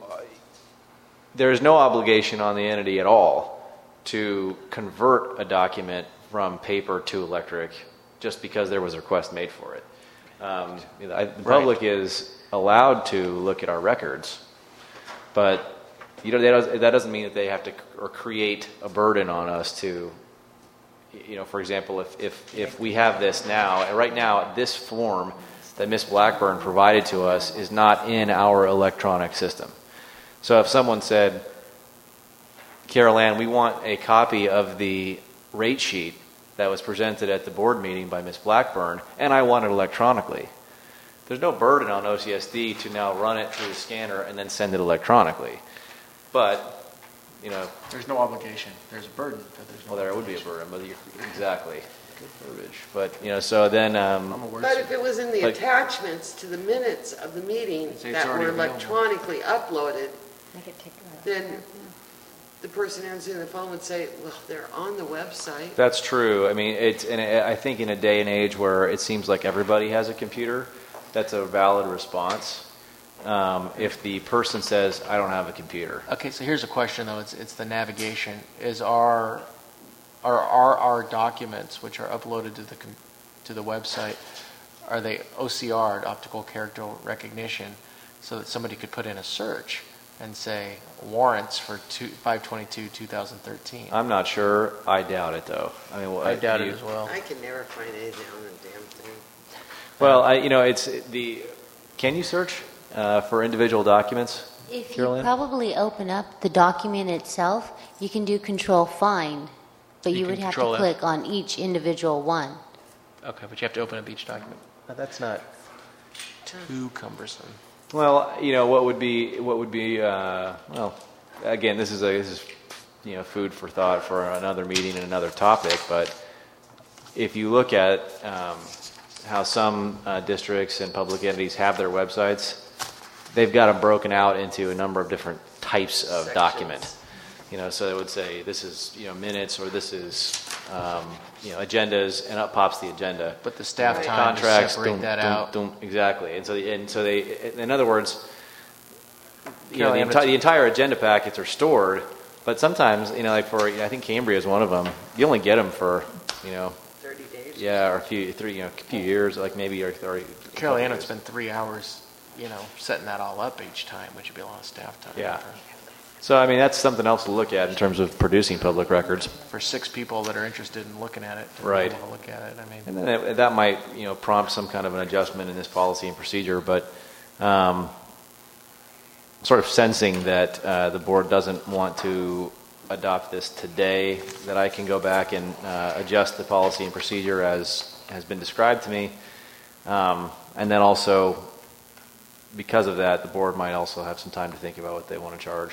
there is no obligation on the entity at all to convert a document from paper to electric just because there was a request made for it. The public is allowed to look at our records, but that doesn't mean that they have to create a burden on us to, for example, if we have this now, and right now this form that Ms. Blackburn provided to us is not in our electronic system. So if someone said, Carol Ann, we want a copy of the rate sheet that was presented at the board meeting by Ms. Blackburn, and I want it electronically. There's no burden on OCSD to now run it through the scanner and then send it electronically. But, There's no obligation. There's a burden, but there's no there would be a burden, but exactly. verbiage. But, so then, But if it was in the But- attachments to the minutes of the meeting Say it's that were already available. electronically uploaded, Make it take then the person answering the phone would say, well, they're on the website. that's true. I mean, I think in a day and age where it seems like everybody has a computer, that's a valid response. If the person says, I don't have a computer. Okay, so here's a question though. It's the navigation. Are our documents which are uploaded to the website, are they OCR, optical character recognition, so that somebody could put in a search and say warrants for 5/22/2013? I'm not sure. I doubt it, though. I mean, I doubt it as well. I can never find anything on the damn thing. Well, can you search for individual documents, If you Carolyn? probably open up the document itself, you can do control find, but You you can would have control to F. click on each individual one. Okay, but you have to open up each document. Now, that's not too cumbersome. Well, what would be well, again, this is food for thought for another meeting and another topic. But if you look at how some districts and public entities have their websites, they've got them broken out into a number of different types of Sections. document. So they would say this is minutes, or this is agendas, and up pops the agenda. But the staff Right. time to Contracts, separate that out. exactly. And so they, in other words, Carolyn, the entire agenda packets are stored. But sometimes, like I think Cambria is one of them. You only get them for 30 days. or a few years, like maybe or Carolyn, it's been 3 hours, setting that all up each time, which would be a lot of staff time. Yeah. So I mean, that's something else to look at in terms of producing public records. For 6 people that are interested in looking at it, to Right. be able to look at it. I mean, And then that might, prompt some kind of an adjustment in this policy and procedure, but sort of sensing that the board doesn't want to adopt this today, that I can go back and adjust the policy and procedure as has been described to me. And then also, because of that, the board might also have some time to think about what they want to charge.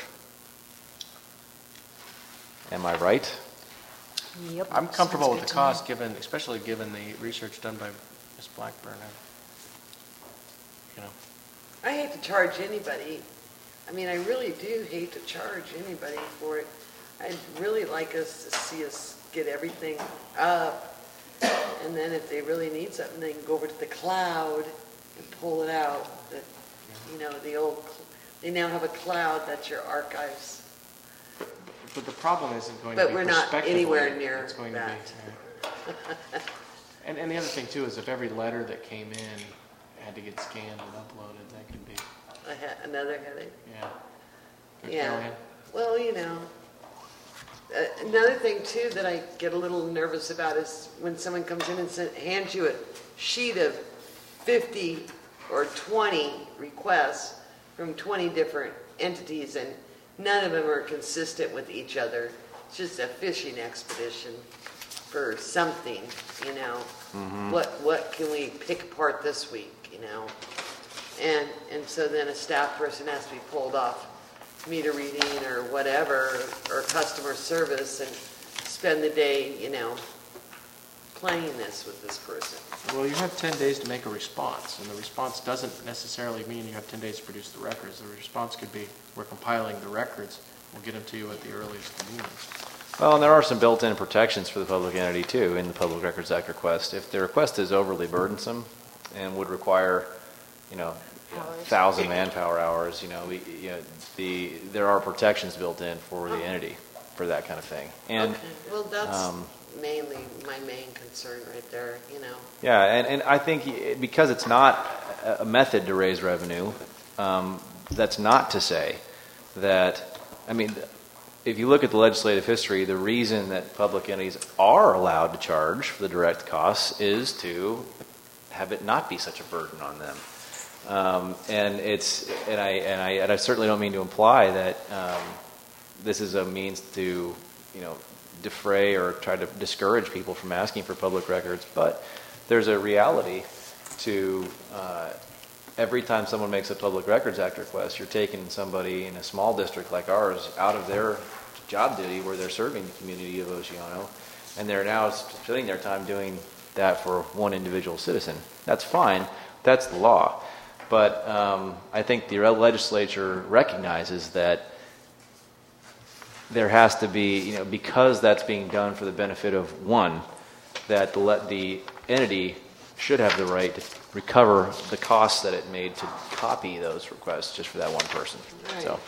Am I right? Yep. I'm comfortable with the Sounds good cost, especially given the research done by Ms. Blackburn. I hate to charge anybody. I mean, I really do hate to charge anybody for it. I'd really like us to see us get everything up. And then if they really need something, they can go over to the cloud and pull it out. They now have a cloud that's your archives. But the problem isn't going to But be we're not prospectively. anywhere near It's going that. to be. And the other thing too is if every letter that came in had to get scanned and uploaded, that could be, Another headache. yeah. Yeah. Carolyn? Well, another thing too that I get a little nervous about is when someone comes in and hands you a sheet of 50 or 20 requests from 20 different entities, and none of them are consistent with each other. It's just a fishing expedition for something, What can we pick apart this week, And so then a staff person has to be pulled off meter reading or whatever, or customer service, and spend the day, playing this with this person. Well, you have 10 days to make a response, and the response doesn't necessarily mean you have 10 days to produce the records. The response could be, we're compiling the records, we'll get them to you at the earliest convenience. Well, and there are some built-in protections for the public entity, too, in the Public Records Act request. If the request is overly burdensome and would require, 1,000 manpower hours, there are protections built in for the entity for that kind of thing. And Okay. Well, that's mainly my main concern right there, yeah, and I think because it's not a method to raise revenue, that's not to say that, if you look at the legislative history, the reason that public entities are allowed to charge for the direct costs is to have it not be such a burden on them. And I certainly don't mean to imply that this is a means to, defray or try to discourage people from asking for public records, but there's a reality to every time someone makes a Public Records Act request, you're taking somebody in a small district like ours out of their job duty where they're serving the community of Oceano and they're now spending their time doing that for one individual citizen. That's fine. That's the law. But I think the legislature recognizes that there has to be, because that's being done for the benefit of one, that the entity should have the right to recover the costs that it made to copy those requests just for that one person. Right.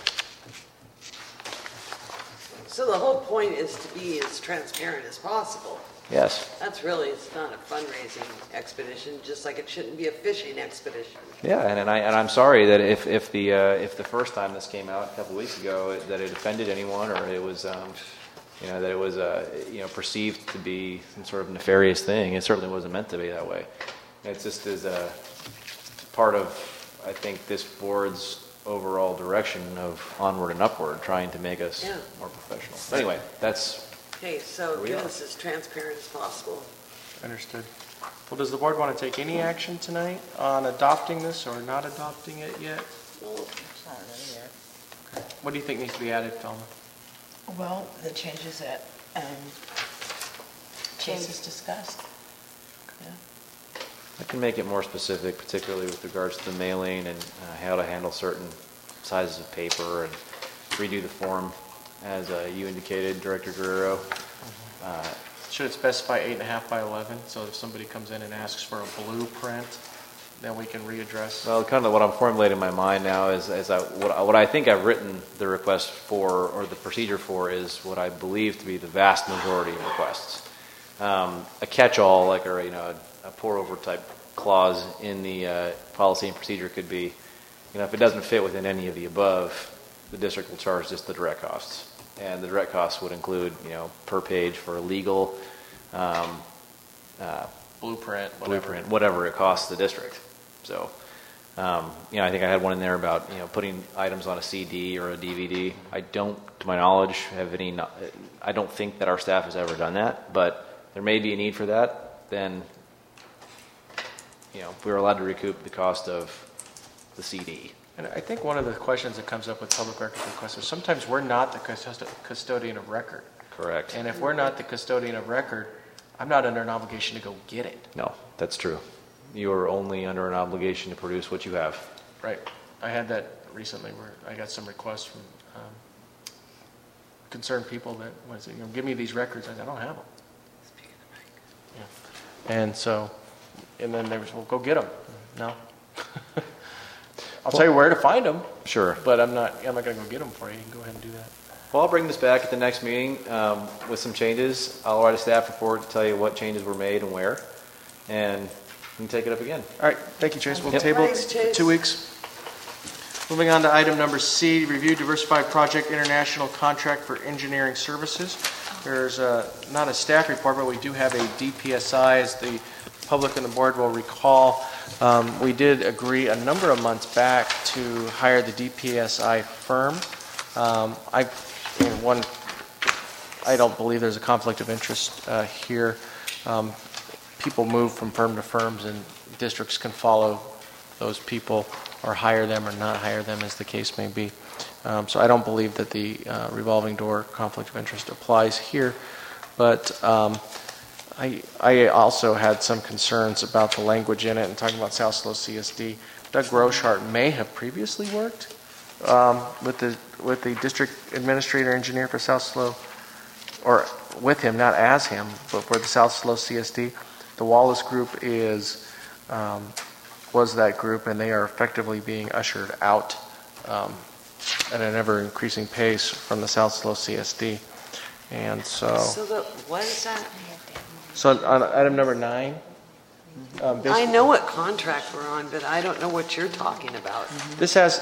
So the whole point is to be as transparent as possible. Yes. That's really, it's not a fundraising expedition, just like it shouldn't be a fishing expedition. Yeah, and I'm sorry that if the first time this came out a couple of weeks ago that it offended anyone, or it was that it was perceived to be some sort of nefarious thing. It certainly wasn't meant to be that way. It's just as a part of, I think, this board's overall direction of onward and upward, trying to make us more professional. But anyway, that's. Okay, so get us as transparent as possible. Understood. Well, does the board want to take any action tonight on adopting this or not adopting it yet? Well, it's not really yet. Okay. What do you think needs to be added, Thelma? Well, the changes that Chase has discussed. Yeah. I can make it more specific, particularly with regards to the mailing and how to handle certain sizes of paper and redo the form, as you indicated, Director Guerrero. Should it specify 8.5 by 11? So if somebody comes in and asks for a blueprint, then we can readdress. Well, kind of what I'm formulating in my mind now is what I think I've written the request for, or the procedure for, is what I believe to be the vast majority of requests. A catch-all, like a pour-over type clause in the policy and procedure could be, if it doesn't fit within any of the above, the district will charge just the direct costs. And the direct costs would include, per page for a legal blueprint, whatever it costs the district. So, I think I had one in there about, putting items on a CD or a DVD. I don't, to my knowledge, I don't think that our staff has ever done that, but there may be a need for that. Then, we're allowed to recoup the cost of the CD. And I think one of the questions that comes up with public records requests is sometimes we're not the custodian of record. Correct. And if we're not the custodian of record, I'm not under an obligation to go get it. No, that's true. You are only under an obligation to produce what you have. Right. I had that recently where I got some requests from concerned people that was, give me these records. I said, I don't have them. Yeah. And so, and then they was, well, go get them. No. I'll tell you where to find them. Sure. But I'm not going to go get them for you. You can go ahead and do that. Well, I'll bring this back at the next meeting with some changes. I'll write a staff report to tell you what changes were made and where, and we can take it up again. All right. Thank you, Chase. We'll table it for 2 weeks. Moving on to item number C, review diversified project international contract for engineering services. There's not a staff report, but we do have a DPSI, as the public and the board will recall. We did agree a number of months back to hire the DPSI firm. I don't believe there's a conflict of interest here. People move from firm to firms, and districts can follow those people or hire them or not hire them, as the case may be. So I don't believe that the revolving door conflict of interest applies here. But I also had some concerns about the language in it and talking about South SLO CSD. Doug Groshart may have previously worked with the district administrator engineer for South SLO, or with him, not as him, but for the South SLO CSD. The Wallace Group was that group, and they are effectively being ushered out at an ever-increasing pace from the South SLO CSD. And so... what is that? So on item number 9... I know what contract we're on, but I don't know what you're talking about. This has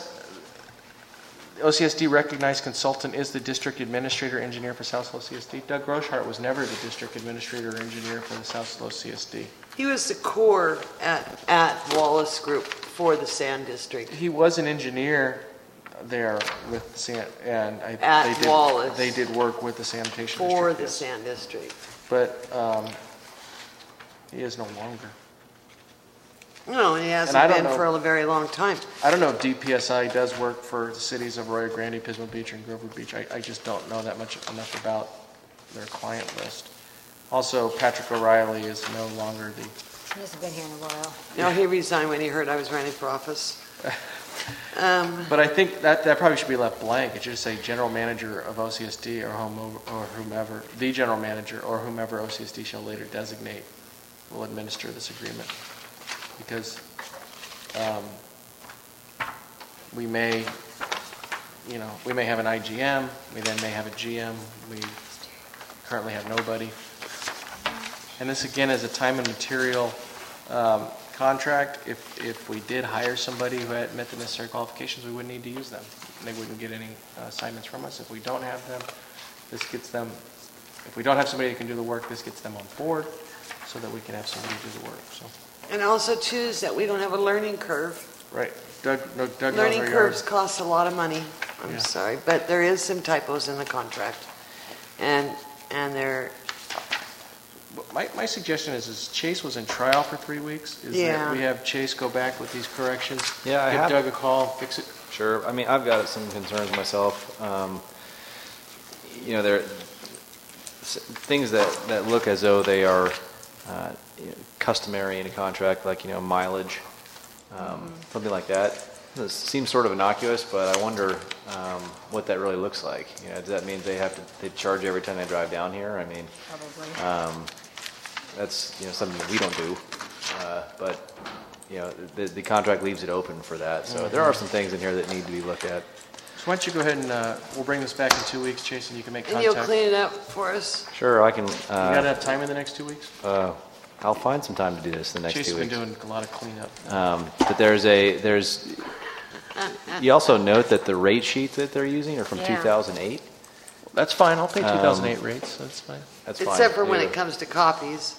OCSD recognized consultant is the district administrator engineer for South SLO CSD. Doug Groshart was never the district administrator engineer for the South SLO CSD. He was the core at Wallace Group for the Sand District. He was an engineer there with the sand, and Wallace. They did work with the sanitation for district, the yes. Sand District. But he is no longer. No, he hasn't been for a very long time. I don't know if DPSI does work for the cities of Arroyo Grande, Pismo Beach, and Grover Beach. I just don't know enough about their client list. Also, Patrick O'Reilly is no longer the... He hasn't been here in a while. No, he resigned when he heard I was running for office. But I think that probably should be left blank. It should just say general manager of OCSD or whomever, the general manager or whomever OCSD shall later designate will administer this agreement. Because we may have an IGM, we then may have a GM, we currently have nobody. And this again is a time and material contract. If we did hire somebody who had met the necessary qualifications, we wouldn't need to use them. They wouldn't get any assignments from us. If we don't have them, this gets them, if we don't have somebody who can do the work, this gets them on board so that we can have somebody do the work. So. And also, too, is that we don't have a learning curve. Right. Doug learning curves cost a lot of money. I'm sorry, but there is some typos in the contract. And there... My suggestion is Chase was in trial for 3 weeks. That we have Chase go back with these corrections. Yeah, give Doug a call, fix it. Sure. I mean, I've got some concerns myself. There are things that look as though they are customary in a contract, like mileage, something like that. This seems sort of innocuous, but I wonder what that really looks like. Does that mean they charge every time they drive down here? I mean, probably. That's something that we don't do, but the contract leaves it open for that. So there are some things in here that need to be looked at. So why don't you go ahead and we'll bring this back in 2 weeks, Chase, and you can make contact. And you'll clean it up for us? Sure, I can. You got enough time in the next 2 weeks? I'll find some time to do this the next 2 weeks. Chase has been doing a lot of cleanup. But there's. You also note that the rate sheets that they're using are from 2008. That's fine. I'll pay 2008 rates. That's fine. That's fine. Except for when it comes to copies.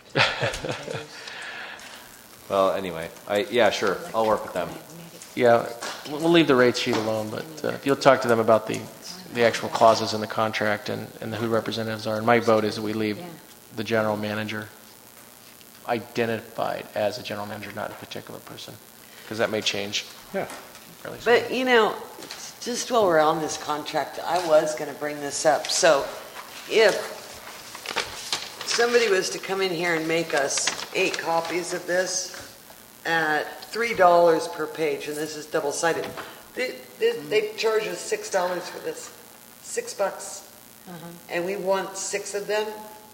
Well, anyway, sure. I'll work with them. Yeah, we'll leave the rate sheet alone, but if you'll talk to them about the actual clauses in the contract and who representatives are. And my vote is that we leave the general manager identified as a general manager, not a particular person, because that may change. Yeah. But, just while we're on this contract, I was going to bring this up. So if somebody was to come in here and make us 8 copies of this at $3 per page, and this is double-sided, they charge us $6 for this. $6. And we want 6 of them,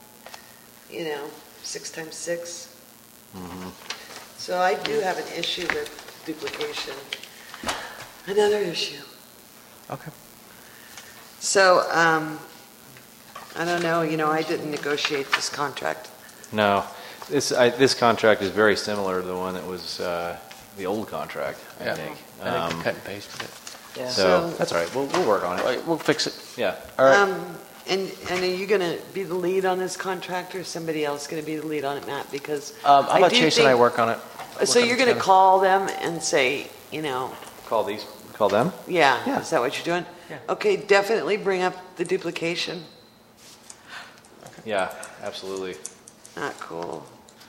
6 times 6. So I do have an issue with duplication. Another issue. Okay. So, I don't know, I didn't negotiate this contract. No. This contract is very similar to the one that was the old contract, I think. I think we cut and pasted it. Yeah. So that's all right. We'll work on it. We'll fix it. Yeah. All right. And are you going to be the lead on this contract, or is somebody else going to be the lead on it, Matt? Because how about Chase and I work on it? So you're going to call them and say, Call them? Yeah. Is that what you're doing? Yeah. Okay, definitely bring up the duplication. Okay. Yeah, absolutely. Not cool.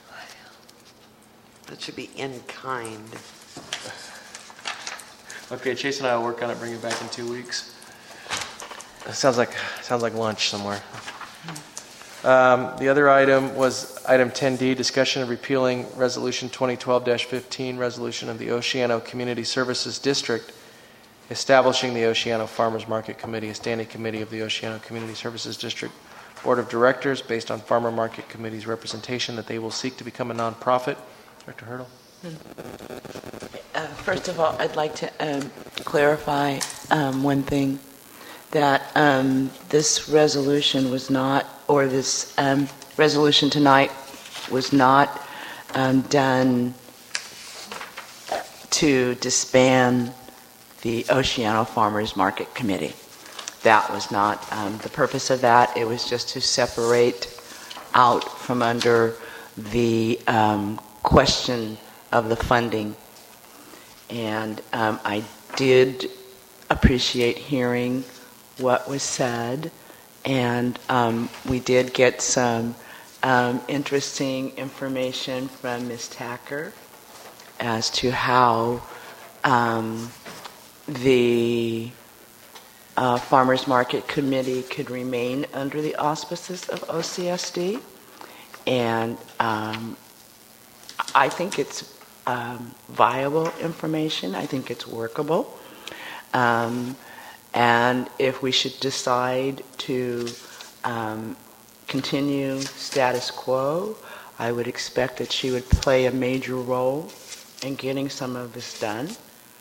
That should be in kind. Okay, Chase and I will work on it, bring it back in 2 weeks. It sounds like lunch somewhere. The other item was item 10D, discussion of repealing Resolution 2012-15, resolution of the Oceano Community Services District, establishing the Oceano Farmers Market Committee, a standing committee of the Oceano Community Services District Board of Directors based on Farmer Market Committee's representation that they will seek to become a nonprofit. Dr. Hurdle? First of all, I'd like to clarify one thing, that this resolution was not, or this resolution tonight was not done to disband the Oceano Farmers Market Committee. That was not the purpose of that. It was just to separate out from under the question of the funding. And I did appreciate hearing what was said, and we did get some interesting information from Ms. Tacker as to how the Farmers Market Committee could remain under the auspices of OCSD. And I think it's viable information. I think it's workable. And if we should decide to continue status quo, I would expect that she would play a major role in getting some of this done.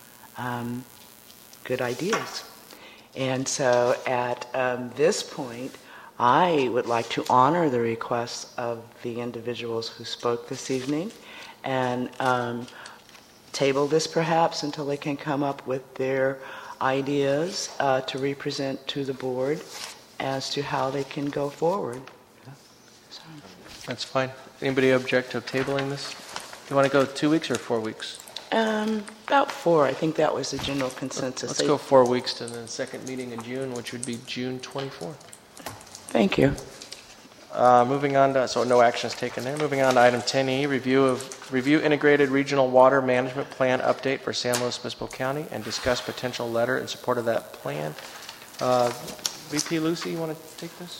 Good ideas. And so at this point, I would like to honor the requests of the individuals who spoke this evening and table this perhaps until they can come up with their ideas to represent to the board as to how they can go forward. So. That's fine. Anybody object to tabling this? You want to go 2 weeks or 4 weeks? About 4. I think that was the general consensus. Let's go 4 weeks to the second meeting in June, which would be June 24th. Thank you. Moving on to, so no action is taken there. Moving on to item 10E, review integrated regional water management plan update for San Luis Obispo County and discuss potential letter in support of that plan. VP Lucy, you want to take this?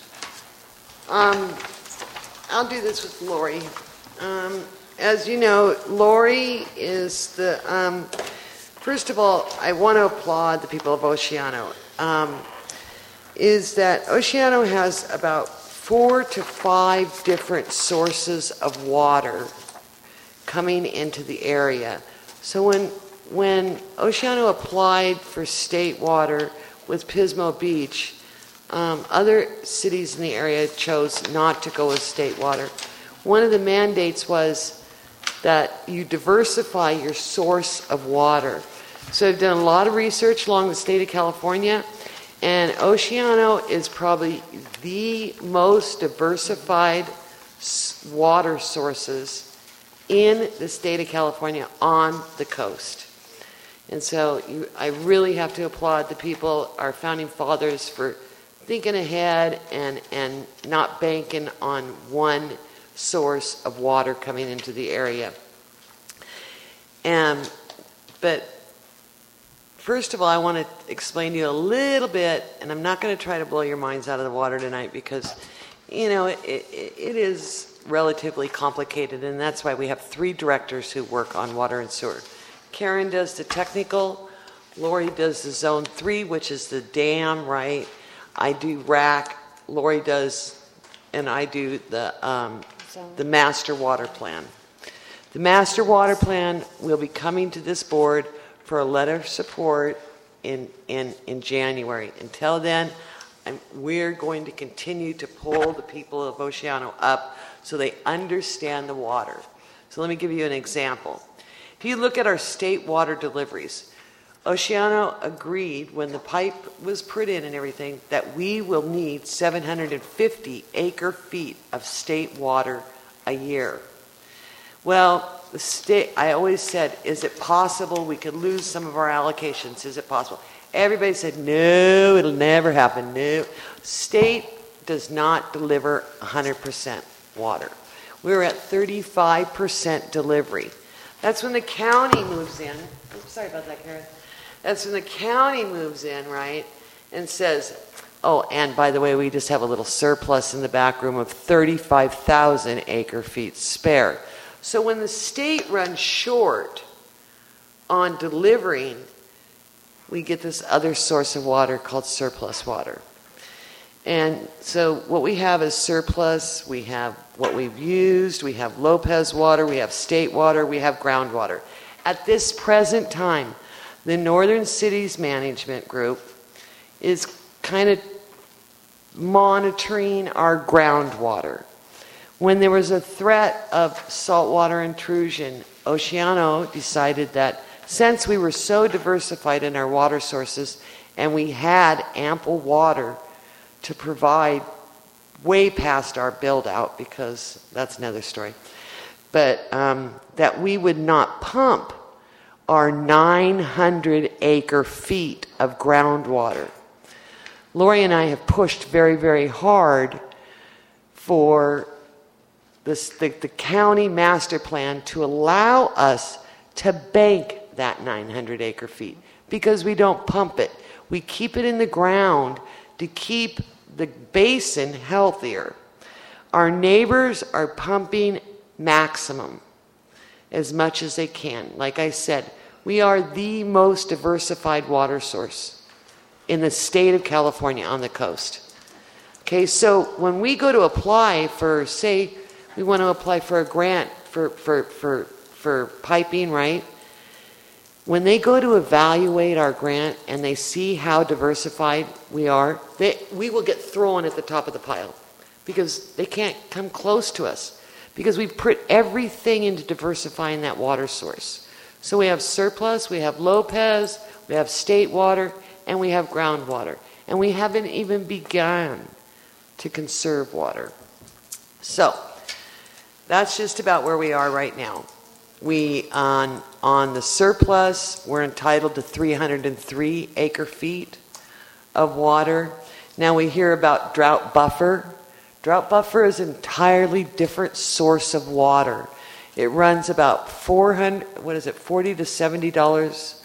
I'll do this with Lori. As you know, Lori is the, first of all, I want to applaud the people of Oceano. Is that Oceano has about 4 to 5 different sources of water coming into the area. So when Oceano applied for state water with Pismo Beach, other cities in the area chose not to go with state water. One of the mandates was that you diversify your source of water. So I've done a lot of research along the state of California, and Oceano is probably the most diversified water sources in the state of California on the coast. And so I really have to applaud the people, our founding fathers, for thinking ahead and not banking on one source of water coming into the area. But first of all, I want to explain to you a little bit, and I'm not going to try to blow your minds out of the water tonight because, you know, it is relatively complicated, and that's why we have 3 directors who work on water and sewer. Karen does the technical, Lori does the Zone 3, which is the dam, right? I do RAC, Lori does, and I do the master water plan. The master water plan will be coming to this board for a letter of support in January. Until then, we're going to continue to pull the people of Oceano up so they understand the water. So let me give you an example. If you look at our state water deliveries, Oceano agreed when the pipe was put in and everything that we will need 750 acre feet of state water a year. Well, the state, I always said, is it possible we could lose some of our allocations? Is it possible? Everybody said, no, it'll never happen. No. State does not deliver 100% water. We're at 35% delivery. That's when the county moves in. Oops, sorry about that, Karen. That's when the county moves in, right, and says, oh, and by the way, we just have a little surplus in the back room of 35,000 acre feet spare. So when the state runs short on delivering, we get this other source of water called surplus water. And so what we have is surplus, we have what we've used, we have Lopez water, we have state water, we have groundwater. At this present time, the Northern Cities Management Group is kind of monitoring our groundwater. When there was a threat of saltwater intrusion, Oceano decided that since we were so diversified in our water sources and we had ample water to provide way past our build out, because that's another story, but that we would not pump our 900 acre feet of groundwater. Lori and I have pushed very, very hard for the county master plan to allow us to bank that 900 acre feet because we don't pump it. We keep it in the ground to keep the basin healthier. Our neighbors are pumping maximum as much as they can. Like I said, we are the most diversified water source in the state of California on the coast. Okay, so when we go to apply for, say, we want to apply for a grant for piping, right? When they go to evaluate our grant and they see how diversified we are, we will get thrown at the top of the pile because they can't come close to us because we've put everything into diversifying that water source. So we have surplus, we have Lopez, we have state water, and we have groundwater. And we haven't even begun to conserve water. So that's just about where we are right now. We, on the surplus, we're entitled to 303 acre feet of water. Now we hear about drought buffer. Drought buffer is an entirely different source of water. It runs about $40 to $70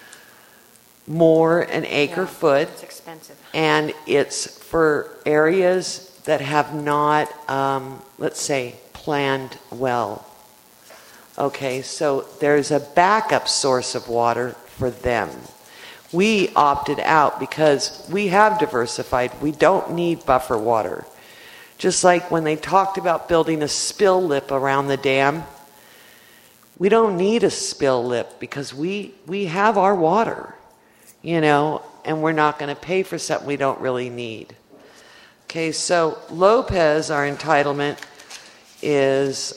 more an acre foot. It's expensive. And it's for areas that have not, let's say, planned well. Okay, so there's a backup source of water for them. We opted out because we have diversified. We don't need buffer water. Just like when they talked about building a spill lip around the dam, we don't need a spill lip because we have our water, and we're not going to pay for something we don't really need. Okay, so Lopez, our entitlement is,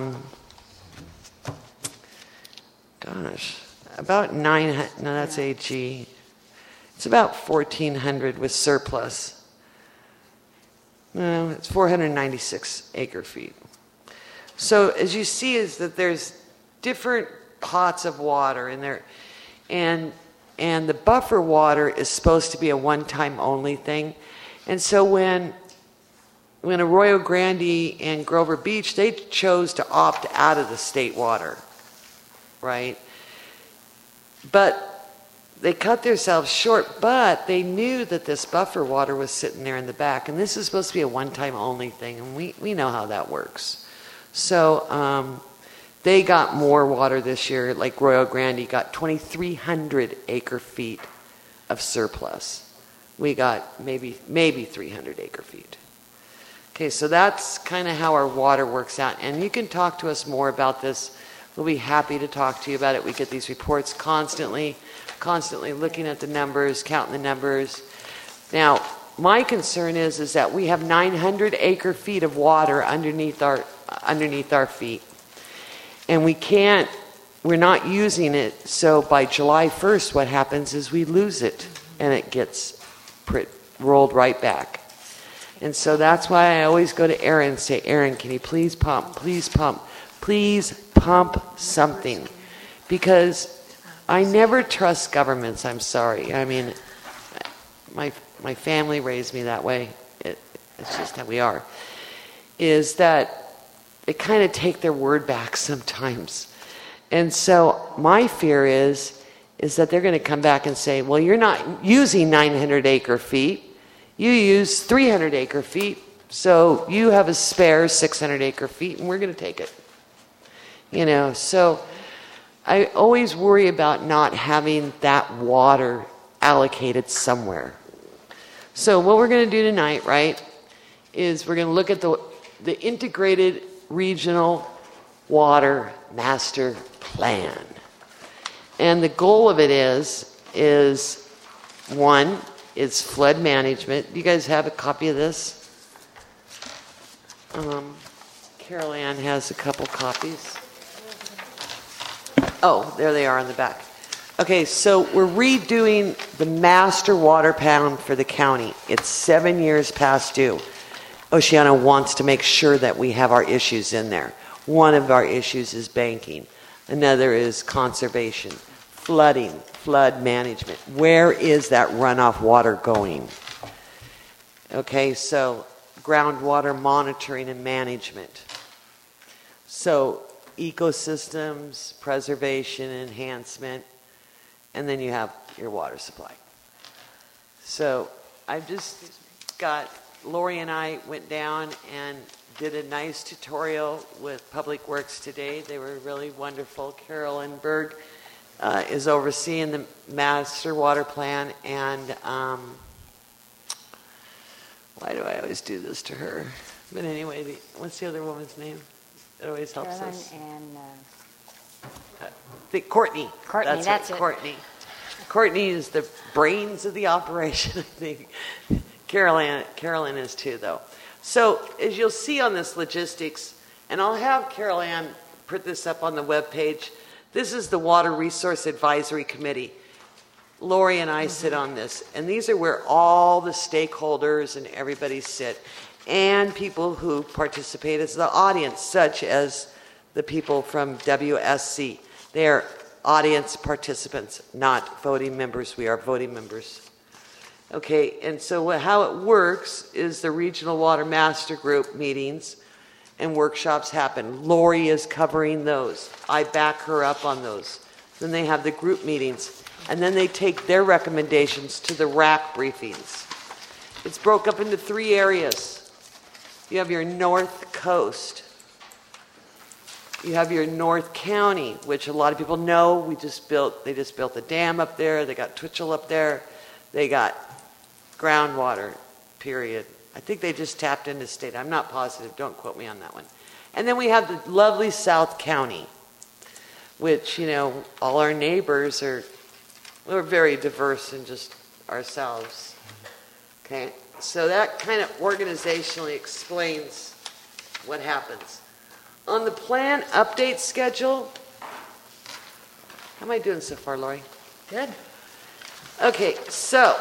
about 900, no, that's AG. It's about 1,400 with surplus. No, it's 496 acre feet. So as you see is that there's different pots of water in there, and the buffer water is supposed to be a one-time only thing. And so when Arroyo Grande and Grover Beach, they chose to opt out of the state water, right? But they cut themselves short, but they knew that this buffer water was sitting there in the back, and this is supposed to be a one-time only thing, and we know how that works. So they got more water this year, like Arroyo Grande got 2,300 acre feet of surplus. We got maybe 300 acre feet. Okay, so that's kind of how our water works out, and you can talk to us more about this. We'll be happy to talk to you about it. We get these reports constantly looking at the numbers, counting the numbers. Now, my concern is that we have 900 acre feet of water underneath our feet. And we're not using it, so by July 1st, what happens is we lose it, and it gets rolled right back. And so that's why I always go to Aaron and say, Aaron, can you please pump, please pump, please pump something? Because I never trust governments, I'm sorry. I mean, my family raised me that way. It's just how we are. Is that they kind of take their word back sometimes. And so my fear is that they're going to come back and say, well, you're not using 900 acre feet. You use 300 acre feet. So you have a spare 600 acre feet, and we're going to take it. So I always worry about not having that water allocated somewhere. So what we're going to do tonight, right, is we're going to look at the integrated regional water master plan. And the goal of it is one, it's flood management. You guys have a copy of this? Carol Ann has a couple copies. Oh, there they are on the back. Okay, so we're redoing the master water plan for the county. It's 7 years past due. Oceano wants to make sure that we have our issues in there. One of our issues is banking. Another is conservation, flooding, flood management. Where is that runoff water going? Okay, so groundwater monitoring and management. So ecosystems, preservation, enhancement, and then you have your water supply. So I've just got Lori and I went down and did a nice tutorial with Public Works today. They were really wonderful. Carolyn Berg is overseeing the master water plan, and why do I always do this to her? But anyway, what's the other woman's name? It always helps Carolyn us. and Courtney. Courtney, that's it. it. Courtney is the brains of the operation, I think. Carolyn is too, though. So as you'll see on this logistics, and I'll have Carol Ann put this up on the webpage, this is the Water Resource Advisory Committee. Lori and I sit on this, and these are where all the stakeholders and everybody sit, and people who participate as the audience, such as the people from WSC. They are audience participants, not voting members. We are voting members. Okay, and so how it works is the Regional Water Master Group meetings and workshops happen. Lori is covering those. I back her up on those. Then they have the group meetings, and then they take their recommendations to the RAC briefings. It's broke up into 3 areas. You have your North Coast. You have your North County, which a lot of people know. They just built a dam up there. They got Twitchell up there. They got groundwater, period. I think they just tapped into state. I'm not positive. Don't quote me on that one. And then we have the lovely South County, which, you know, all our neighbors we're very diverse in just ourselves. Okay? So that kind of organizationally explains what happens. On the plan update schedule, how am I doing so far, Lori? Good. Okay, so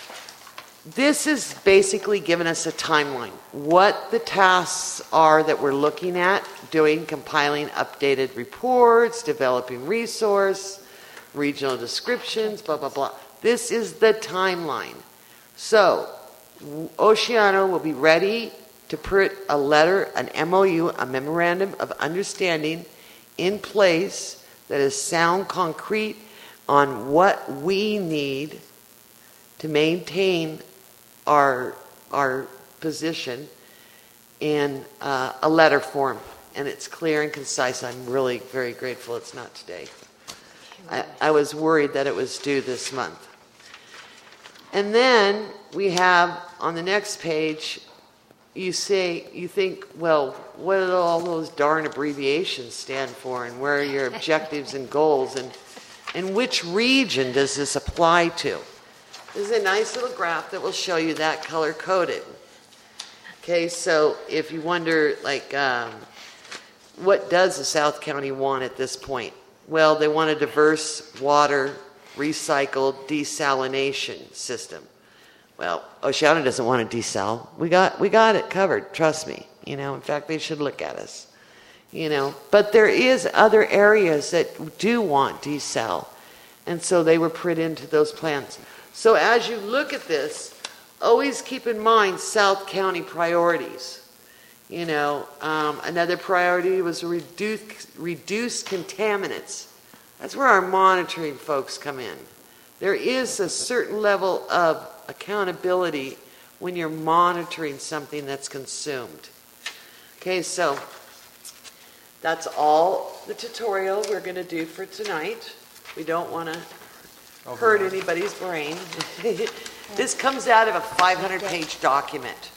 this is basically giving us a timeline. What the tasks are that we're looking at doing, compiling updated reports, developing resource, regional descriptions, blah, blah, blah. This is the timeline. So Oceano will be ready to put a letter, an MOU, a memorandum of understanding in place that is sound, concrete on what we need to maintain our position in a letter form. And it's clear and concise. I'm really very grateful it's not today. I was worried that it was due this month. And then we have on the next page, you think, well, what do all those darn abbreviations stand for, and where are your objectives and goals, and which region does this apply to? This is a nice little graph that will show you that color-coded. Okay, so if you wonder, like, what does the South County want at this point? Well, they want a diverse water recycled desalination system. Well, Oceano doesn't want a desal. We got it covered. Trust me. You know, in fact, they should look at us. You know, but there is other areas that do want desal, and so they were put into those plans. So as you look at this, always keep in mind South County priorities. You know, another priority was reduce contaminants. That's where our monitoring folks come in. There is a certain level of accountability when you're monitoring something that's consumed. Okay, so that's all the tutorial we're going to do for tonight. We don't want to hurt anybody's brain. This comes out of a 500-page document.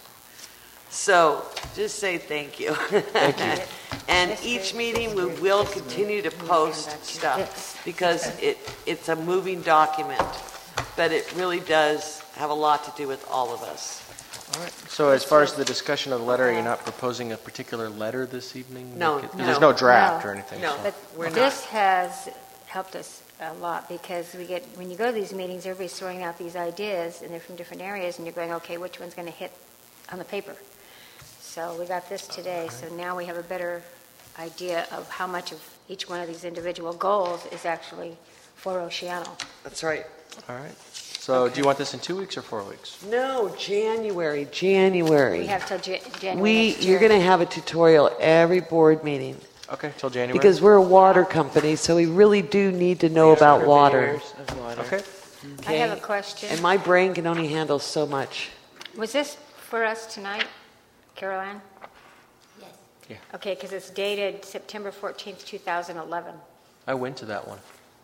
So just say thank you. Thank you. And each meeting we will continue to post stuff because it's a moving document, but it really does have a lot to do with all of us. All right. So as far as the discussion of the letter, you're not proposing a particular letter this evening? No. There's no draft or anything. No, so. But this has helped us a lot because when you go to these meetings, everybody's throwing out these ideas and they're from different areas and you're going, okay, which one's going to hit on the paper? So we got this today, so now we have a better idea of how much of each one of these individual goals is actually for Oceano. That's right. All right. So do you want this in 2 weeks or 4 weeks? No, January. We have till January next year. You're going to have a tutorial every board meeting. Okay, till January. Because we're a water company, so we really do need to know about water. Okay. I have a question. And my brain can only handle so much. Was this for us tonight, Carol Ann? Yes. Yeah. Okay, because it's dated September 14th, 2011. I went to that one.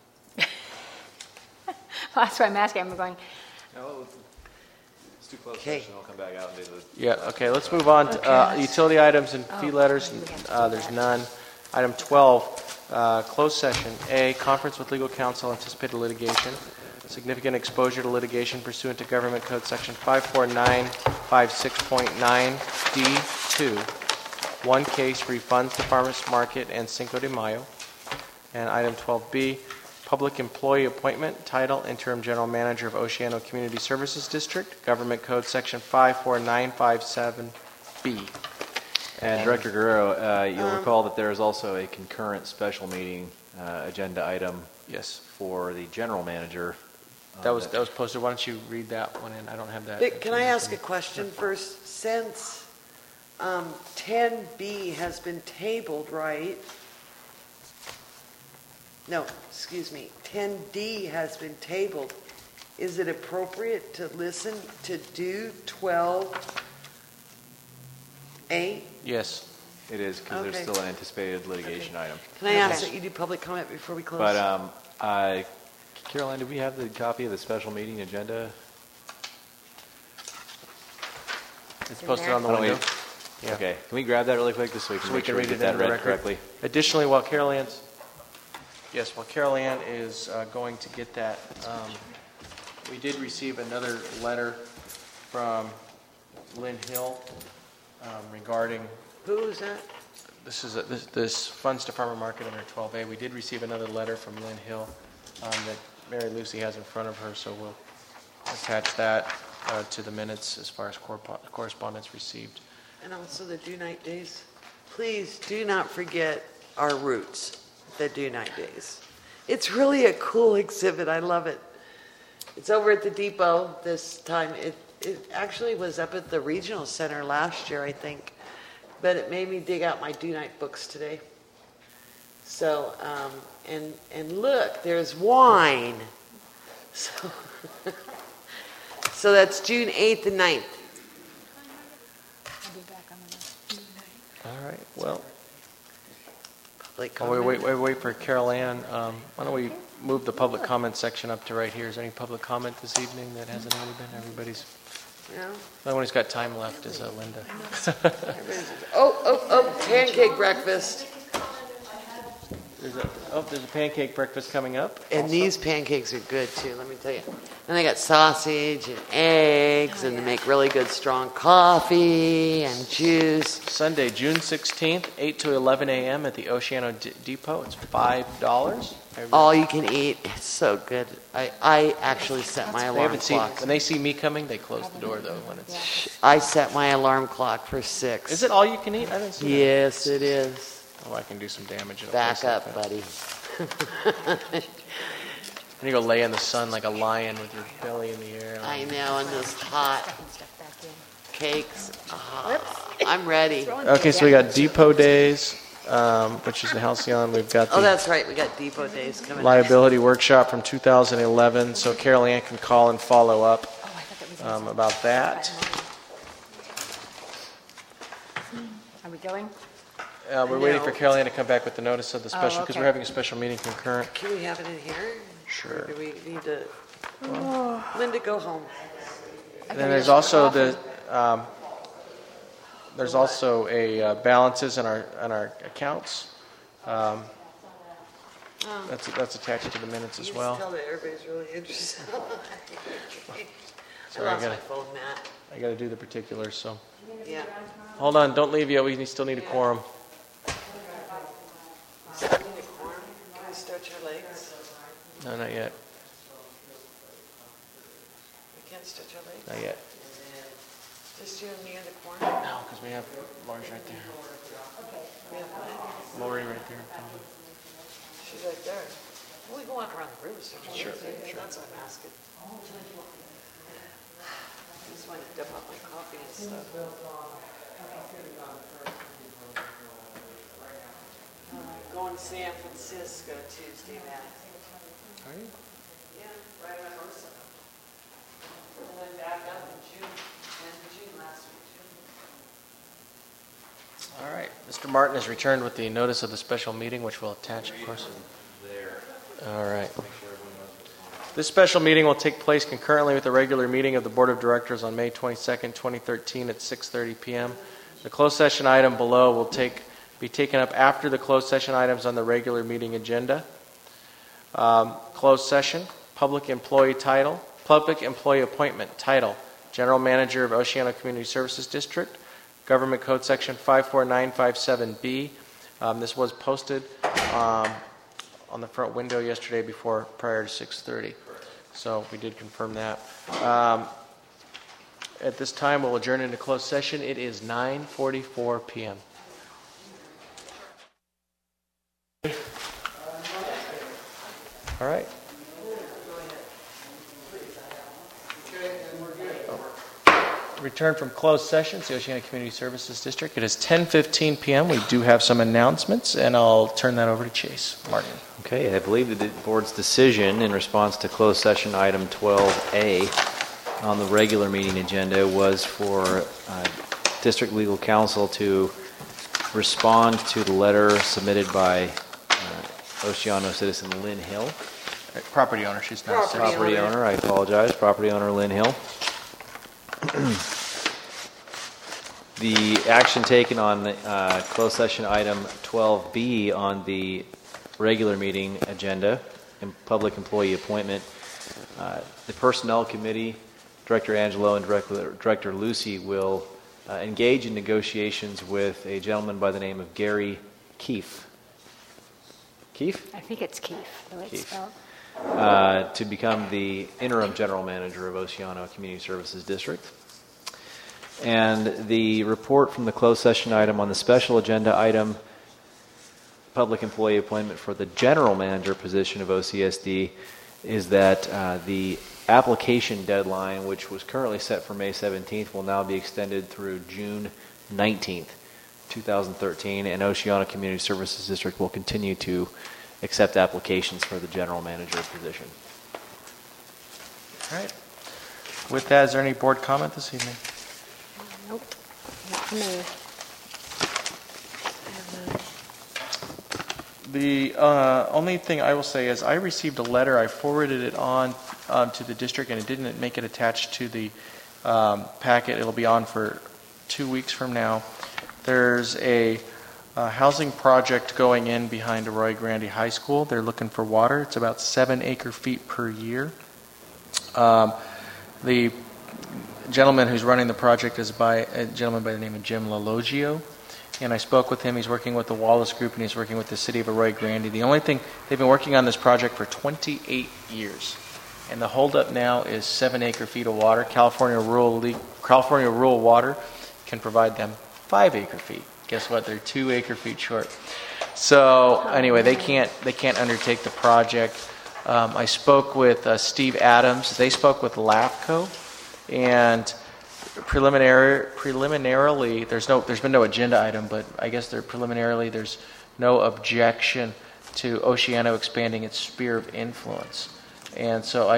Well, that's why I'm asking. I'm going, No, let's do closed Okay. session. I'll come back out and do the. Yeah, okay, let's move on to utility items and fee letters. There's none. Item 12, closed session. A, conference with legal counsel, anticipated litigation. Significant exposure to litigation pursuant to Government Code Section 54956.9D2. One case, refunds to Farmers Market and Cinco de Mayo. And item 12B, public employee appointment, title, interim general manager of Oceano Community Services District, Government Code Section 54957B. And Director Guerrero, you'll recall that there is also a concurrent special meeting agenda item. Yes. For the general manager. That was posted. Why don't you read that one in? I don't have that. Vic, can I ask a question first? Since 10B has been tabled, right? No, excuse me, 10D has been tabled. Is it appropriate to listen to do 12A? Yes. It is, because Okay. there's still an anticipated litigation item. Can I ask that you do public comment before we close? But, Caroline, do we have the copy of the special meeting agenda? It's posted on the Why don't we- window. Yeah. Okay, can we grab that really quick, just so we can make sure we read get it that into the read record. correctly? Additionally, while Carol Ann's going to get that, we did receive another letter from Lynn Hill regarding. Who is that? This is this funds to farmer market under 12A. We did receive another letter from Lynn Hill that Mary Lucy has in front of her, so we'll attach that to the minutes as far as correspondence received. And also the do night days. Please do not forget our roots, the do night days. It's really a cool exhibit. I love it. It's over at the depot this time. It actually was up at the regional center last year, I think, but it made me dig out my do night books today. So, and look, there's wine. So, so that's June 8th and 9th. All right. Well, Public while we comment? wait for Carol Ann, why don't we move the public comment section up to right here? Is there any public comment this evening that hasn't already been? Everybody's. No? The only one who's got time left is Linda. Oh, pancake breakfast. There's a pancake breakfast coming up. And these pancakes are good too, let me tell you. And they got sausage and eggs, and they make really good strong coffee and juice. Sunday, June 16th, 8 to 11 a.m. at the Oceano Depot. It's $5. All you can eat. It's so good. I actually set my They alarm haven't seen, clock. when they see me coming, they close the door though. When it's. I set my alarm clock for 6. Is it all you can eat? I didn't see that. Yes, it is. Oh, I can do some damage. in a Back place like up, that. buddy. And you go lay in the sun like a lion with your belly in the air. I know, and those hot cakes. I'm ready. Okay, so we got Depot Days, which is the Halcyon. We've got Oh, the that's right. We got depot days coming. liability workshop from 2011. So Carol Ann can call and follow up about that. are we going? We're waiting for No. Carol Ann to come back with the notice of the special, because okay. we're having a special meeting concurrent. Can we have it in here? Sure. Or do we need to? Linda, go home. And then there's also there's also a balances in our accounts. That's attached to the minutes as You well. can tell that everybody's really interested. I Sorry, lost my phone, Matt. I got to do the particulars. So Yeah. hold on, don't leave yet. We still need a quorum. Still need a quorum? Can I stretch your legs? No, not yet. We can't stretch your legs? Not yet. Just you and me in the corner? No, because we have Lori right there. We have what? Lori right there. She's right there. Well, we can walk around the room, sir. Sure. That's what I'm asking. I just want to dip up my coffee and stuff. Going to San Francisco Tuesday night. Are you? Yeah, right around Ursa. And then back up in June, end of June last week. All right. Mr. Martin has returned with the notice of the special meeting, which we'll attach, of course. All right. This special meeting will take place concurrently with the regular meeting of the Board of Directors on May 22nd, 2013 at 6:30 p.m. The closed session item below will be taken up after the closed session items on the regular meeting agenda. Closed session, public employee appointment title, General Manager of Oceano Community Services District, Government Code Section 54957B. This was posted on the front window yesterday prior to 6:30. So we did confirm that. At this time, we'll adjourn into closed session. It is 9:44 p.m. All right. Return from closed session, the Oceano Community Services District. It is 10:15 p.m. We do have some announcements, and I'll turn that over to Chase Martin. Okay, I believe the board's decision in response to closed session item 12A on the regular meeting agenda was for District Legal Counsel to respond to the letter submitted by Oceano citizen Lynn Hill. Property owner, she's not a citizen. Property owner, I apologize. Property owner Lynn Hill. The action taken on closed session item 12B on the regular meeting agenda, in public employee appointment, the Personnel Committee, Director Angelo and Director Lucy will engage in negotiations with a gentleman by the name of Gary Keefe. Keefe? I think it's Keefe, the way it's spelled. To become the interim general manager of Oceano Community Services District. And the report from the closed session item on the special agenda item, public employee appointment for the general manager position of OCSD, is that the application deadline, which was currently set for May 17th, will now be extended through June 19th, 2013, and Oceano Community Services District will continue to accept applications for the general manager position. All right. With that, is there any board comment this evening? Nope. Not for me. The only thing I will say is I received a letter. I forwarded it on to the district, and it didn't make it attached to the packet. It'll be on for 2 weeks from now. There's a housing project going in behind Arroyo Grande High School. They're looking for water. It's about 7 acre-feet per year. The gentleman who's running the project is a gentleman by the name of Jim Lalogio. And I spoke with him. He's working with the Wallace Group, and he's working with the city of Arroyo Grande. The only thing, they've been working on this project for 28 years. And the holdup now is 7 acre-feet of water. California Rural Water can provide them 5 acre-feet. Guess what? They're 2 acre-feet short. So anyway, they can't undertake the project. I spoke with Steve Adams. They spoke with LAFCO, and preliminarily, there's been no agenda item, but I guess preliminarily there's no objection to Oceano expanding its sphere of influence. And so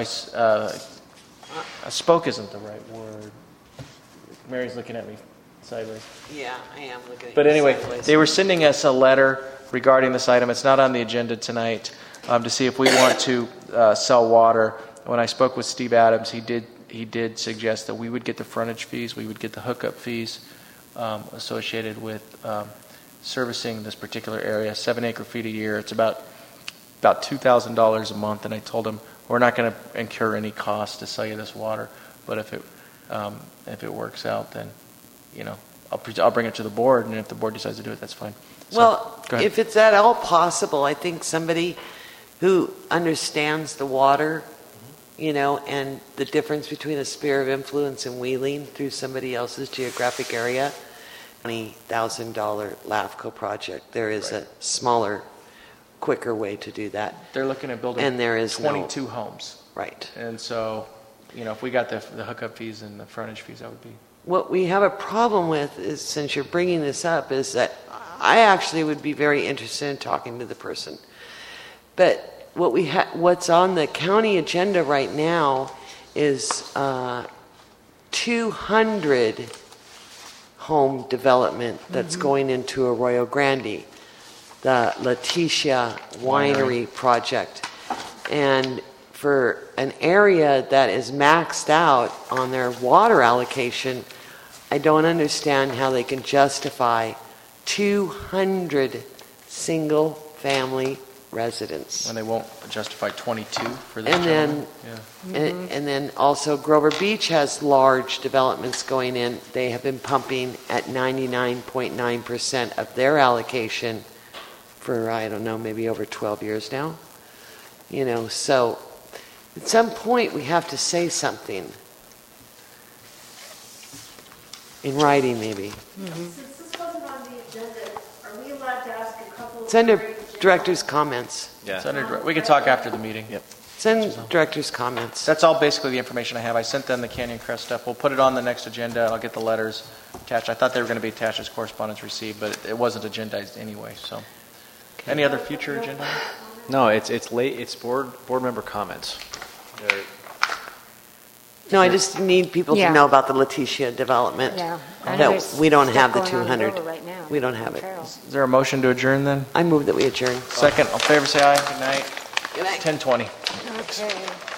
spoke isn't the right word. Mary's looking at me sideways. Yeah, I am looking at But you anyway, sideways. they were sending us a letter regarding this item. It's not on the agenda tonight, to see if we want to sell water. When I spoke with Steve Adams, he did suggest that we would get the frontage fees, we would get the hookup fees associated with servicing this particular area. 7 acre-feet a year. It's about $2,000 a month. And I told him we're not going to incur any cost to sell you this water, but if it works out, then I'll bring it to the board, and if the board decides to do it, that's fine. So, well, go ahead. if it's at all possible, I think somebody who understands the water, and the difference between a sphere of influence and wheeling through somebody else's geographic area, $20,000 LAFCO project. There is a smaller, quicker way to do that. They're looking at building and there is 22 homes. Right. And so, if we got the hookup fees and the frontage fees, that would be... What we have a problem with is, since you're bringing this up, is that I actually would be very interested in talking to the person. But what's on the county agenda right now is 200 home development that's going into Arroyo Grande, the Leticia Winery project. And for an area that is maxed out on their water allocation, I don't understand how they can justify 200 single-family residents. And they won't justify 22 for this And then, gentleman? and then also Grover Beach has large developments going in. They have been pumping at 99.9% of their allocation for, I don't know, maybe over 12 years now. You know, so at some point we have to say something. In writing, maybe. Since this wasn't on the agenda, are we allowed to ask a couple of... It's under director's comments. Yeah. We can talk after the meeting. Yep. Send director's comments. That's all basically the information I have. I sent them the Canyon Crest stuff. We'll put it on the next agenda. I'll get the letters attached. I thought they were going to be attached as correspondence received, but it wasn't agendized anyway. So, any other future agenda? No, it's late. It's board member comments. No, I just need people to know about the Leticia development. Yeah. That we don't have the Stuff going on 200. over right now. We don't have it. Is there a motion to adjourn then? I move that we adjourn. Second. All in favor, say aye. Good night. Good night. 10:20. Okay.